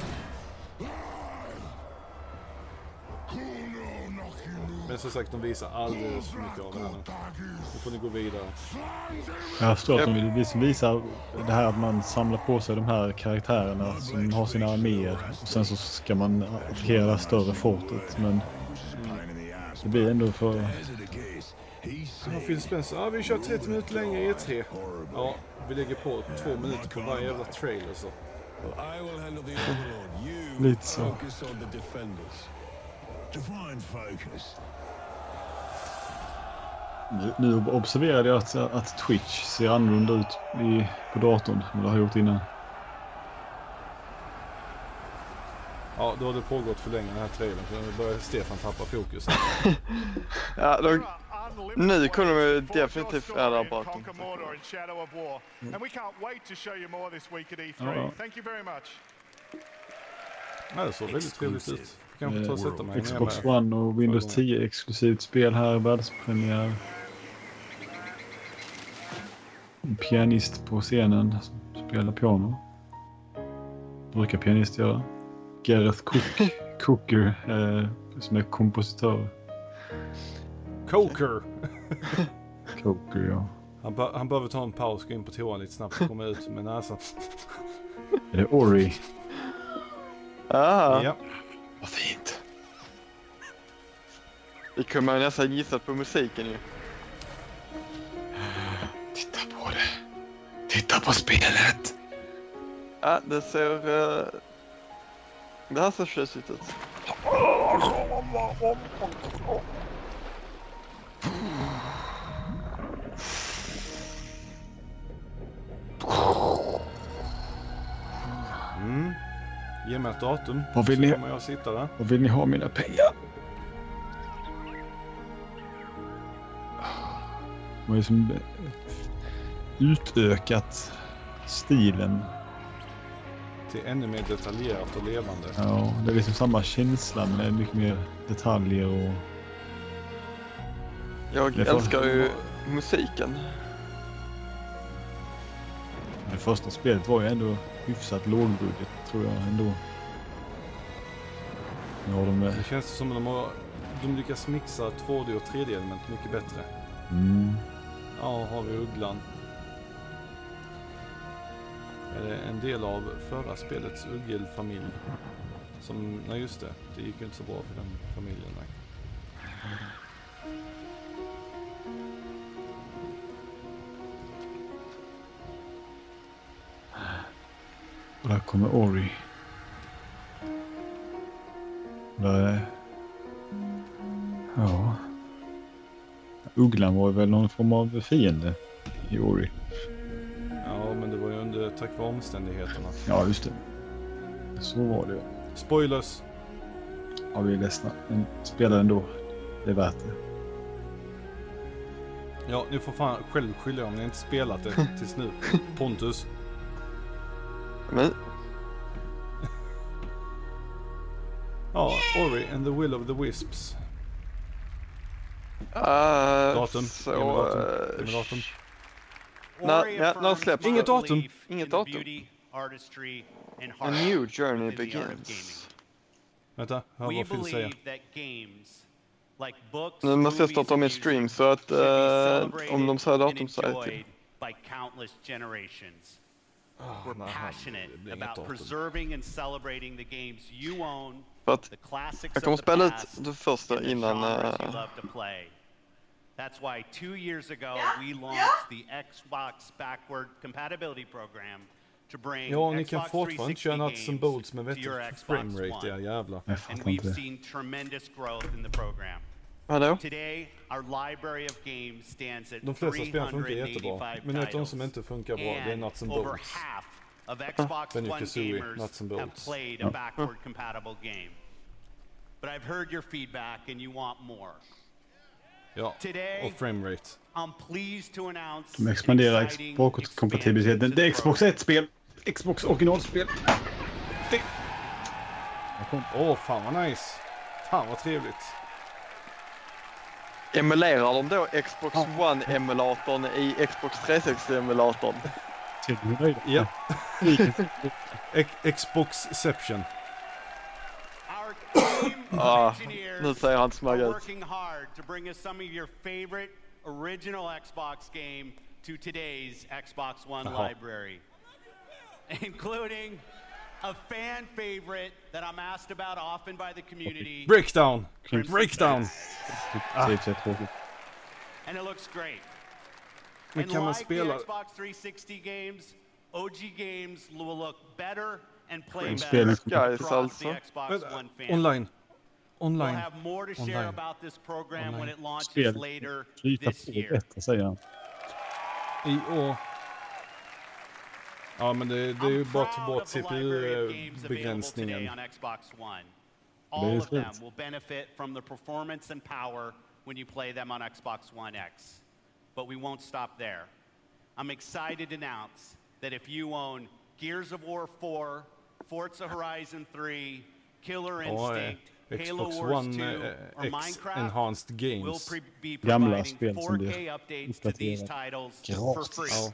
Speaker 2: Men som sagt, de visar alldeles för mycket av det här. Nu får ni gå vidare.
Speaker 1: Jag förstår att de visar det här att man samlar på sig de här karaktärerna som har sina arméer. Och sen så ska man attackera det större fortet. Men det blir ändå för...
Speaker 2: Ja, Phil Spencer. Ja, vi kör 30 minuter längre i E3. Ja, vi lägger på 2 minuter på varje jävla trailer så.
Speaker 1: Lite så. Nu observerade jag att Twitch ser annorlunda ut på datorn än det har gjort innan.
Speaker 2: Ja, då har det pågått för länge den här trailern. För nu börjar Stefan tappa fokus.
Speaker 3: Ja, nu kommer de definitivt ära bakom.
Speaker 2: Ja, det såg väldigt trevligt ut. Jag kan ta och sätta mig
Speaker 1: Xbox One och Windows 10 exklusivt spel här, världspremiär. En pianist på scenen som spelar piano. Brukar pianist göra. Gareth Cooker som är kompositör.
Speaker 2: Coker,
Speaker 1: ja.
Speaker 2: Han behöver ta en paus, gå in på toan lite snabbt och komma ut med näsan.
Speaker 1: Är det Ori?
Speaker 3: Ja.
Speaker 1: Vad fint.
Speaker 3: Det kunde man nästan gissat på musiken ju.
Speaker 1: Titta på det. Titta på spelet.
Speaker 3: Ja, det ser... Det här ser tjusigt ut.
Speaker 2: Ge mig ett datum.
Speaker 1: Vad vill ni?
Speaker 2: Kommer jag sitta där.
Speaker 1: Vad vill ni ha mina pengar? Man har liksom utökat stilen.
Speaker 2: Till ännu mer detaljerat och levande.
Speaker 1: Ja, det är liksom samma känsla men det är mycket mer detaljer och...
Speaker 3: Jag älskar ju musiken.
Speaker 1: Det första spelet var ju ändå hyfsat lågbudget tror jag ändå. Ja,
Speaker 2: det känns som att de lyckas mixa 2D och 3D-element mycket bättre. Ja, har vi ugglan. Är det en del av förra spelets uggelfamilj? Som, nej just det, det gick ju inte så bra för den familjen. Nej.
Speaker 1: Och där kommer Ori. Där är... Ja. Ugglan var väl någon form av fiende i Ori.
Speaker 2: Ja, men det var ju under tack vare omständigheterna.
Speaker 1: Ja, just det. Så var det.
Speaker 2: Spoilers!
Speaker 1: Ja, vi är ledsna. Men spela ändå. Det är värt det.
Speaker 2: Ja, ni får fan själv skylla om ni inte spelat det tills nu. Pontus.
Speaker 3: Men...
Speaker 2: Ja, Ori and the Will of the Wisps. Datum. Datum.
Speaker 3: När släpps
Speaker 2: Inget datum.
Speaker 3: Inget datum. A new journey begins.
Speaker 2: Vänta, hör vad Phil säger.
Speaker 3: Nu måste jag starta min stream så att om de säger datum så är det till.
Speaker 4: We're passionate about preserving and celebrating the games you own, the classics
Speaker 3: jag kommer
Speaker 4: of the
Speaker 3: spela ut
Speaker 4: past,
Speaker 3: det första
Speaker 4: and the
Speaker 3: innan
Speaker 4: genres you love to play. That's why 2 years ago we launched the Xbox Backward Compatibility Program to bring
Speaker 2: Ja, ni kan
Speaker 4: Xbox
Speaker 2: fortfarande inte köra
Speaker 4: 360
Speaker 2: nuts and bolts med
Speaker 4: games to your
Speaker 2: vettig
Speaker 4: Xbox
Speaker 2: framerate,
Speaker 4: One.
Speaker 2: jävlar.
Speaker 4: And we've seen tremendous growth in the program.
Speaker 3: Hallå?
Speaker 4: Today, our library of games stands at
Speaker 2: De flesta spel funkar jättebra, men ett av de som inte funkar bra, det är Nuts and
Speaker 4: over
Speaker 2: Bolts.
Speaker 4: half of Xbox One
Speaker 2: Benny Kazooie,
Speaker 4: gamers
Speaker 2: Nuts and
Speaker 4: have
Speaker 2: Bolts.
Speaker 4: played a backward compatible game. But I've heard your feedback and you want more.
Speaker 2: Ja,
Speaker 4: Today,
Speaker 2: och framerate.
Speaker 4: I'm pleased to announce
Speaker 1: De expanderar bakåtkompatibiliteten. Det är Xbox 1-spel. Xbox originalspel.
Speaker 2: Fan vad nice. Fan vad trevligt.
Speaker 3: Emulerar de då Xbox One-emulatorn i Xbox 360-emulatorn?
Speaker 2: Ja. Xboxception.
Speaker 3: Nu säger han smagg ut.
Speaker 4: Working hard to bring us some of your favorite original Xbox game to today's Xbox One library, including a fan favorite that I'm asked about often by the community.
Speaker 2: Breakdown.
Speaker 4: And it looks great.
Speaker 2: Men kan man spela?
Speaker 4: The Xbox 360 games, OG games will look better and play
Speaker 3: better
Speaker 4: across the Xbox One family.
Speaker 2: Online.
Speaker 4: We'll have more to share about this program when it launches later this year.
Speaker 2: I år. Ja, men det är ju bara att ta bort CPU-begränsningen.
Speaker 4: All of them will benefit from the performance and power when you play them on Xbox One X. But we won't stop there. I'm excited to announce that if you own Gears of War 4, Forza Horizon 3, Killer Instinct, Halo
Speaker 2: Xbox
Speaker 4: Wars
Speaker 2: One
Speaker 4: 2, or
Speaker 2: X
Speaker 4: Minecraft,
Speaker 2: Enhanced Games.
Speaker 4: we'll be providing 4K updates to these titles for free.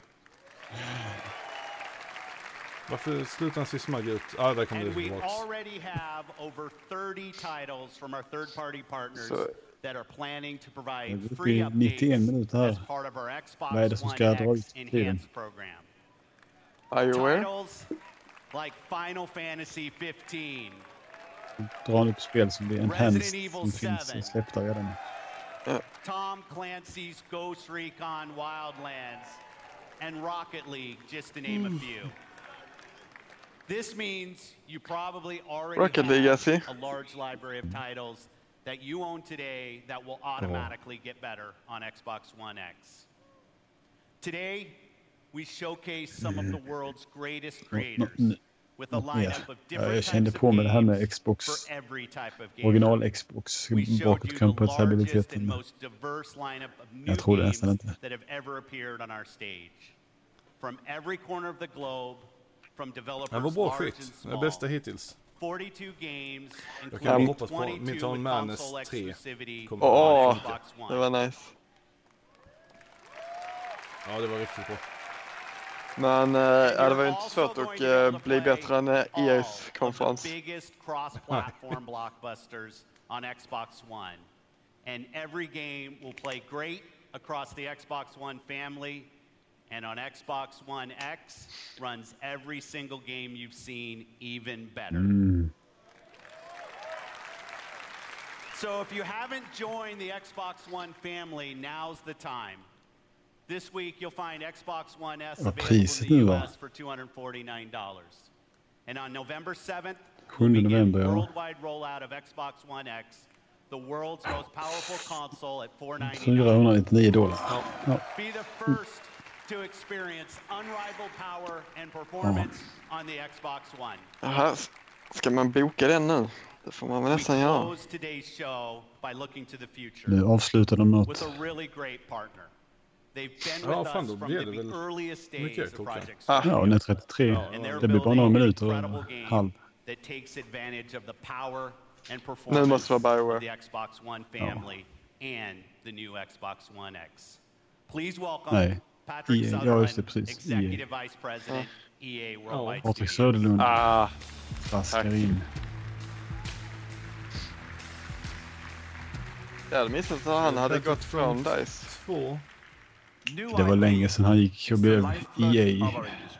Speaker 2: Varför slutar han se smagg ut? Ja, där kommer
Speaker 4: And
Speaker 2: det
Speaker 4: we
Speaker 2: tillbaks.
Speaker 4: already have over 30 titles from our third-party partners that are planning to provide free
Speaker 1: Det blir 91 minuter
Speaker 4: updates as
Speaker 1: här.
Speaker 4: part of our Xbox
Speaker 1: Vad är det som ska
Speaker 4: One
Speaker 1: dra
Speaker 4: X
Speaker 1: ut tiden?
Speaker 4: Enhanced program.
Speaker 3: Are you aware?
Speaker 4: Titles like Final Fantasy 15,
Speaker 1: Drar upp spel som blir enhanced
Speaker 4: Resident Evil
Speaker 1: som finns
Speaker 4: 7.
Speaker 1: släppta redan.
Speaker 4: Tom Clancy's Ghost Recon Wildlands, and Rocket League, just to name a few. This means you probably already have a large library of titles that you own today that will automatically get better on Xbox One X. Today, we showcase some of the world's greatest creators with a lineup of different
Speaker 1: Jag kände
Speaker 4: types
Speaker 1: på
Speaker 4: of
Speaker 1: mig det här med
Speaker 4: games
Speaker 1: Xbox,
Speaker 4: for every type of game.
Speaker 1: original Xbox, bakåtkompatibiliteten. Jag tror det nästan inte.
Speaker 4: That have ever appeared on our stage. From every corner of the globe, from developers
Speaker 2: Det var bra
Speaker 4: large
Speaker 2: skit.
Speaker 4: and
Speaker 2: Det
Speaker 4: small.
Speaker 2: bästa hittills.
Speaker 4: 42 games,
Speaker 2: Jag kan hoppas på
Speaker 4: 22
Speaker 2: Metal
Speaker 4: with
Speaker 2: Madness
Speaker 4: console
Speaker 2: 3.
Speaker 4: exclusivity
Speaker 2: Kommer
Speaker 3: Åh,
Speaker 4: on Xbox One.
Speaker 3: det var nice.
Speaker 2: Ja, det var riktigt bra.
Speaker 3: Men det var ju inte svårt att bli bättre än EA's konferens.
Speaker 4: The biggest cross-platform blockbusters on Xbox One. And every game will play great across the Xbox One family. And on Xbox One X, runs every single game you've seen even better. So if you haven't joined the Xbox One family, now's the time. This week you'll find Xbox One S available in the US for $249. And on November 7th, we'll begin worldwide rollout of Xbox One X, the world's most powerful console at $499.
Speaker 1: $499.
Speaker 4: Be the first to experience unrivaled power and performance on the Xbox One.
Speaker 3: Jaha, ska man boka den nu? Det får man väl nästan göra.
Speaker 4: Close today's show by looking to the future.
Speaker 1: Nu avslutar de något.
Speaker 4: With a really great partner. They've been with us from the earliest days of Project
Speaker 1: Ja, när 33. Det blir bara några minuter och halv.
Speaker 4: that takes advantage of the power and
Speaker 3: Nu
Speaker 4: performance
Speaker 3: måste vara
Speaker 4: of
Speaker 3: BioWare.
Speaker 4: the Xbox One family and the new Xbox One X. Please welcome Patrick Sutherland, Executive Vice President, EA Worldwide
Speaker 1: Patrik
Speaker 4: Studios.
Speaker 1: Söderlund. Vaskar in.
Speaker 3: Jag hade missat att han hade gått från DICE.
Speaker 1: Det var länge sedan han gick och blev EA.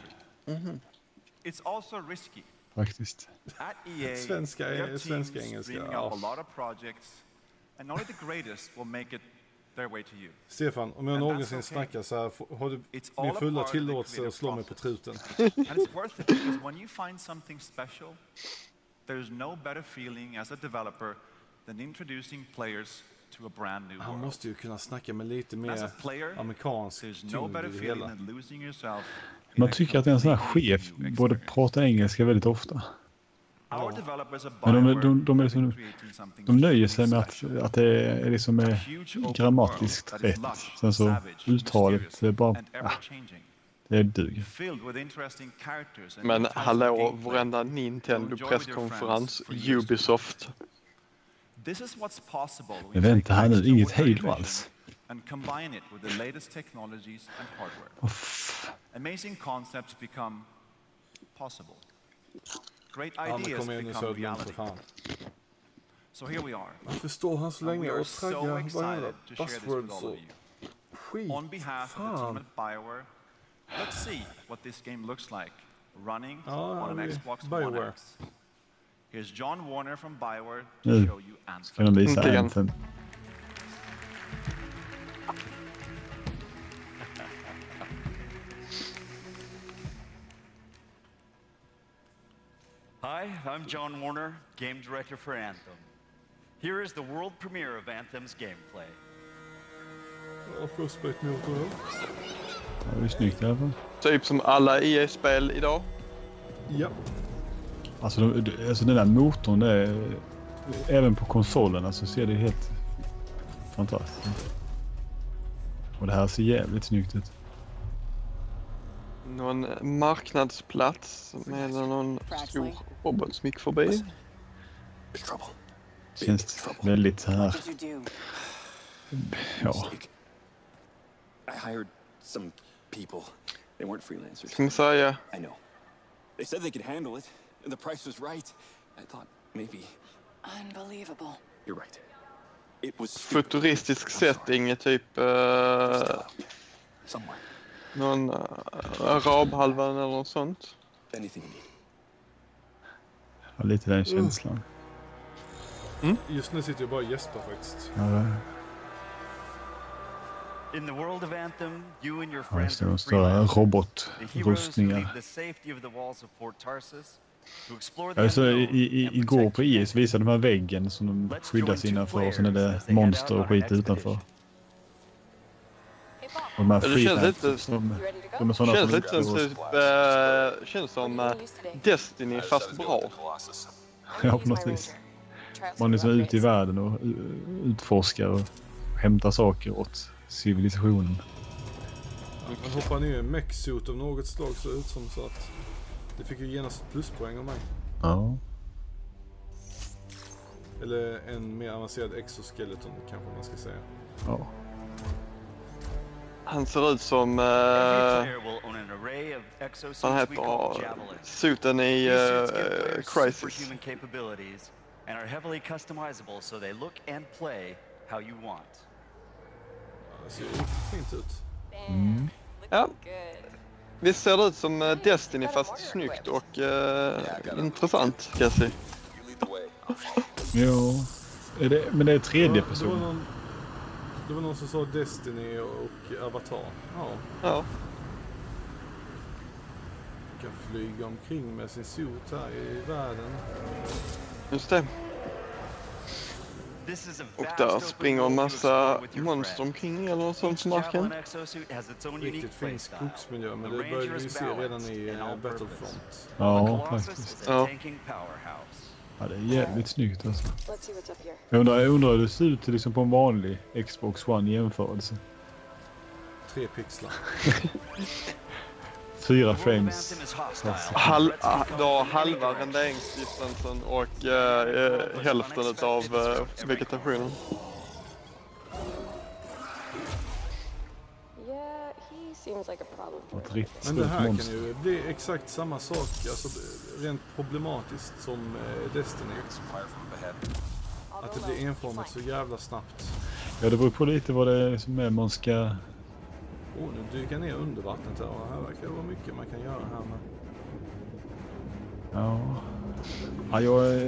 Speaker 16: It's also risky.
Speaker 1: Faktiskt.
Speaker 16: At EA,
Speaker 2: Svenska,
Speaker 16: we have
Speaker 2: svenska,
Speaker 16: teams
Speaker 2: engelska,
Speaker 16: dreaming
Speaker 2: ja.
Speaker 16: up a lot of projects, and only the greatest will make it their way to you.
Speaker 2: Stefan, om jag någonsin snackar så här, har du min fulla tillåtelse att slå mig på truten.
Speaker 16: And it's worth it because when you find something special, there's no better feeling as a developer than introducing players to a brand new
Speaker 2: Han
Speaker 16: world.
Speaker 2: måste ju kunna snacka med lite mer
Speaker 16: As a player,
Speaker 2: amerikansk
Speaker 16: there's no
Speaker 2: tyngd
Speaker 16: better
Speaker 2: i det
Speaker 16: feeling
Speaker 2: hela.
Speaker 16: than losing yourself.
Speaker 1: Man tycker att en sån här chef borde prata engelska väldigt ofta.
Speaker 16: Our developers are
Speaker 1: de nöjer sig med att det är liksom grammatiskt rätt. Sen så uttalet det är bara... det duger.
Speaker 3: Men hallå, varenda Nintendo-presskonferens, Ubisoft.
Speaker 1: Men vänta här nu, inget Halo alls.
Speaker 16: And combine it with the latest technologies and hardware. Amazing concepts become possible. Great ideas become reality. So here we are.
Speaker 2: Jag förstår han så länge och traggar varandra buzzwords och skit.
Speaker 16: On behalf of the team at BioWare, let's see what this game looks like running on an Xbox One X. Here's John Warner from BioWare to show you Anthem.
Speaker 1: Ska de visa Anthem?
Speaker 17: Hi, I'm John Warner, game director for Anthem. Here is the world premiere of Anthem's gameplay.
Speaker 1: Det är snyggt i alla fall.
Speaker 3: Typ som alla EA-spel idag.
Speaker 2: Ja.
Speaker 1: Alltså den där motorn är, även på konsolerna så ser det helt fantastiskt. Och det här ser jävligt snyggt ut.
Speaker 3: Någon marknadsplats med någon stor robot som gick förbi.
Speaker 1: Känns väldigt så här. Ja.
Speaker 18: I hired some people. They weren't freelancers.
Speaker 3: Ska man säga?
Speaker 18: I know. They said they could handle it, and the price was right. I thought maybe.
Speaker 14: Unbelievable.
Speaker 18: You're right. It was
Speaker 3: futuristisk setting, typ någon arabhalvan eller något sånt.
Speaker 1: Ja, lite den känslan.
Speaker 2: Just nu sitter jag bara och gäspar faktiskt.
Speaker 1: Ja,
Speaker 17: In the world of Anthem, you and your
Speaker 1: ja,
Speaker 17: friends
Speaker 1: de stora robotrustningar.
Speaker 17: the safety of the walls of Fort Tarsus to explore
Speaker 1: Ja, så igår på IS visade de här väggen som de skyddas innanför och sen är det monster och skit utanför. Och de här
Speaker 3: känns som Destiny fast bra.
Speaker 1: Ja, på något vis. Man är liksom ute i världen och utforskar och hämtar saker åt civilisationen.
Speaker 2: Man hoppar ner i en mech-suit av något slag så ut som så att det fick ju genast pluspoäng av mig.
Speaker 1: Ja.
Speaker 2: Eller en mer avancerad exoskeleton kanske man ska säga.
Speaker 1: Ja.
Speaker 3: Han ser ut som han heter suiten i Crysis.
Speaker 17: And are heavily customizable so they look and play how you want.
Speaker 2: Det ser riktigt fint ut.
Speaker 3: Ja. Visst ser det ut som Destiny fast snyggt och intressant, kan jag säga.
Speaker 1: Jo. Men det är tredje person.
Speaker 2: Det var någon som sa Destiny och Avatar.
Speaker 3: Ja.
Speaker 2: Kan flyga omkring med sin suit här i världen.
Speaker 3: Just det. Och där springer en massa monster omkring eller något sånt på marken.
Speaker 2: Riktigt fin skogsmiljö, men det började vi se redan i Battlefront.
Speaker 1: Ja, faktiskt.
Speaker 3: Ja.
Speaker 1: Ja, det är jävligt snyggt alltså. Jag undrar hur det ser ut liksom på en vanlig Xbox One jämförelse.
Speaker 2: 3 pixlar.
Speaker 1: 4 frames.
Speaker 3: Du har halva renderingsdistansen och hälften av vegetationen.
Speaker 2: Men det här kan ju bli exakt samma sak, alltså rent problematiskt som Destiny. Att det blir enformat så jävla snabbt.
Speaker 1: Ja, det beror på lite vad det är som är man ska...
Speaker 2: Nu dyker ner under vattnet här och här verkar det vara mycket man kan göra här med.
Speaker 1: Ja,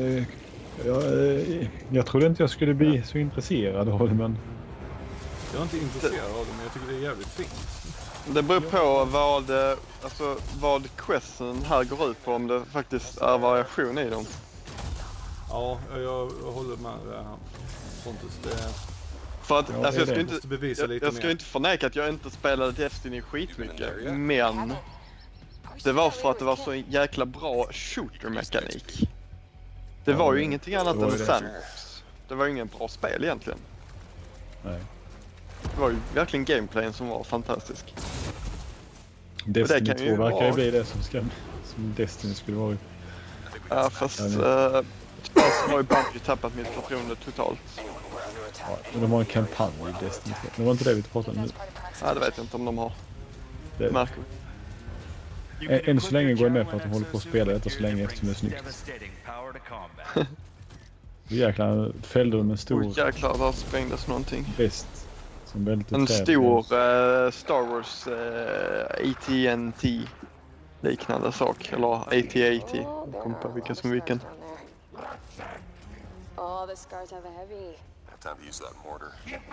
Speaker 1: jag trodde inte jag skulle bli så intresserad av det, men...
Speaker 2: Jag är inte intresserad av det, men jag tycker det är jävligt fint.
Speaker 3: Det beror på vad questen här går ut på, om det faktiskt är variation i dem.
Speaker 2: Ja, jag håller med det här. Pontus, det är...
Speaker 3: För att, jag ska inte förneka att jag inte spelade Destiny skitmycket, men det var för att det var så jäkla bra shooter-mekanik. Det var ju ingenting annat än sandbox. Det var ju ingen bra spel egentligen.
Speaker 1: Nej.
Speaker 3: Det var ju verkligen gameplayen som var fantastisk.
Speaker 1: Destiny 2 verkar ju bli det som Destiny skulle vara.
Speaker 3: Ja, fast tyvärr så har ju Bungie tappat mitt förtroende totalt.
Speaker 1: Ja, de har en kampanj i Destiny 2. Det var inte det vi pratade om nu.
Speaker 3: Ja, det vet jag inte om de har. Märker.
Speaker 1: Än så länge går jag med på att de håller på att spela detta så länge eftersom det är snyggt. Jäklar, fällde de en stor...
Speaker 3: Jäklar, där sprängdes någonting.
Speaker 1: Bäst. Som väldigt
Speaker 3: en stor Star Wars AT&T liknande sak. Eller AT-AT. Jag kommer på vilka som vilken.
Speaker 19: Oh, the scars have a heavy.
Speaker 18: Have time to use that mortar.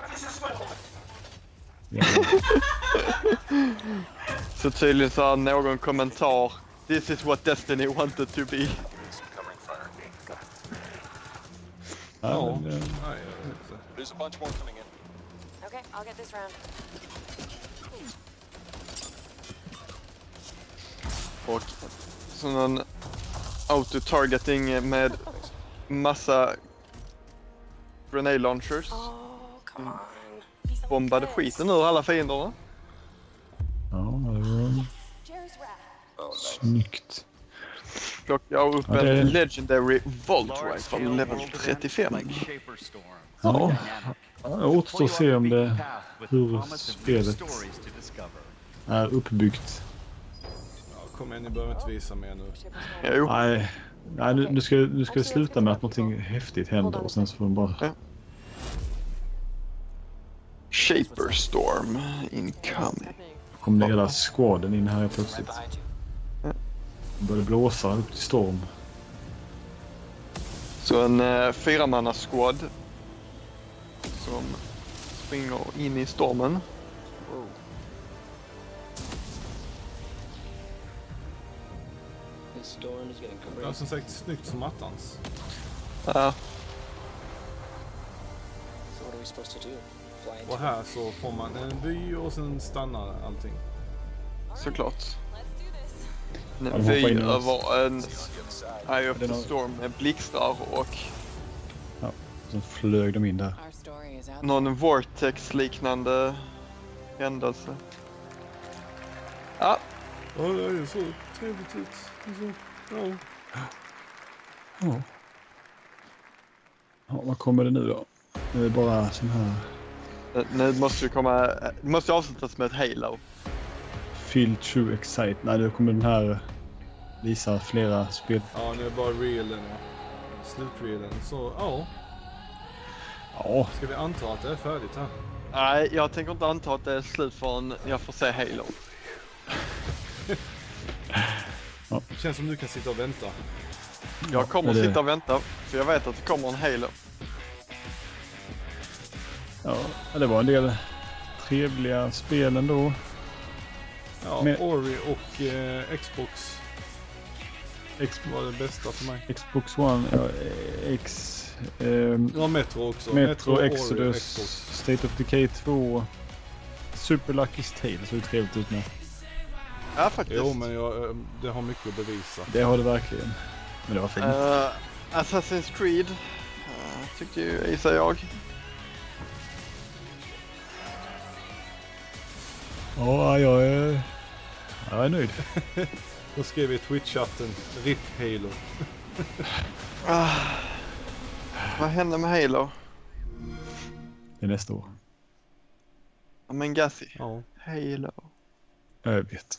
Speaker 3: Så tydligen så har någon kommentar. This is what Destiny wanted to be.
Speaker 18: There's a bunch more coming in.
Speaker 19: Okay, I'll get this round.
Speaker 3: Och sån auto-targeting med massa grenade launchers. Bombade skiten ur alla fienderna.
Speaker 1: Ja, det var snyggt.
Speaker 3: Plockade jag upp en Legendary Volt Rifle level 35.
Speaker 1: Ja, det återstår att se om det hur spelet är uppbyggt.
Speaker 2: Ja, kom igen, ni behöver inte visa mer nu.
Speaker 3: Jo.
Speaker 1: Nej, nu ska det sluta med att någonting häftigt händer och sen så får de bara...
Speaker 3: Ja. Shaper Storm incoming.
Speaker 1: Kom det hela squaden in här plötsligt. Det började blåsa upp till storm.
Speaker 3: Så en 4-manna squad som springer in i stormen.
Speaker 2: Ja, som sagt, snyggt som attans.
Speaker 3: Ja.
Speaker 2: Och här så får man en vy och sen stannar allting.
Speaker 3: Såklart. En vy över en Eye of the Storm med blixtrar och...
Speaker 1: Ja, så flög de in där.
Speaker 3: Någon vortex-liknande händelse. Ja.
Speaker 2: Ja, det är så trevligt ut. Ja.
Speaker 1: Ja, vad kommer det nu då? Det är bara sån här...
Speaker 3: Nu måste vi komma... Det måste avslutas med ett Halo.
Speaker 1: Feel true excite. Nej, nu kommer den här visa flera spel.
Speaker 2: Ja, nu är bara reelen. Slutreelen. Så, ja.
Speaker 1: Ja.
Speaker 2: Ska vi anta att det är färdigt här?
Speaker 3: Nej, jag tänker inte anta att det är slut förrän jag får se Halo.
Speaker 1: Ja.
Speaker 2: Det känns som du kan sitta och vänta.
Speaker 3: Jag kommer sitta och vänta, för jag vet att det kommer en Halo.
Speaker 1: Ja, det var en del trevliga spel ändå.
Speaker 2: Ja, Ori och Xbox var det bästa för mig.
Speaker 1: Xbox One,
Speaker 2: ja, Metro också.
Speaker 1: Metro Exodus,
Speaker 2: Ori, Xbox.
Speaker 1: State of Decay 2, Super Lucky's Tale så är det trevligt ut med.
Speaker 3: Ja, faktiskt.
Speaker 2: Jo, men det har mycket att bevisa.
Speaker 1: Det har det verkligen. Men det var fint.
Speaker 3: Assassin's Creed tyckte ju gissar jag.
Speaker 1: Ja, jag är nöjd.
Speaker 2: Då skrev vi i Twitch-chatten RIP Halo.
Speaker 3: Vad händer med Halo?
Speaker 1: Det är nästa år.
Speaker 3: Ja, men Gassi.
Speaker 2: Ja.
Speaker 3: Halo.
Speaker 1: Jag vet.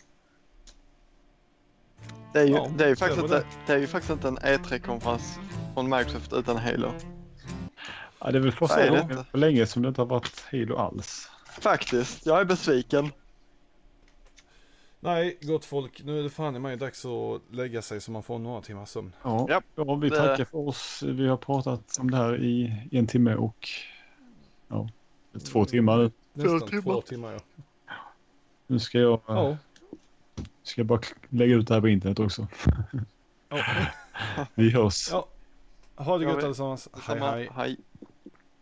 Speaker 3: Det är ju faktiskt inte en E3-konferens från Microsoft utan Halo.
Speaker 1: Ja, det är väl för länge som det inte har varit Halo alls.
Speaker 3: Faktiskt, jag är besviken.
Speaker 2: Nej, gott folk. Nu är det fan i mig dags att lägga sig så man får några timmars sömn.
Speaker 1: Ja, vi tackar för oss. Vi har pratat om det här i 1 timme och 2 timmar nu.
Speaker 2: Nästan 2 timmar, ja.
Speaker 1: Nu ska jag bara lägga ut det här på internet också. Vi hörs.
Speaker 2: Ja. Ha det gott allesammans. Hej.
Speaker 3: Hej.